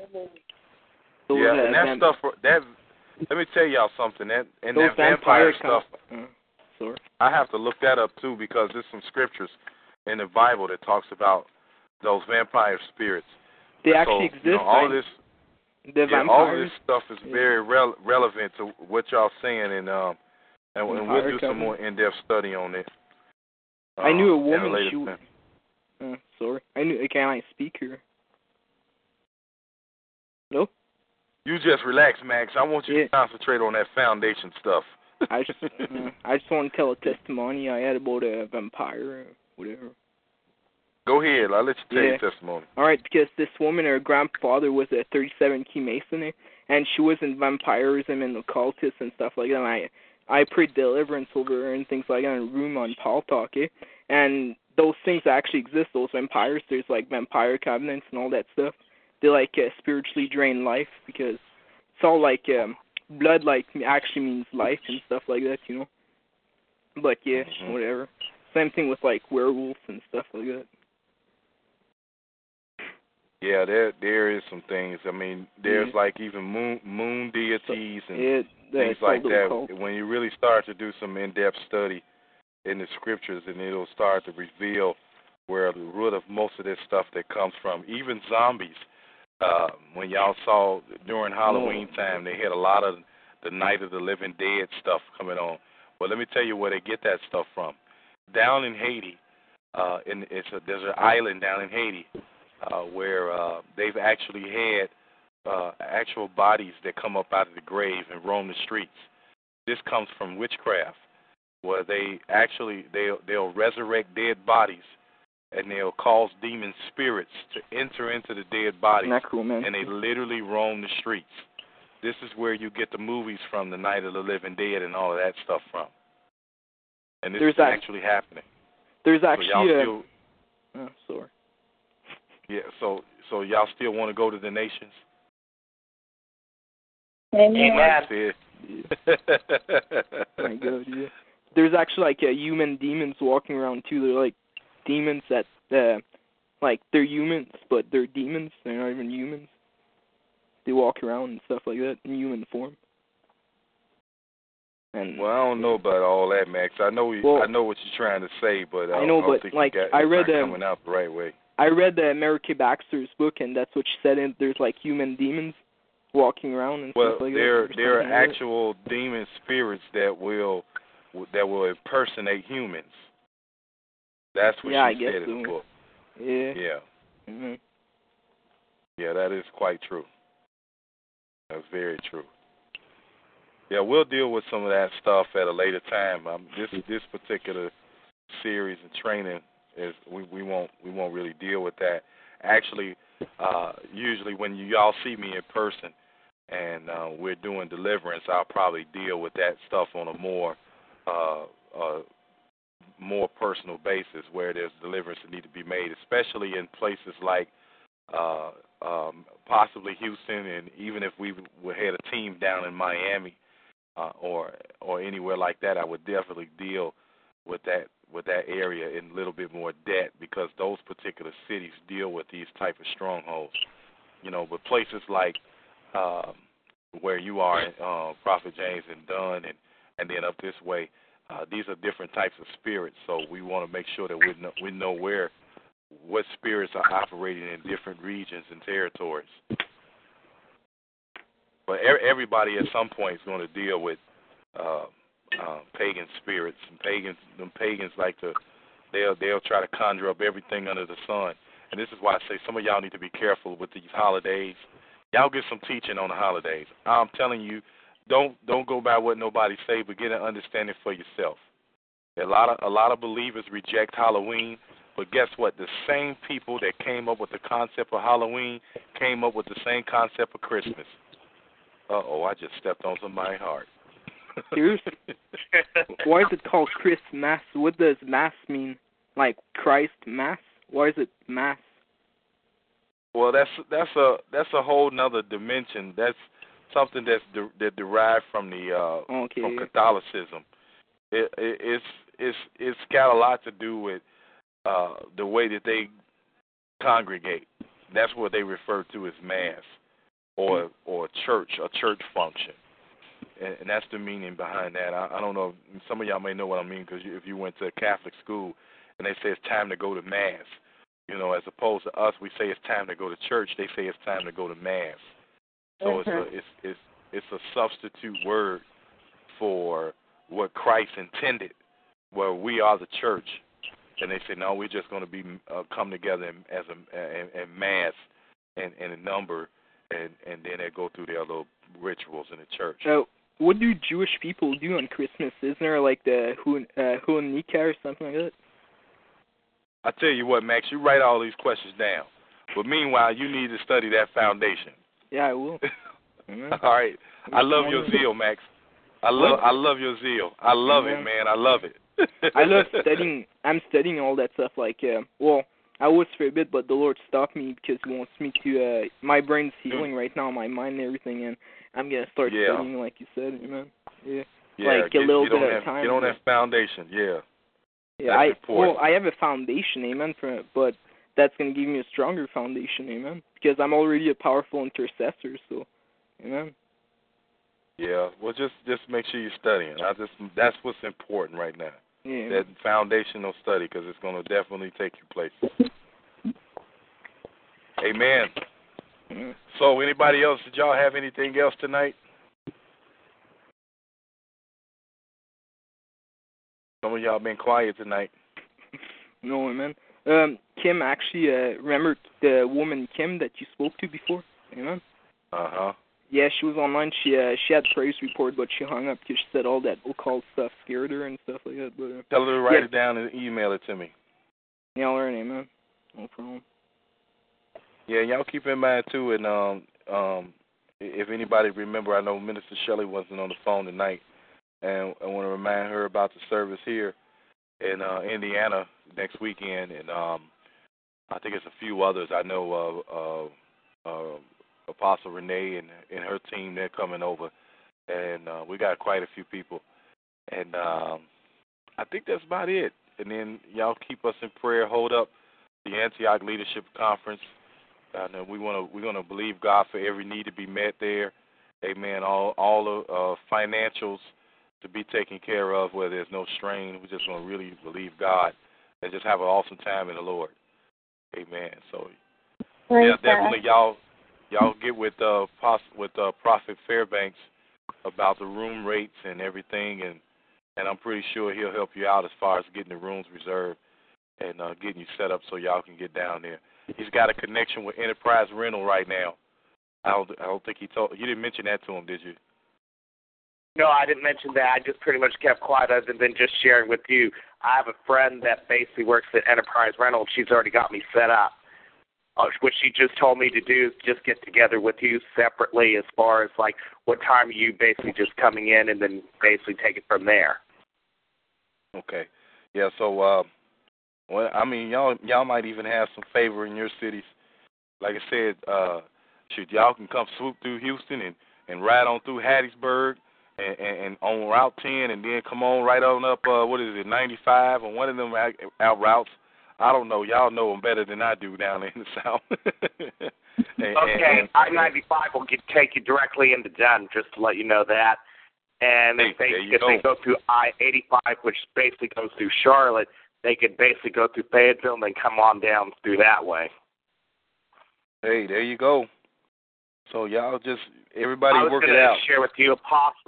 And that stuff. Let me tell y'all something. That vampire stuff. Sorry. I have to look that up too because there's some scriptures in the Bible that talks about those vampire spirits. They actually exist. All of this. All of this stuff is very relevant to what y'all saying, and we'll do some more in-depth study on it. I knew a woman. Sorry. Can I speak here? No. You just relax, Max. I want you to concentrate on that foundation stuff. I just want to tell a testimony I had about a vampire or whatever. Go ahead. I'll let you tell your testimony. All right, because this woman, her grandfather was a 37 key Mason, and she was in vampirism and occultists and stuff like that. And I prayed deliverance over her and things like that in a room on Paul Talk, and those things actually exist, those vampires. There's like vampire covenants and all that stuff. They like spiritually drain life because it's all like blood like actually means life and stuff like that, you know. But whatever. Same thing with like werewolves and stuff like that. Yeah, there is some things. I mean, there's like even moon deities and things like that. When you really start to do some in-depth study in the scriptures, and it'll start to reveal where the root of most of this stuff that comes from. Even zombies. When y'all saw during Halloween time, they had a lot of the Night of the Living Dead stuff coming on. Well, let me tell you where they get that stuff from. Down in Haiti, there's an island down in Haiti where they've actually had actual bodies that come up out of the grave and roam the streets. This comes from witchcraft, where they'll resurrect dead bodies, and they'll cause demon spirits to enter into the dead bodies, cool, man. And they literally roam the streets. This is where you get the movies from, the Night of the Living Dead and all of that stuff from. And this is actually happening. There's actually sorry. Yeah, so y'all still want to go to the nations? Amen. My God, yeah. There's actually like human demons walking around too. They're like demons that like they're humans, but they're demons. They're not even humans. They walk around and stuff like that in human form. And well, I don't know about all that, Max. I know what you're trying to say, but I don't think like it's coming out the right way. I read Mary Kay Baxter's book, and that's what she said. There's like human demons walking around and stuff like that. Well, there are actual demon spirits that will impersonate humans. That's what she said in the book. Yeah. Yeah. Mm-hmm. Yeah, that is quite true. That's very true. Yeah, we'll deal with some of that stuff at a later time. This particular series and training is we won't really deal with that. Actually, usually when y'all see me in person and we're doing deliverance, I'll probably deal with that stuff on a more personal basis, where there's deliverance that need to be made, especially in places like possibly Houston, and even if we had a team down in Miami, or anywhere like that, I would definitely deal with that area in a little bit more depth, because those particular cities deal with these type of strongholds. But places like where you are, Prophet James and Dunn, and then up this way, these are different types of spirits. So we want to make sure that we know what spirits are operating in different regions and territories. But everybody at some point is going to deal with pagan spirits. And pagans like they'll try to conjure up everything under the sun. And this is why I say some of y'all need to be careful with these holidays. Y'all get some teaching on the holidays. I'm telling you, don't go by what nobody say, but get an understanding for yourself. A lot of believers reject Halloween, but guess what? The same people that came up with the concept of Halloween came up with the same concept of Christmas. Uh-oh, I just stepped on somebody's heart. Seriously? Why is it called Christmas? What does Mass mean? Like Christ Mass? Why is it Mass? Well, that's a whole nother dimension. That's something that derived from from Catholicism. It's got a lot to do with the way that they congregate. That's what they refer to as Mass or church, a church function. And that's the meaning behind that. I don't know. Some of y'all may know what I mean, because if you went to a Catholic school and they say it's time to go to Mass, as opposed to us, we say it's time to go to church. They say it's time to go to Mass. So it's a substitute word for what Christ intended, where we are the church. And they say, no, we're just going to be come together as in mass and in number, and then they go through their little rituals in the church. So, what do Jewish people do on Christmas? Isn't there like the Hanukkah or something like that? I tell you what, Max, you write all these questions down. But meanwhile, you need to study that foundation. Yeah, I will. All right. I love your zeal, Max. I love your zeal. I love it, man. I love it. I love studying. I'm studying all that stuff. Like, I was for a bit, but the Lord stopped me because He wants me to. My brain's healing right now, my mind and everything, and I'm gonna start studying, like you said, Yeah. Like a little bit at a time. Get on that foundation, yeah. Yeah, I have a foundation, amen, but that's gonna give me a stronger foundation, amen, because I'm already a powerful intercessor, so, amen. Yeah, well, just make sure you're studying. That's what's important right now. Yeah. That foundational study, because it's going to definitely take you places. Amen. Yeah. So, anybody else? Did y'all have anything else tonight? Some of y'all been quiet tonight. No, amen. Kim, actually, remember the woman Kim that you spoke to before? Amen. Uh-huh. Yeah, she was online. She had praise report, but she hung up because she said all that occult stuff scared her and stuff like that. But tell her to write it down and email it to me. Yeah, all right, man. No problem. Yeah, y'all keep in mind too, and if anybody remember, I know Minister Shelley wasn't on the phone tonight, and I want to remind her about the service here in Indiana next weekend, and I think it's a few others I know of. Apostle Renee and her team, they're coming over, and we got quite a few people, and I think that's about it. And then y'all keep us in prayer. Hold up the Antioch Leadership Conference, and we're gonna believe God for every need to be met there. Amen. All the financials to be taken care of where there's no strain. We're just gonna really believe God and just have an awesome time in the Lord. Amen. So definitely y'all get with Prophet Fairbanks about the room rates and everything, and I'm pretty sure he'll help you out as far as getting the rooms reserved and getting you set up so y'all can get down there. He's got a connection with Enterprise Rental right now. I don't think you didn't mention that to him, did you? No, I didn't mention that. I just pretty much kept quiet other than just sharing with you. I have a friend that basically works at Enterprise Rental. She's already got me set up. What she just told me to do is just get together with you separately as far as, like, what time are you basically just coming in and then basically take it from there. Okay. Yeah, so, y'all might even have some favor in your cities. Like I said, y'all can come swoop through Houston and ride on through Hattiesburg and on Route 10, and then come on right on up, 95, or one of them out routes. I don't know. Y'all know them better than I do down in the South. Okay, I-95 will take you directly into Denton, just to let you know that. And if they go through I-85, which basically goes through Charlotte, they could basically go through Fayetteville and then come on down through that way. Hey, there you go. So y'all just, everybody work it out. I was going to share with you,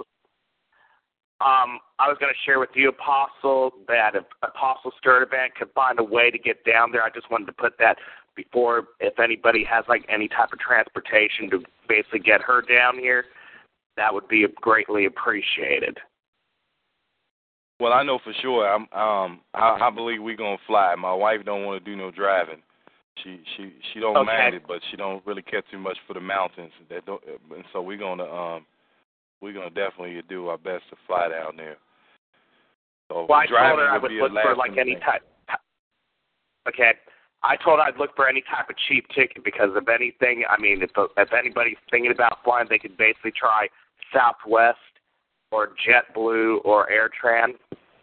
Apostle, that if Apostle Sturdivant could find a way to get down there, I just wanted to put that before, if anybody has like any type of transportation to basically get her down here, that would be greatly appreciated. Well, I know for sure. I believe we're gonna fly. My wife don't want to do no driving. She don't mind it, but she don't really care too much for the mountains. And so we're gonna definitely do our best to fly down there. So well, I told her I would look for like any type. Okay, I told her I'd look for any type of cheap ticket because if anything, I mean, if anybody's thinking about flying, they could basically try Southwest or JetBlue or AirTran.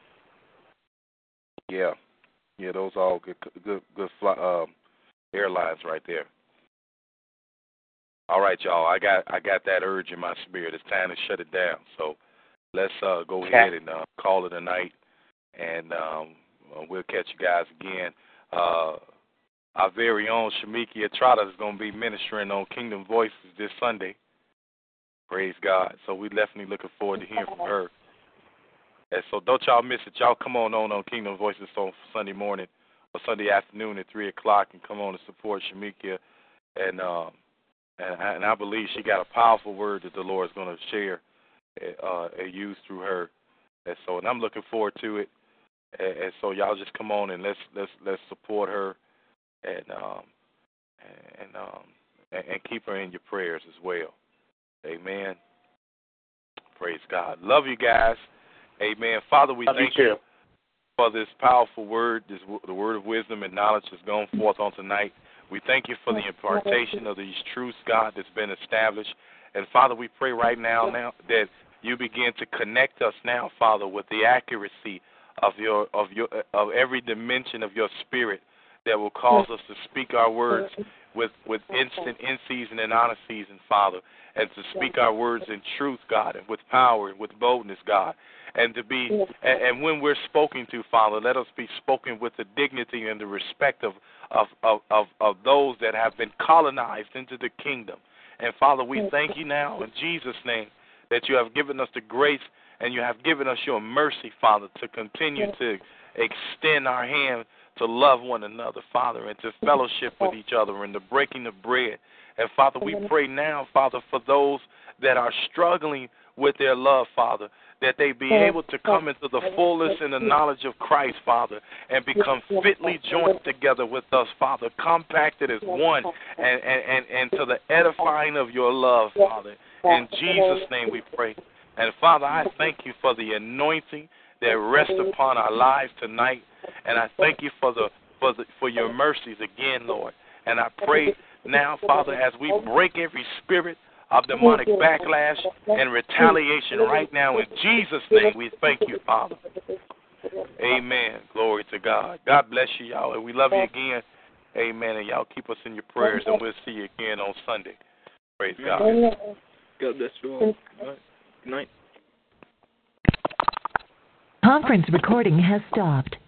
Yeah, those are all good airlines right there. All right, y'all. I got that urge in my spirit. It's time to shut it down. So let's go ahead and call it a night, and we'll catch you guys again. Our very own Shamikia Trotter is going to be ministering on Kingdom Voices this Sunday. Praise God. So we're definitely looking forward to hearing from her. And so don't y'all miss it. Y'all come on Kingdom Voices on Sunday morning or Sunday afternoon at 3 o'clock and come on to support Shamikia. And I believe she got a powerful word that the Lord is going to share and use through her. And I'm looking forward to it. And so y'all just come on and let's support her and keep her in your prayers as well. Amen. Praise God. Love you guys. Amen. Father, we thank you for this powerful word, the word of wisdom and knowledge that's gone forth on tonight. We thank you for the impartation of these truths, God, that's been established. And Father, we pray right now that you begin to connect us now, Father, with the accuracy of every dimension of your spirit that will cause us to speak our words with instant, in season, and out of season, Father, and to speak our words in truth, God, and with power and with boldness, God, and and when we're spoken to, Father, let us be spoken with the dignity and the respect of those that have been colonized into the kingdom. And Father, we thank you now in Jesus' name that you have given us the grace and you have given us your mercy, Father, to continue to extend our hand to love one another, Father, and to fellowship with each other and the breaking of bread. And, Father, we pray now, Father, for those that are struggling with their love, Father, that they be able to come into the fullness and the knowledge of Christ, Father, and become fitly joined together with us, Father, compacted as one, and to the edifying of your love, Father. In Jesus' name we pray. And, Father, I thank you for the anointing that rests upon our lives tonight. And I thank you for your mercies again, Lord. And I pray now, Father, as we break every spirit of demonic backlash and retaliation right now in Jesus' name, we thank you, Father. Amen. Glory to God. God bless you, y'all. And we love you again. Amen. And y'all keep us in your prayers, and we'll see you again on Sunday. Praise God. God bless you all. Good night. Conference recording has stopped.